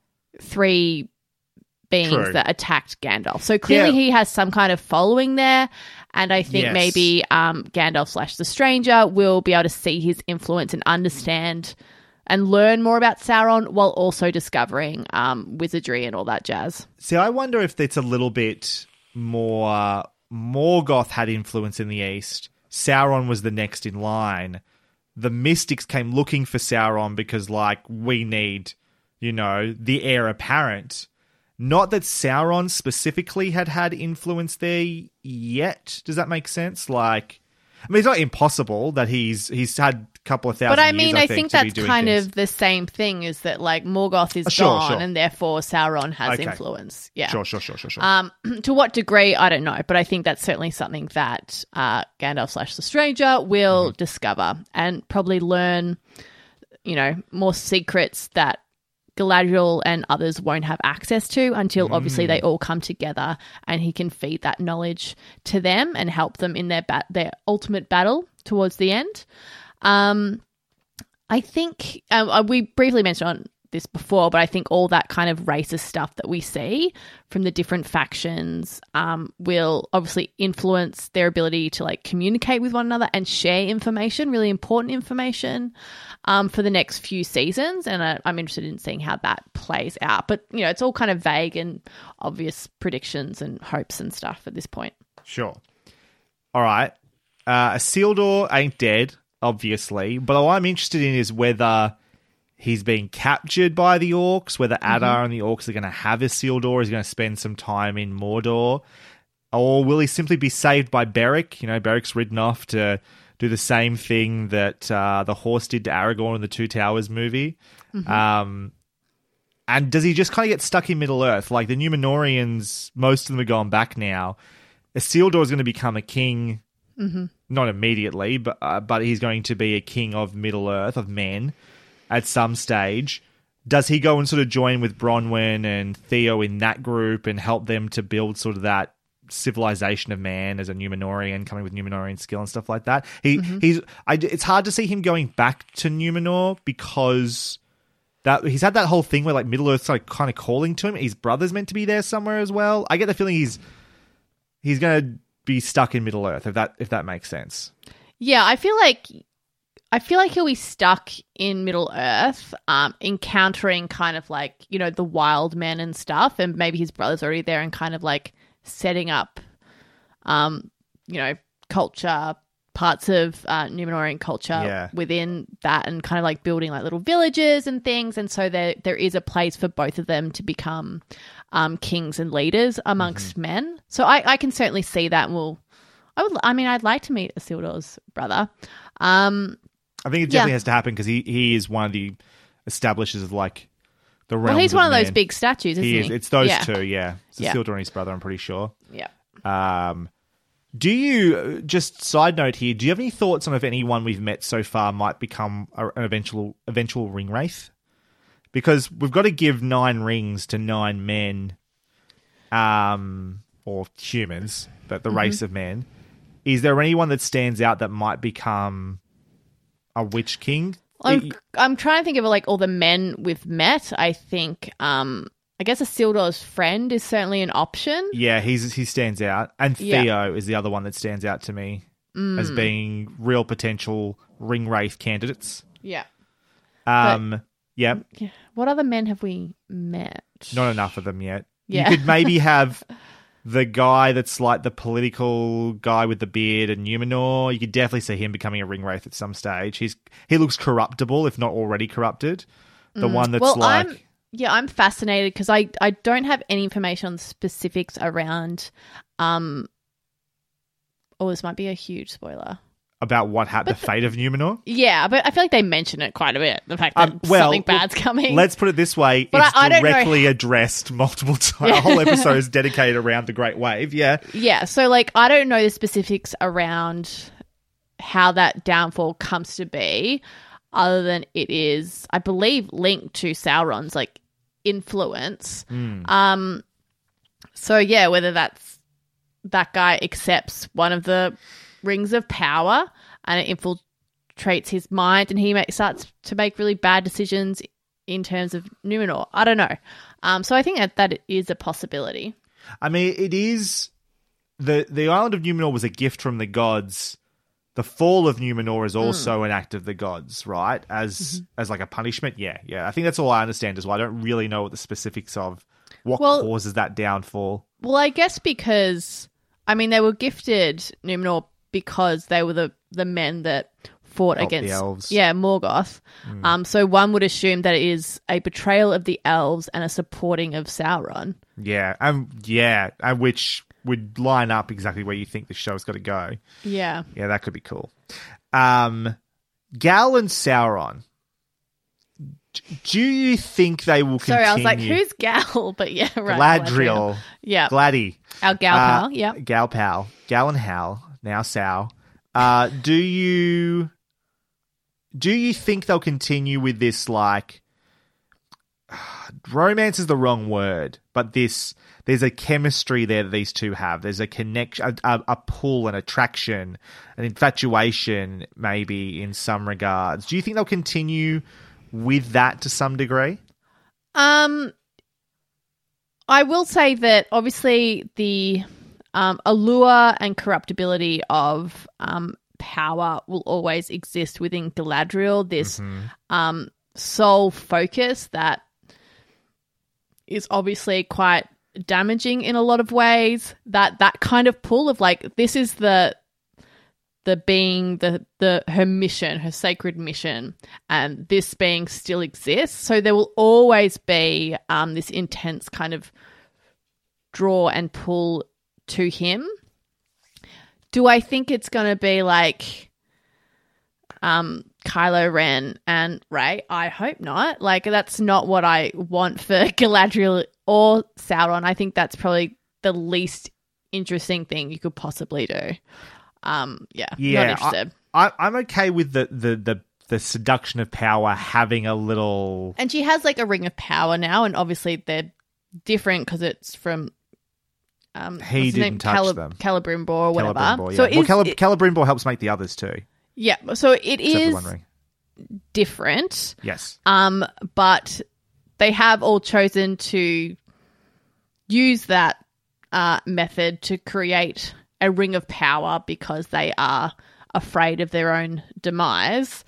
3 beings that attacked Gandalf. So clearly he has some kind of following there. And I think maybe Gandalf / the Stranger will be able to see his influence and understand and learn more about Sauron while also discovering wizardry and all that jazz. See, I wonder if it's a little bit more... Morgoth had influence in the east. Sauron was the next in line. The Mystics came looking for Sauron because, like, we need, the heir apparent. Not that Sauron specifically had influence there yet. Does that make sense? Like, I mean, it's not impossible that he's had a couple of thousand years, but I mean, I think that's kind of the same thing, is that, like, Morgoth is gone and therefore Sauron has influence. Yeah. Sure. To what degree, I don't know, but I think that's certainly something that Gandalf / the Stranger will discover and probably learn, more secrets that Galadriel and others won't have access to until obviously they all come together and he can feed that knowledge to them and help them in their ultimate battle towards the end. I think we briefly mentioned on this before, but I think all that kind of racist stuff that we see from the different factions will obviously influence their ability to like communicate with one another and share information, really important information, for the next few seasons. And I'm interested in seeing how that plays out. But, it's all kind of vague and obvious predictions and hopes and stuff at this point. Sure. All right. Isildur ain't dead, obviously. But what I'm interested in is whether he's being captured by the orcs, whether Adar and the orcs are going to have Isildur, he's going to spend some time in Mordor, or will he simply be saved by Beric? Beric's ridden off to do the same thing that the horse did to Aragorn in the Two Towers movie. And does he just kind of get stuck in Middle-earth? Like the Númenóreans, most of them are going back now. Isildur is going to become a king, not immediately, but he's going to be a king of Middle-earth, of men, at some stage. Does he go and sort of join with Bronwyn and Theo in that group and help them to build sort of that civilization of man as a Númenórean, coming with Númenórean skill and stuff like that? It's hard to see him going back to Númenor because he's had that whole thing where like Middle-earth's like kind of calling to him. His brother's meant to be there somewhere as well. I get the feeling he's going to be stuck in Middle-earth, if that makes sense. Yeah, I feel like he'll be stuck in Middle-earth, encountering kind of like, the wild men and stuff, and maybe his brother's already there and kind of like setting up, culture, parts of Númenórean culture within that, and kind of like building like little villages and things. And so there is a place for both of them to become kings and leaders amongst men. So I can certainly see that. I'd like to meet Isildur's brother. I think it definitely has to happen because he is one of the establishers of like the realms. Well, he's one of men. those big statues, isn't he? It's those two, yeah. It's Isildur and his brother, I'm pretty sure. Yeah. Do you, just side note here, do you have any thoughts on if anyone we've met so far might become an eventual ring wraith? Because we've got to give 9 rings to 9 men. or humans, but the race of men. Is there anyone that stands out that might become a Witch King? I'm trying to think of like all the men we've met. I think I guess Isildur's friend is certainly an option. Yeah, he stands out. And Theo is the other one that stands out to me as being real potential ring wraith candidates. Yeah. Yeah. What other men have we met? Not enough of them yet. Yeah. You could maybe have the guy that's like the political guy with the beard and Numenor. You could definitely see him becoming a ring wraith at some stage. He looks corruptible, if not already corrupted. The one that's I'm fascinated because I don't have any information on specifics around this might be a huge spoiler. About what happened, the fate of Numenor? Yeah, but I feel like they mention it quite a bit. The fact that something bad's coming. Let's put it this way. But it's directly addressed multiple times. A whole episode is dedicated around the Great Wave, yeah. Yeah, so like I don't know the specifics around how that downfall comes to be other than it is, I believe, linked to Sauron's like influence. So yeah, whether that's that guy accepts one of the rings of power and it infiltrates his mind and he starts to make really bad decisions in terms of Numenor. I don't know. So I think that is a possibility. I mean, it is... The island of Numenor was a gift from the gods. The fall of Numenor is also an act of the gods, right? As like a punishment? Yeah. I think that's all I understand as well. I don't really know what the specifics of what causes that downfall. Well, I guess because, I mean, they were gifted Numenor because they were the men that fought against the elves. Yeah, Morgoth. So one would assume that it is a betrayal of the elves and a supporting of Sauron. Yeah, and which would line up exactly where you think the show's got to go. Yeah. Yeah, that could be cool. Gal and Sauron. Do you think they will continue? Sorry, I was like, who's Gal? But yeah, right. Galadriel. Yeah. Gladdy. Our Gal pal, yeah. Gal pal. Gal and Hal. Now Sau. Do you think they'll continue with this, like, romance is the wrong word, but there's a chemistry there that these two have. There's a connection, a pull, an attraction, an infatuation, maybe in some regards. Do you think they'll continue with that to some degree? I will say that obviously the allure and corruptibility of power will always exist within Galadriel. This soul focus that is obviously quite damaging in a lot of ways. That kind of pull of like, this is her mission, her sacred mission, and this being still exists. So there will always be this intense kind of draw and pull to him. Do I think it's going to be like Kylo Ren and Rey? I hope not. Like, that's not what I want for Galadriel or Sauron. I think that's probably the least interesting thing you could possibly do. Not interested. I'm okay with the seduction of power having a little... And she has like a ring of power now, and obviously they're different because it's from... he didn't touch them. Celebrimbor or whatever. Celebrimbor, yeah. So Celebrimbor helps make the others too. Yeah, so it is different. Yes. But they have all chosen to use that method to create a ring of power because they are afraid of their own demise.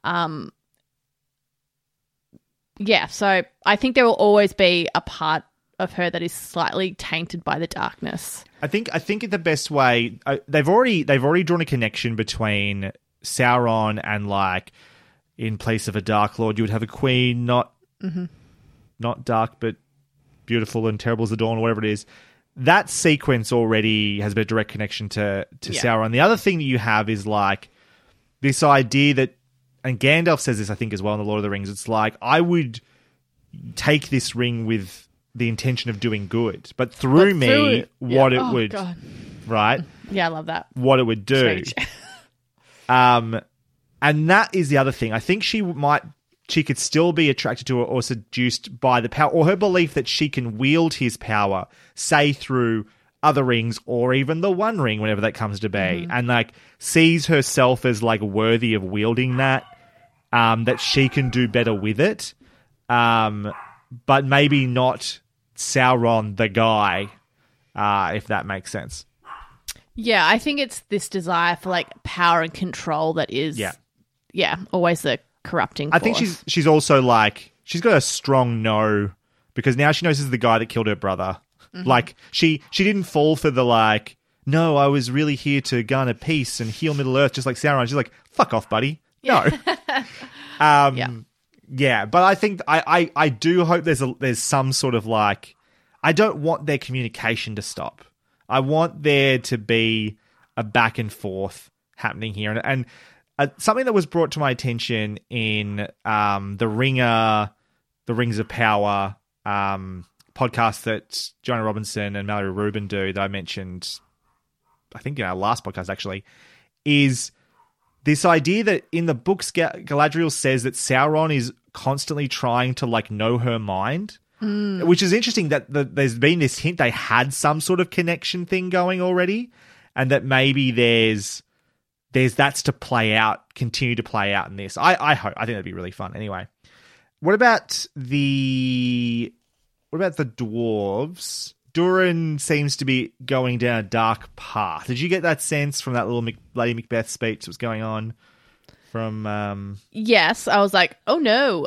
So I think there will always be a part of her that is slightly tainted by the darkness. I think the best way they've already drawn a connection between Sauron and, like, in place of a Dark Lord, you would have a queen, not dark but beautiful and terrible as the dawn, or whatever it is. That sequence already has a direct connection to Sauron. The other thing that you have is, like, this idea that, and Gandalf says this, I think, as well in The Lord of the Rings, it's like, I would take this ring with the intention of doing good, but through me, what it would, God. Right? Yeah, I love that. What it would do. And that is the other thing. I think she might she could still be attracted to or seduced by the power, or her belief that she can wield his power, say through other rings or even the One Ring whenever that comes to be, and like sees herself as like worthy of wielding that, that she can do better with it, but maybe not Sauron the guy, if that makes sense. Yeah, I think it's this desire for like power and control that is always the corrupting force. I think she's also like, she's got a strong no, because now she knows this is the guy that killed her brother. Like she didn't fall for the like, no, I was really here to garner peace and heal Middle Earth, just like Sauron. She's like, fuck off, buddy. No. Yeah, but I think I do hope there's some sort of like, I don't want their communication to stop. I want there to be a back and forth happening here, and something that was brought to my attention in the Rings of Power podcast that Jonah Robinson and Mallory Rubin do that I mentioned, I think in our last podcast actually, is this idea that in the books Galadriel says that Sauron is constantly trying to like know her mind, which is interesting that there's been this hint they had some sort of connection thing going already, and that maybe there's that's to play out, continue to play out in this. I hope. I think that'd be really fun. Anyway, what about the dwarves? Durin seems to be going down a dark path. Did you get that sense from that little Lady Macbeth speech that was going on? From Yes, I was like, oh no.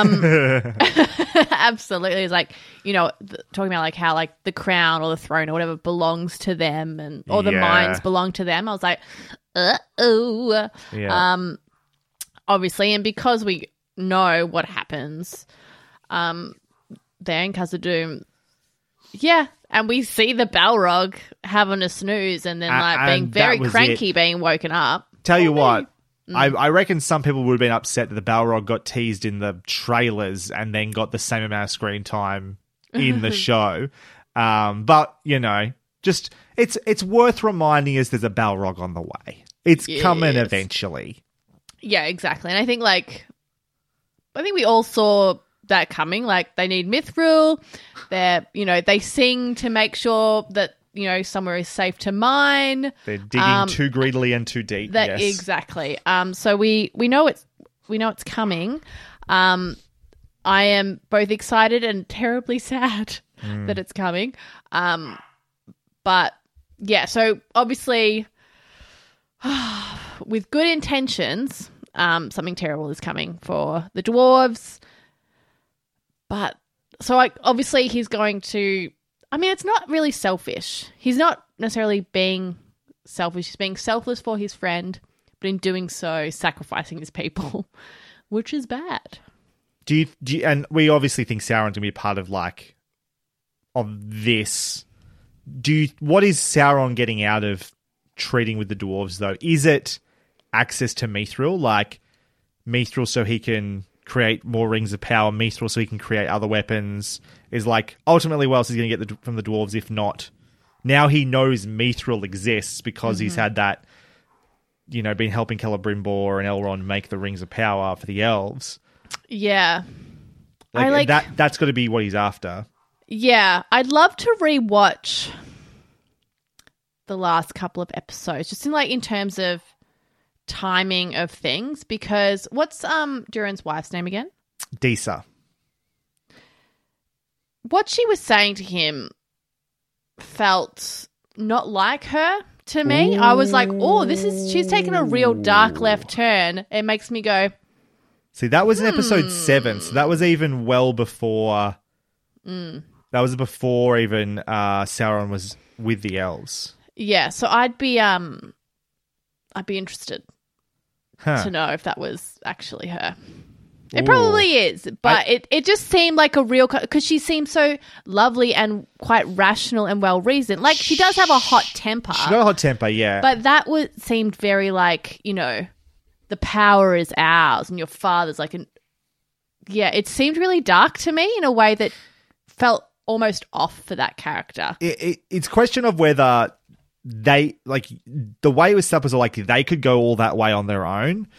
Absolutely. It's like, you know, talking about like how like the crown or the throne or whatever belongs to them, and or the mines belong to them. I was like, uh-oh. Yeah. Obviously, and because we know what happens there in Khazad-dûm, and we see the Balrog having a snooze and then like being very cranky, being woken up. Tell you what, I reckon some people would have been upset that the Balrog got teased in the trailers and then got the same amount of screen time in the show. But, you know, just it's worth reminding us there's a Balrog on the way. It's coming eventually. Yeah, exactly. And I think we all saw that coming. Like, they need Mithril. They sing to make sure that, you know, somewhere is safe to mine. They're digging too greedily and too deep. Yes. Exactly. So we know it's coming. I am both excited and terribly sad that it's coming. But yeah, so obviously with good intentions, something terrible is coming for the dwarves. But so obviously he's going to, I mean, it's not really selfish. He's not necessarily being selfish. He's being selfless for his friend, but in doing so, sacrificing his people, which is bad. Do you, and we obviously think Sauron's going to be a part of this. What is Sauron getting out of treating with the dwarves, though? Is it access to Mithril? Like, Mithril so he can create more rings of power, Mithril so he can create other weapons? Is like, ultimately, what else is he going to get from the dwarves if not? Now he knows Mithril exists because he's had that, you know, been helping Celebrimbor and Elrond make the rings of power for the elves. Yeah. That's got to be what he's after. Yeah. I'd love to rewatch the last couple of episodes, just in terms of timing of things, because what's Durin's wife's name again? Disa. What she was saying to him felt not like her to me. Ooh. I was like, oh, she's taken a real dark left turn. It makes me go. See, that was in episode 7, so that was even well before. That was before even Sauron was with the elves. Yeah, so I'd be interested to know if that was actually her. It probably is, but it just seemed like a real, because she seemed so lovely and quite rational and well-reasoned. Like, she does have a hot temper. She's got a hot temper, yeah. But that seemed very like, you know, the power is ours and your father's like it seemed really dark to me in a way that felt almost off for that character. It's a question of whether they, like, the way it was set up was like they could go all that way on their own,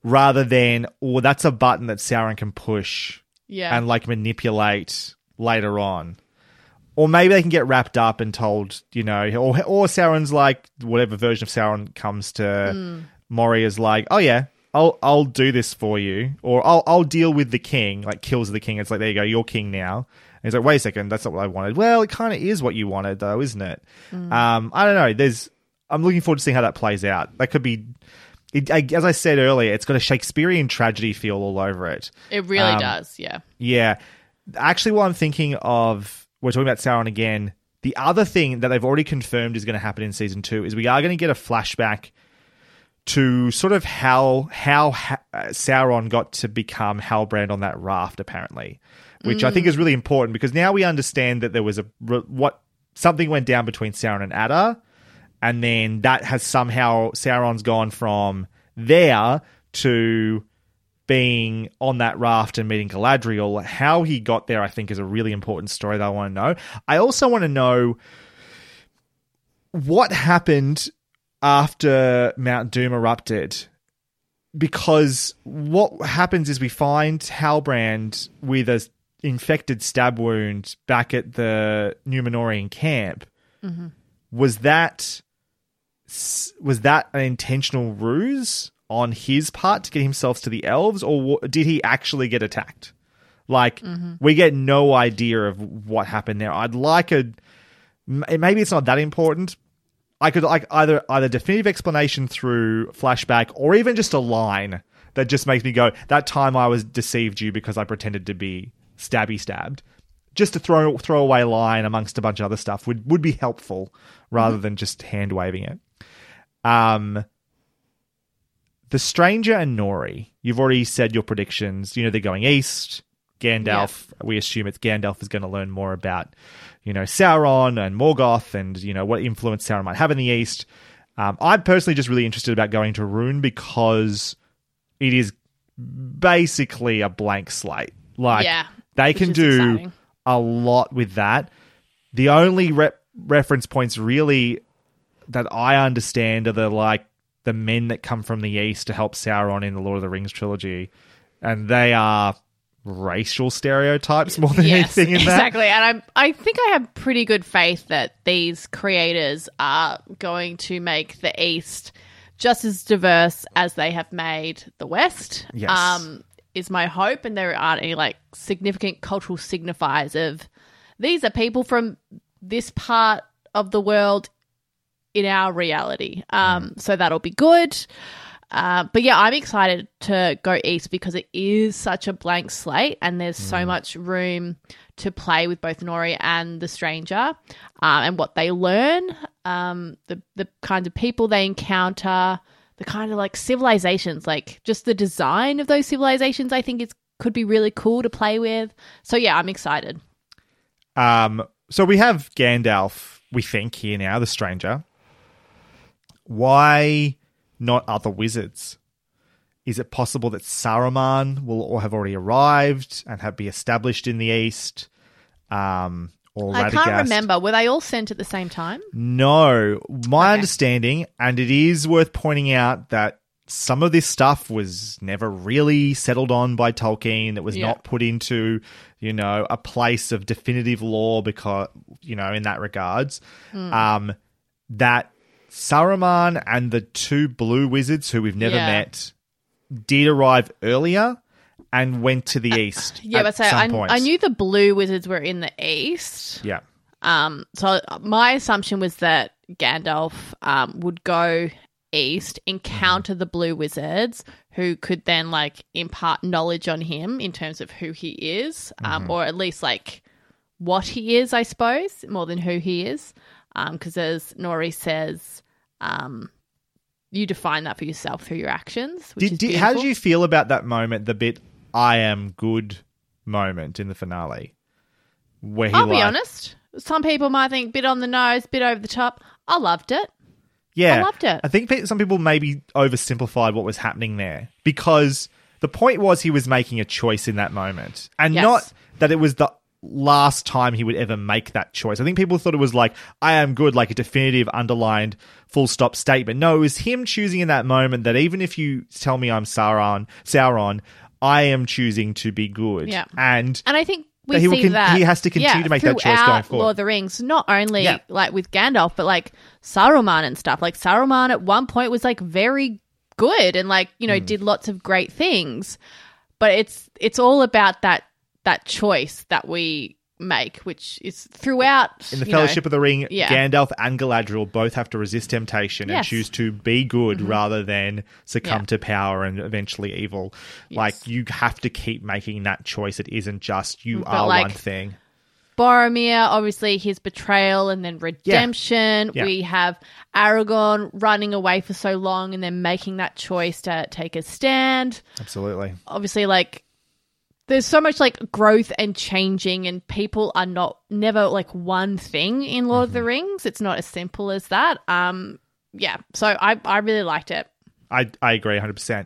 rather than, that's a button that Sauron can push and like manipulate later on. Or maybe they can get wrapped up and told, or Sauron's like, whatever version of Sauron comes to Moria's like, oh yeah, I'll do this for you, or I'll deal with the king, like kills the king. It's like, there you go, you're king now. And he's like, wait a second, that's not what I wanted. Well, it kind of is what you wanted though, isn't it? I don't know. I'm looking forward to seeing how that plays out. That could be, as I said earlier, it's got a Shakespearean tragedy feel all over it. It really does, yeah. Yeah. Actually, what I'm thinking of, we're talking about Sauron again. The other thing that they've already confirmed is going to happen in season 2 is we are going to get a flashback to sort of how Sauron got to become Halbrand on that raft, apparently, which I think is really important because now we understand that there was something went down between Sauron and Adar, and then that has somehow Sauron's gone from there to being on that raft and meeting Galadriel. How he got there, I think, is a really important story that I want to know. I also want to know what happened after Mount Doom erupted, because what happens is we find Halbrand with an infected stab wound back at the Númenórean camp. Mm-hmm. Was that an intentional ruse on his part to get himself to the elves, or did he actually get attacked? Like, we get no idea of what happened there. I'd like maybe it's not that important. I could like either definitive explanation through flashback, or even just a line that just makes me go, that time I was deceived you because I pretended to be stabbed. Just a throwaway line amongst a bunch of other stuff would be helpful rather than just hand waving it. The Stranger and Nori, you've already said your predictions. They're going east. Gandalf, we assume it's Gandalf is going to learn more about, Sauron and Morgoth and, what influence Sauron might have in the east. I'm personally just really interested about going to Rhûn because it is basically a blank slate. Like, they can do exciting. A lot with that. The only reference points really that I understand are the men that come from the east to help Sauron in the Lord of the Rings trilogy, and they are racial stereotypes more than anything in that. Exactly, and I think I have pretty good faith that these creators are going to make the East just as diverse as they have made the West. Yes. Is my hope, and there aren't any significant cultural signifiers of these are people from this part of the world in our reality. So that'll be good. But yeah, I'm excited to go east because it is such a blank slate and there's so much room to play with both Nori and the Stranger, and what they learn, the kinds of people they encounter, the kind of civilizations, just the design of those civilizations I think could be really cool to play with. So yeah, I'm excited. So we have Gandalf, we think, here now, the Stranger. Why not other wizards? Is it possible that Saruman will have already arrived and be established in the east? Or I can't remember. Were they all sent at the same time? No. My understanding, and it is worth pointing out that some of this stuff was never really settled on by Tolkien. It was not put into, a place of definitive law because, in that regards. That Saruman and the two blue wizards who we've never met did arrive earlier and went to the east. I knew the blue wizards were in the east. Yeah. So my assumption was that Gandalf would go east, encounter the blue wizards, who could then impart knowledge on him in terms of who he is, or at least what he is, I suppose, more than who he is. Because as Nori says, you define that for yourself through your actions. How did you feel about that moment, the bit "I am good" moment in the finale? Where I'll be honest, some people might think bit on the nose, bit over the top. I loved it. Yeah, I loved it. I think some people maybe oversimplified what was happening there because the point was he was making a choice in that moment, and not that it was last time he would ever make that choice. I think people thought it was like, I am good, like a definitive underlined full stop statement. No, it was him choosing in that moment that even if you tell me I'm Sauron, I am choosing to be good. Yeah. And I think he has to continue to make that choice going forward. Lord of the Rings, not only like with Gandalf, but like Saruman and stuff. Like Saruman at one point was like very good and like, you know, did lots of great things. But it's all about that choice that we make, which is throughout. In the Fellowship of the Ring, yeah. Gandalf and Galadriel both have to resist temptation and choose to be good rather than succumb to power and eventually evil. Yes. Like, you have to keep making that choice. It isn't just you But are like, one thing. Boromir, obviously his betrayal and then redemption. Yeah. We have Aragorn running away for so long and then making that choice to take a stand. Absolutely. Obviously, like, there's so much like growth and changing, and people are never like one thing in Lord of the Rings. It's not as simple as that. Yeah. So I really liked it. I agree 100%.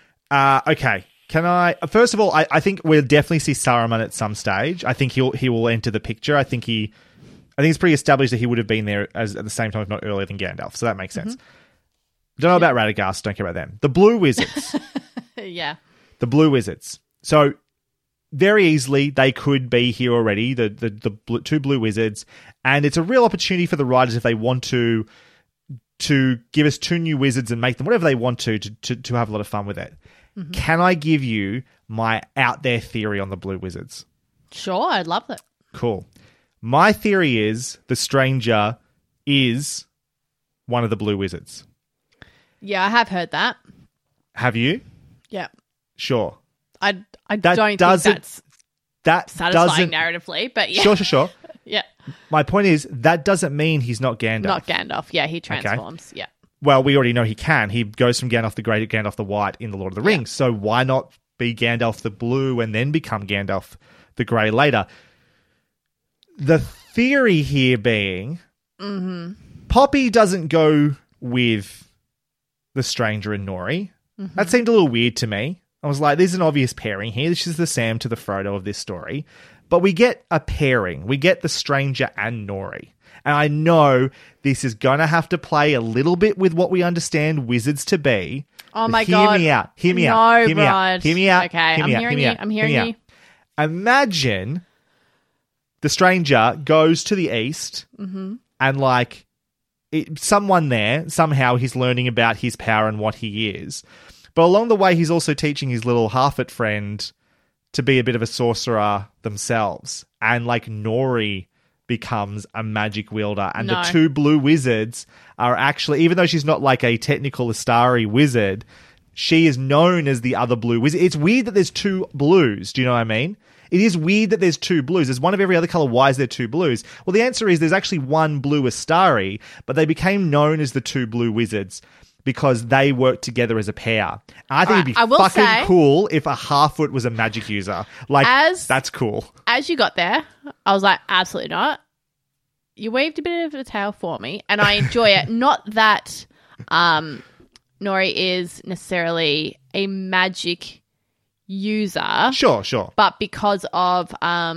Okay. Can I? First of all, I think we'll definitely see Saruman at some stage. I think he will enter the picture. I think it's pretty established that he would have been there at the same time, if not earlier than Gandalf. So that makes sense. Don't know about Radagast. Don't care about them. The Blue Wizards. Yeah. The Blue Wizards. So very easily they could be here already. The two Blue Wizards, and it's a real opportunity for the writers if they want to give us two new wizards and make them whatever they want to have a lot of fun with it. Can I give you my out there theory on the Blue Wizards? Sure, I'd love it. Cool. My theory is the Stranger is one of the Blue Wizards. Yeah, I have heard that. Have you? Yeah. Sure. I don't think that's that satisfying narratively, but yeah. Sure. Yeah. My point is that doesn't mean he's not Gandalf. Not Gandalf. Yeah, he transforms. Okay. Yeah. Well, we already know he can. He goes from Gandalf the Grey to Gandalf the White in The Lord of the Rings. So why not be Gandalf the Blue and then become Gandalf the Grey later? The theory here being Poppy doesn't go with the Stranger and Nori. That seemed a little weird to me. I was like, there's an obvious pairing here. This is the Sam to the Frodo of this story. But we get a pairing. We get the Stranger and Nori. And I know this is going to have to play a little bit with what we understand wizards to be. Oh my God. Hear me out. Okay, I'm hearing you. Imagine the Stranger goes to the east and like someone there, somehow he's learning about his power and what he is. But along the way, he's also teaching his little half-it friend to be a bit of a sorcerer themselves. And like Nori becomes a magic wielder. And the two Blue Wizards are actually, even though she's not like a technical Astari wizard, she is known as the other Blue Wizard. It's weird that there's two blues. Do you know what I mean? It is weird that there's two blues. There's one of every other color. Why is there two blues? Well, the answer is there's actually one Blue Astari, but they became known as the two Blue Wizards because they worked together as a pair. And I think it'd be fucking cool if a Half-Foot was a magic user. Like, that's cool. As you got there, I was like, absolutely not. You weaved a bit of a tale for me, and I enjoy it. Not that Nori is necessarily a magic user. Sure. But because of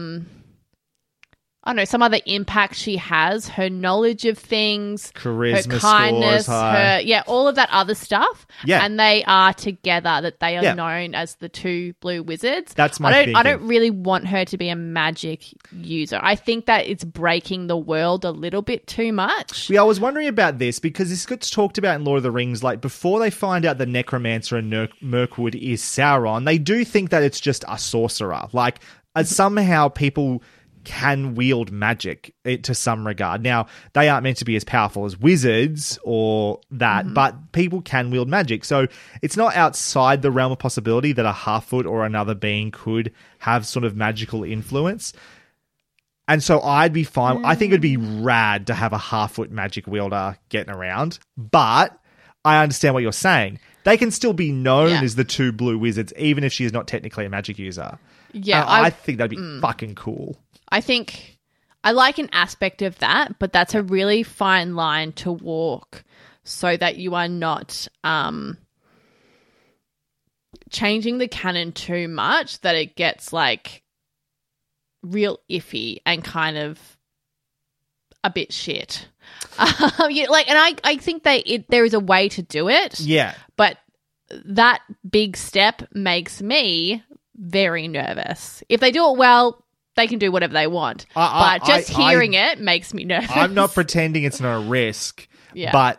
I don't know, some other impact she has, her knowledge of things, charisma, her kindness, scores high. all of that other stuff. Yeah. And they are together, that they are known as the two Blue Wizards. That's my thinking. I don't really want her to be a magic user. I think that it's breaking the world a little bit too much. Yeah, I was wondering about this because this gets talked about in Lord of the Rings. Like, before they find out the Necromancer and Mirkwood is Sauron, they do think that it's just a sorcerer. Like, somehow people can wield magic to some regard. Now, they aren't meant to be as powerful as wizards or that, but people can wield magic. So it's not outside the realm of possibility that a Half-Foot or another being could have sort of magical influence. And so I'd be fine. I think it'd be rad to have a Half-Foot magic wielder getting around, but I understand what you're saying. They can still be known as the two Blue Wizards, even if she is not technically a magic user. Yeah, I think that'd be fucking cool. I think I like an aspect of that, but that's a really fine line to walk so that you are not changing the canon too much that it gets like real iffy and kind of a bit shit. And I think there is a way to do it. Yeah. But that big step makes me very nervous. If they do it well, they can do whatever they want. But just hearing it makes me nervous. I'm not pretending it's not a risk. Yeah. But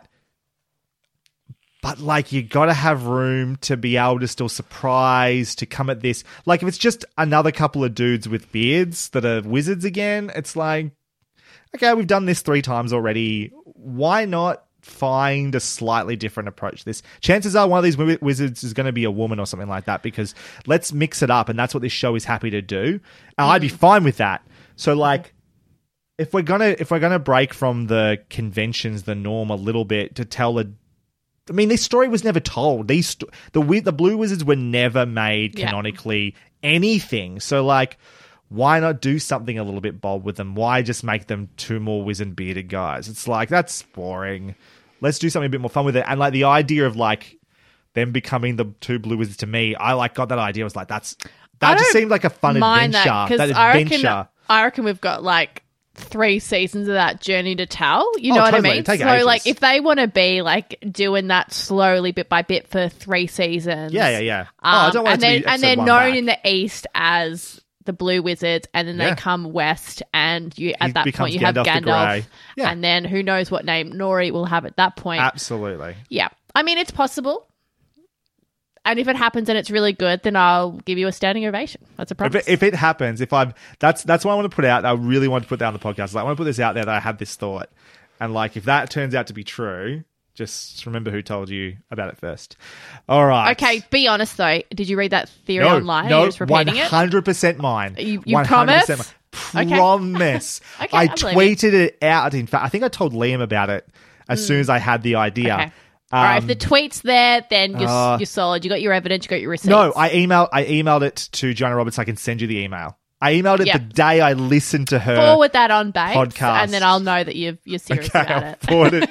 like, you got to have room to be able to still surprise, to come at this. Like, if it's just another couple of dudes with beards that are wizards again, it's like, okay, we've done this 3 times already. Why not find a slightly different approach to this? Chances are one of these wizards is going to be a woman or something like that, because let's mix it up, and that's what this show is happy to do. And I'd be fine with that. So, like, if we're gonna break from the conventions, the norm a little bit to tell this story was never told. The Blue Wizards were never made canonically anything. So, like, why not do something a little bit bold with them? Why just make them 2 more wizard bearded guys? It's like, that's boring. Let's do something a bit more fun with it. And like the idea of like them becoming the 2 Blue Wizards, to me, I like got that idea. I was like, that just seemed like a fun adventure. That adventure. I reckon we've got like 3 seasons of that journey to tell. You know what totally. I mean? Take so ages. like, if they want to be like doing that slowly bit by bit for 3 seasons. Yeah. I don't want it to be and they're episode 1 known back. in the East as the Blue Wizards, and then they come west, and at that point you have Gandalf, and then who knows what name Nori will have at that point. Absolutely. Yeah. I mean, it's possible. And if it happens and it's really good, then I'll give you a standing ovation. That's a promise. If it happens, that's what I want to put out. I really want to put that on the podcast. Like, I want to put this out there that I had this thought, and like, if that turns out to be true, just remember who told you about it first. All right. Okay, be honest though. Did you read that theory online? No, You're just repeating 100% mine. You 100% promise? Mine. Promise. Okay, I I believe tweeted it out. In fact, I think I told Liam about it as soon as I had the idea. Okay. All right, if the tweet's there, then you're solid. You got your evidence, you got your receipts. No, I emailed it to Joanna Roberts. I can send you the email. I emailed it the day I listened to her forward that on Babes, podcast, and then I'll know that you're serious about I'll it. Forward it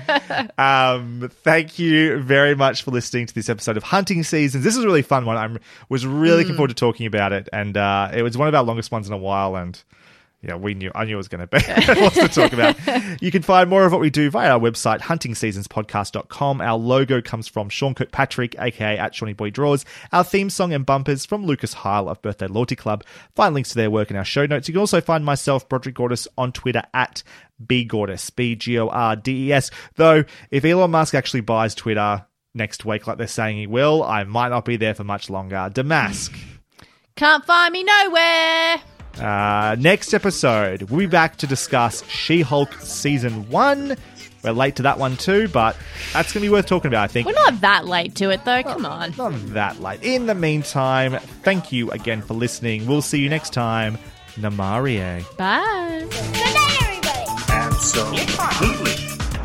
to you. Thank you very much for listening to this episode of Hunting Seasons. This was a really fun one. I was really looking forward to talking about it, and it was one of our longest ones in a while, and yeah, I knew it was going to be lots to talk about. You can find more of what we do via our website, huntingseasonspodcast.com. Our logo comes from Sean Kirkpatrick, aka at Shawnee Boy Draws. Our theme song and bumpers from Lucas Heil of Birthday Loyalty Club. Find links to their work in our show notes. You can also find myself, Broderick Gordis, on Twitter at bgordis, BGORDES. Though, if Elon Musk actually buys Twitter next week like they're saying he will, I might not be there for much longer. Damask. Can't find me nowhere. Next episode, we'll be back to discuss She-Hulk Season 1. We're late to that one too, but that's going to be worth talking about, I think. We're not that late to it, though. Come on. Not that late. In the meantime, thank you again for listening. We'll see you next time. Namarie. Bye. Good night, everybody. Absolutely.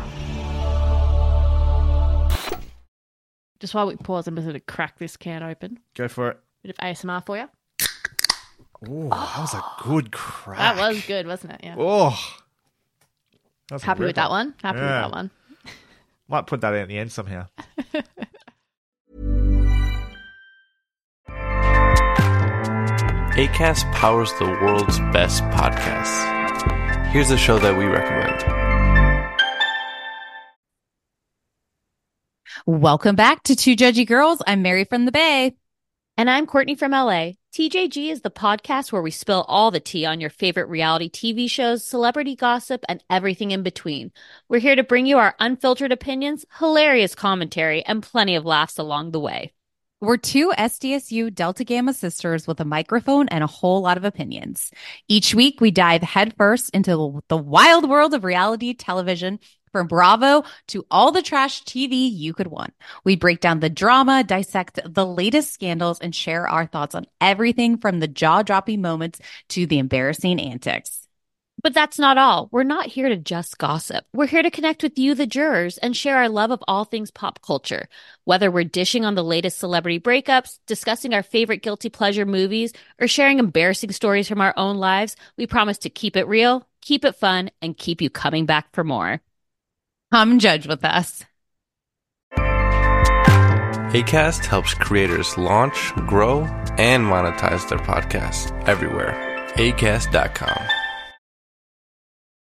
Just while we pause, I'm just going to crack this can open. Go for it. Bit of ASMR for you. Oh, that was a good crack. That was good, wasn't it? Yeah. Oh. Happy with that one? Happy with that one. Might put that in at the end somehow. Acast powers the world's best podcasts. Here's a show that we recommend. Welcome back to Two Judgy Girls. I'm Mary from the Bay. And I'm Courtney from LA. TJG is the podcast where we spill all the tea on your favorite reality TV shows, celebrity gossip, and everything in between. We're here to bring you our unfiltered opinions, hilarious commentary, and plenty of laughs along the way. We're 2 SDSU Delta Gamma sisters with a microphone and a whole lot of opinions. Each week, we dive headfirst into the wild world of reality television, from Bravo to all the trash TV you could want. We break down the drama, dissect the latest scandals, and share our thoughts on everything from the jaw-dropping moments to the embarrassing antics. But that's not all. We're not here to just gossip. We're here to connect with you, the jurors, and share our love of all things pop culture. Whether we're dishing on the latest celebrity breakups, discussing our favorite guilty pleasure movies, or sharing embarrassing stories from our own lives, we promise to keep it real, keep it fun, and keep you coming back for more. Come judge with us. Acast helps creators launch, grow, and monetize their podcasts everywhere. ACAST.com.